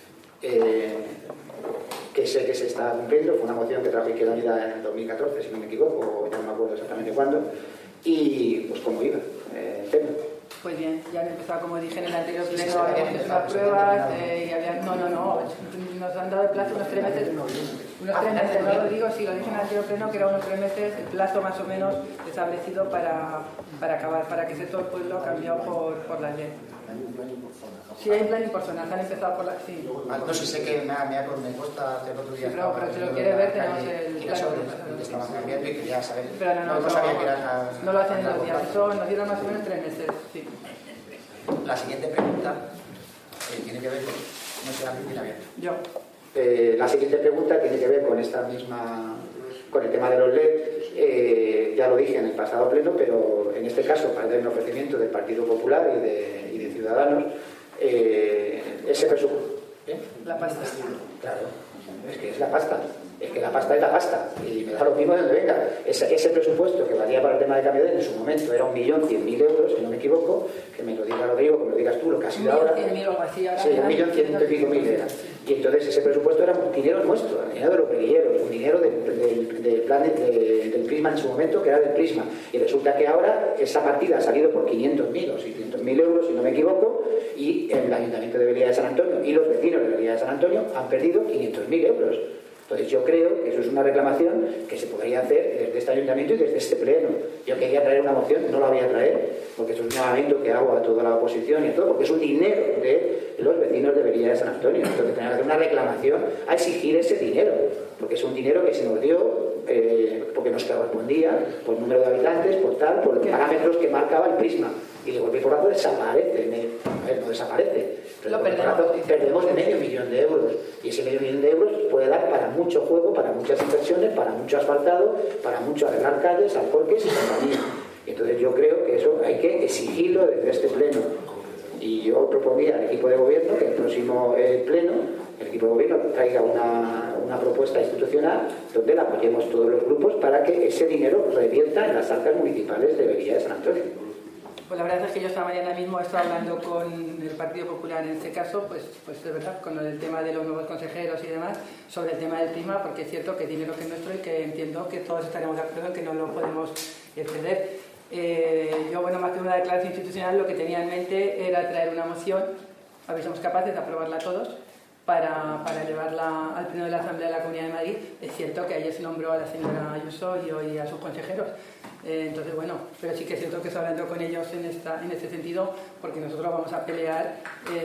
que sé que se está cumpliendo. Fue una moción que trajo Izquierda Unida en el 2014, si no me equivoco, ya no me acuerdo exactamente cuándo, y pues cómo iba el tema. Pues bien, ya han empezado, como dije en el anterior pleno, habíamos hecho unas pruebas y habían... No, nos han dado el plazo unos 3 meses. Unos 3 meses, no lo digo, sí, lo dije en el anterior pleno, que era unos 3 meses el plazo más o menos establecido para acabar, para que todo el pueblo cambiado por la ley. Sí, hay un plan por zonas, han empezado por la... Sí. No sé, sé que me cuesta hacer otro día. Pero si lo quieres ver, tenemos el plan. Que estaban cambiando y quería saber. Pero no sabía que era... No lo hacen en 2 días, eso nos dieron más o menos 3 meses, sí. La siguiente pregunta tiene que ver con... No sé, ¿quién abierto? Yo. La siguiente pregunta tiene que ver con esta misma... con el tema de los LED. Ya lo dije en el pasado pleno, pero en este caso, para el ofrecimiento del Partido Popular y de Ciudadanos, ese presupuesto... La pasta. Claro, es que es la pasta. Es que la pasta es la pasta. Y me da lo mismo de donde venga. Ese presupuesto que valía para el tema de cambio de en su momento era 1.100.000 euros, si no me equivoco, que me lo diga Rodrigo, que me lo digas tú, lo que ha sido ahora. 1.100.000 o algo así ahora. Sí, 1.100.000 era. Y entonces ese presupuesto era un dinero nuestro, el dinero de los guerrilleros, un dinero del plan del Prisma en su momento, que era del Prisma. Y resulta que ahora esa partida ha salido por 500.000 o 600.000 euros, si no me equivoco, y el Ayuntamiento de Belía de San Antonio y los vecinos de Belía de San Antonio han perdido 500.000 euros. Entonces yo creo que eso es una reclamación que se podría hacer desde este ayuntamiento y desde este pleno. Yo quería traer una moción, no la voy a traer, porque eso es un llamamiento que hago a toda la oposición y a todo, porque es un dinero de los vecinos de Belía de San Antonio. Entonces tenía que hacer una reclamación a exigir ese dinero, porque es un dinero que se nos dio porque nos correspondía por número de habitantes, por tal, por los parámetros que marcaba el Prisma. Y de golpe y porrazo desaparece, no desaparece. Pero perdemos $500.000 de euros. Y ese $500.000 de euros puede dar para mucho juego, para muchas inversiones, para mucho asfaltado, para mucho arreglar calles, alcorques y compañía. Y entonces yo creo que eso hay que exigirlo desde este pleno. Y yo proponía al equipo de gobierno que el próximo pleno, el equipo de gobierno traiga una propuesta institucional donde la apoyemos todos los grupos para que ese dinero revierta en las arcas municipales de Belía de San Antonio. Pues la verdad es que yo esta mañana mismo he estado hablando con el Partido Popular en este caso, pues de verdad, con el tema de los nuevos consejeros y demás, sobre el tema del Prisma, porque es cierto que es dinero que es nuestro y que entiendo que todos estaremos de acuerdo en que no lo podemos exceder. Yo, bueno, más que una declaración institucional, lo que tenía en mente era traer una moción, a ver si somos capaces de aprobarla todos, para llevarla al pleno de la Asamblea de la Comunidad de Madrid. Es cierto que ayer se nombró a la señora Ayuso y hoy a sus consejeros. Entonces, bueno, pero sí que es cierto que estoy hablando con ellos en este sentido, porque nosotros vamos a pelear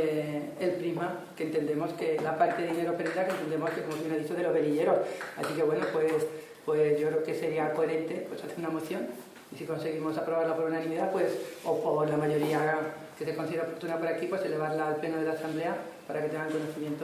el Prisma, que entendemos que la parte de dinero perdida, que entendemos que, como bien ha dicho, de los velilleros. Así que, bueno, pues yo creo que sería coherente pues hacer una moción, y si conseguimos aprobarla por unanimidad, pues, o por la mayoría que se considera oportuna por aquí, pues elevarla al pleno de la Asamblea para que tengan conocimiento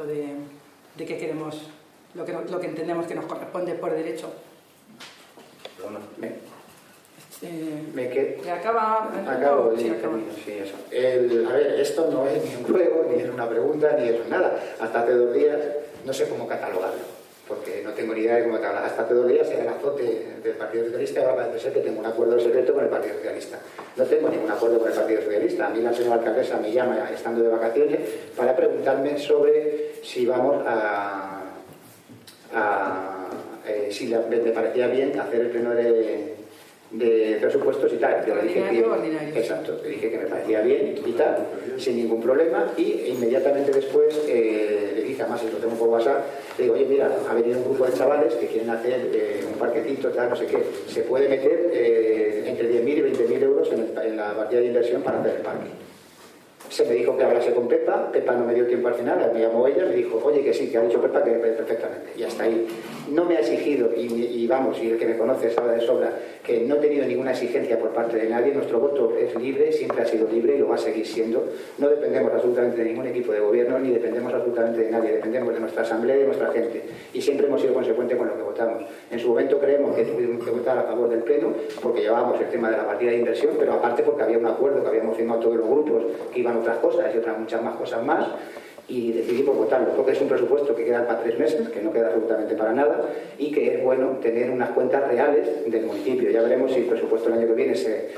de que queremos, lo que entendemos que nos corresponde por derecho. Acabo. Sí, eso. A ver, esto no es ni un juego, ni es una pregunta, ni es nada. Hasta hace 2 días no sé cómo catalogarlo, porque no tengo ni idea de cómo catalogarlo. Hasta hace 2 días era el azote del Partido Socialista y ahora parece ser que tengo un acuerdo secreto con el Partido Socialista. No tengo ningún acuerdo con el Partido Socialista. A mí la señora alcaldesa me llama estando de vacaciones para preguntarme sobre si vamos si me parecía bien hacer el pleno de presupuestos y tal. Yo le dije que, exacto, le dije que me parecía bien y tal, sin ningún problema, y inmediatamente después le dije, además si lo tengo por WhatsApp, le digo, oye mira, ha venido un grupo de chavales que quieren hacer un parquecito, tal, no sé qué, se puede meter entre 10.000 y 20.000 euros en la partida de inversión para hacer el parque. Se me dijo que hablase con Pepa no me dio tiempo al final, me llamó ella, me dijo, oye, que sí, que ha dicho Pepa que perfectamente, y hasta ahí. No me ha exigido, y vamos, y el que me conoce sabe de sobra, que no he tenido ninguna exigencia por parte de nadie. Nuestro voto es libre, siempre ha sido libre y lo va a seguir siendo. No dependemos absolutamente de ningún equipo de gobierno, ni dependemos absolutamente de nadie, dependemos de nuestra asamblea y de nuestra gente, y siempre hemos sido consecuentes con lo que votamos. En su momento creemos que tuvimos que votar a favor del pleno, porque llevábamos el tema de la partida de inversión, pero aparte porque había un acuerdo que habíamos firmado todos los grupos, que iban otras cosas y otras muchas más cosas más, y decidimos votarlo, porque es un presupuesto que queda para 3 meses, que no queda absolutamente para nada, y que es bueno tener unas cuentas reales del municipio. Ya veremos si el presupuesto el año que viene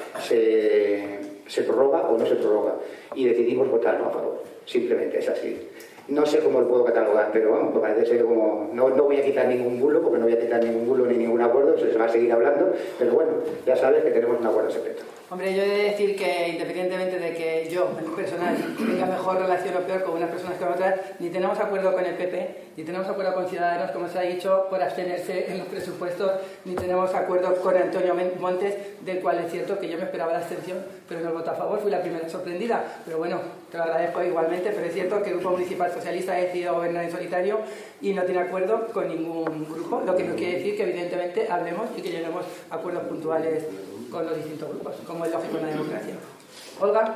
se prorroga o no se prorroga, y decidimos votarlo a favor. Simplemente es así. No sé cómo lo puedo catalogar, pero vamos, me parece ser como... No voy a quitar ningún bulo, porque no voy a quitar ningún bulo ni ningún acuerdo, se va a seguir hablando, pero bueno, ya sabes que tenemos un acuerdo secreto. Hombre, yo he de decir que independientemente de que yo, en lo personal, tenga mejor relación o peor con unas personas que con otras, ni tenemos acuerdo con el PP, ni tenemos acuerdo con Ciudadanos, como se ha dicho, por abstenerse en los presupuestos, ni tenemos acuerdo con Antonio Montes, del cual es cierto que yo me esperaba la abstención, pero no voté a favor, fui la primera sorprendida. Pero bueno, te lo agradezco igualmente, pero es cierto que el Grupo Municipal Socialista ha decidido gobernar en solitario y no tiene acuerdo con ningún grupo, lo que no quiere decir que evidentemente hablemos y que lleguemos a acuerdos puntuales con los distintos grupos, como es lógico en la democracia. Olga.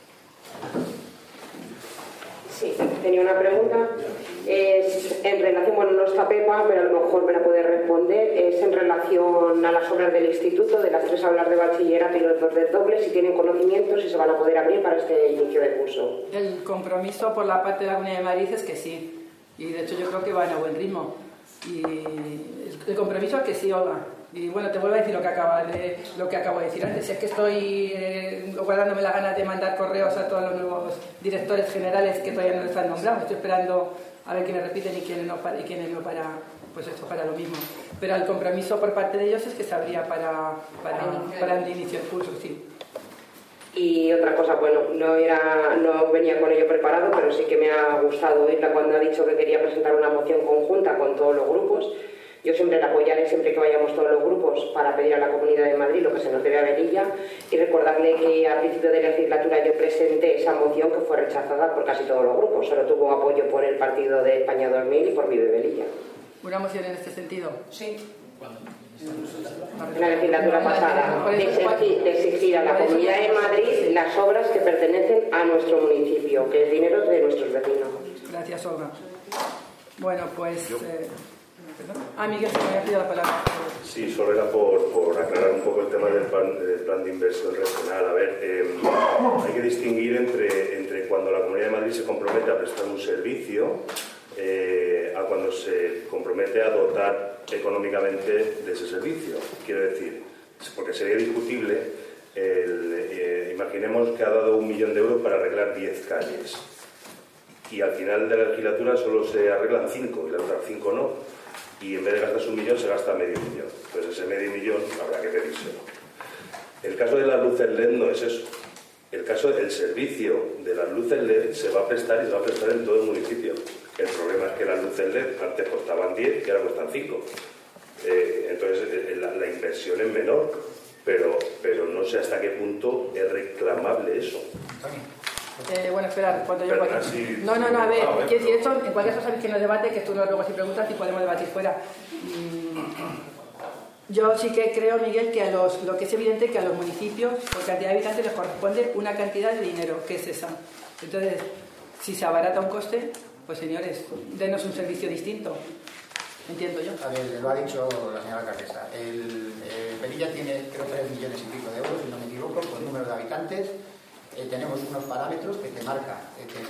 Sí, tenía una pregunta. Es en relación, bueno, no está Pepa, pero a lo mejor me la puede responder. Es en relación a las obras del instituto, de las 3 aulas de bachillerato y los 2 de doble, si tienen conocimiento, si se van a poder abrir para este inicio de curso. El compromiso por la parte de la Comunidad de Madrid es que sí, y de hecho yo creo que van a buen ritmo. Y el compromiso es que sí, Olga. Y bueno, te vuelvo a decir lo que acabo de decir antes. Es que estoy guardándome las ganas de mandar correos a todos los nuevos directores generales que todavía no les han nombrado. Estoy esperando a ver quiénes repiten y quiénes no pues esto para lo mismo. Pero el compromiso por parte de ellos es que se abría para el inicio del curso, sí. Y otra cosa, bueno, no venía con ello preparado, pero sí que me ha gustado oírla cuando ha dicho que quería presentar una moción conjunta con todos los grupos. Yo siempre la apoyaré siempre que vayamos todos los grupos para pedir a la Comunidad de Madrid lo que se nos debe a Velilla, y recordarle que a principio de legislatura yo presenté esa moción que fue rechazada por casi todos los grupos. Solo tuvo apoyo por el Partido de España 2000 y por Vive Velilla. ¿Una moción en este sentido? Sí. En la legislatura pasada, de exigir a la Comunidad de Madrid las obras que pertenecen a nuestro municipio, que es dinero de nuestros vecinos. Gracias, Olga. Bueno, pues... Miguel, se me había pedido la palabra. Sí, solo era por aclarar un poco el tema del plan de inversión regional. A ver, hay que distinguir entre cuando la Comunidad de Madrid se compromete a prestar un servicio a cuando se compromete a dotar económicamente de ese servicio. Quiero decir, porque sería discutible, imaginemos que ha dado 1 millón de euros para arreglar 10 calles y al final de la legislatura solo se arreglan 5 y las otras 5 no. Y en vez de gastarse 1 millón se gasta medio millón. Entonces ese medio millón habrá que pedírselo. El caso de las luces LED no es eso. El caso del servicio de las luces LED se va a prestar y se va a prestar en todo el municipio. El problema es que las luces LED antes costaban 10 y ahora cuestan 5. Entonces la inversión es menor, pero no sé hasta qué punto es reclamable eso. Bueno, espera, cuando yo... No, a ver, quiero decir, esto en cualquier caso sabéis que no debate, que tú no luego si preguntas y podemos debatir fuera. Yo sí que creo, Miguel, que lo que es evidente que a los municipios, por cantidad de habitantes, les corresponde una cantidad de dinero, que es esa. Entonces, si se abarata un coste, pues señores, denos un servicio distinto. entiendo yo. A ver, lo ha dicho la señora alcaldesa. Pelilla tiene, creo, 3 millones y pico de euros, si no me equivoco, por número de habitantes. Tenemos unos parámetros que te marca,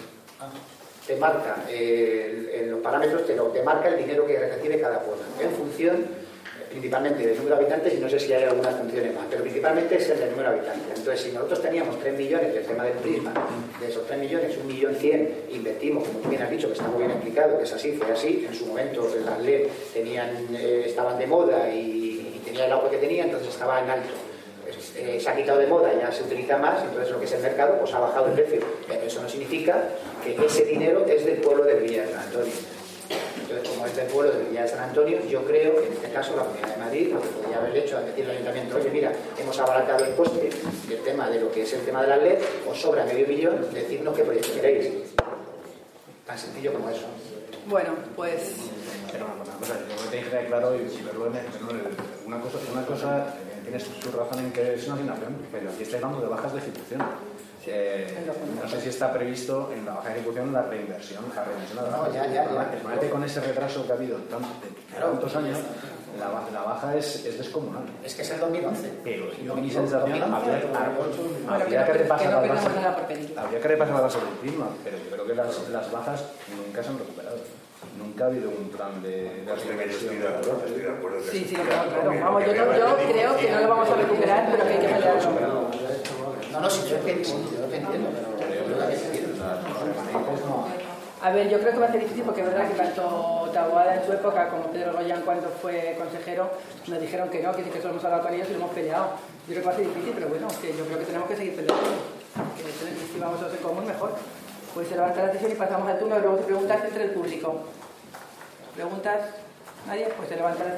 los parámetros te marca el dinero que recibe cada pueblo, en función principalmente del número de habitantes, y no sé si hay algunas funciones más, pero principalmente es el del número de habitantes. Entonces, si nosotros teníamos 3 millones del tema del Prisma, de esos 3 millones, 1.100.000, invertimos, como tú bien has dicho, que está muy bien explicado, que es así, fue así, en su momento las LED estaban de moda y tenía el auge que tenía, entonces estaba en alto. Se ha quitado de moda, ya se utiliza más, entonces lo que es el mercado pues ha bajado el precio, pero eso no significa que ese dinero es del pueblo de Villa de San Antonio. Entonces, como es del pueblo de Villa de San Antonio, yo creo que en este caso la Comunidad de Madrid lo que podría haber hecho es decirle al Ayuntamiento: oye, mira, hemos abaratado el coste del tema de lo que es el tema de la LED, os sobra $500.000, decidnos qué proyecto queréis. Tan sencillo como eso. Bueno, pues... Pero una cosa, yo creo que tenéis que tener claro, y verlo una cosa tienes su razón en que es una asignación, pero aquí estáis hablando de bajas de ejecución. No sé si está previsto en la baja de ejecución la reinversión. No, ya. Imagínate con ese retraso que ha habido tantos años, la baja es descomunal. Es que es el 2011. Pero yo mi sensación habría que repasar las bases del Prisma, pero yo creo que las bajas nunca se han recuperado. Nunca ha habido un plan de reinversión. Estoy de acuerdo. Sí, claro. Vamos, yo creo que no lo vamos a recuperar, pero que hay que pelearlo. No, sí, yo te entiendo, A ver, yo creo que va a ser difícil porque es verdad que tanto Taboada en su época como Pedro Goyán cuando fue consejero nos dijeron que no, que sí que solo hemos hablado con ellos y lo hemos peleado. Yo creo que va a ser difícil, pero bueno, que yo creo que tenemos que seguir peleando. Que si vamos a hacer común, mejor. Pues se levanta la sesión y pasamos al turno de preguntas entre el público. ¿Preguntas? ¿Nadie? Pues se levanta la sesión.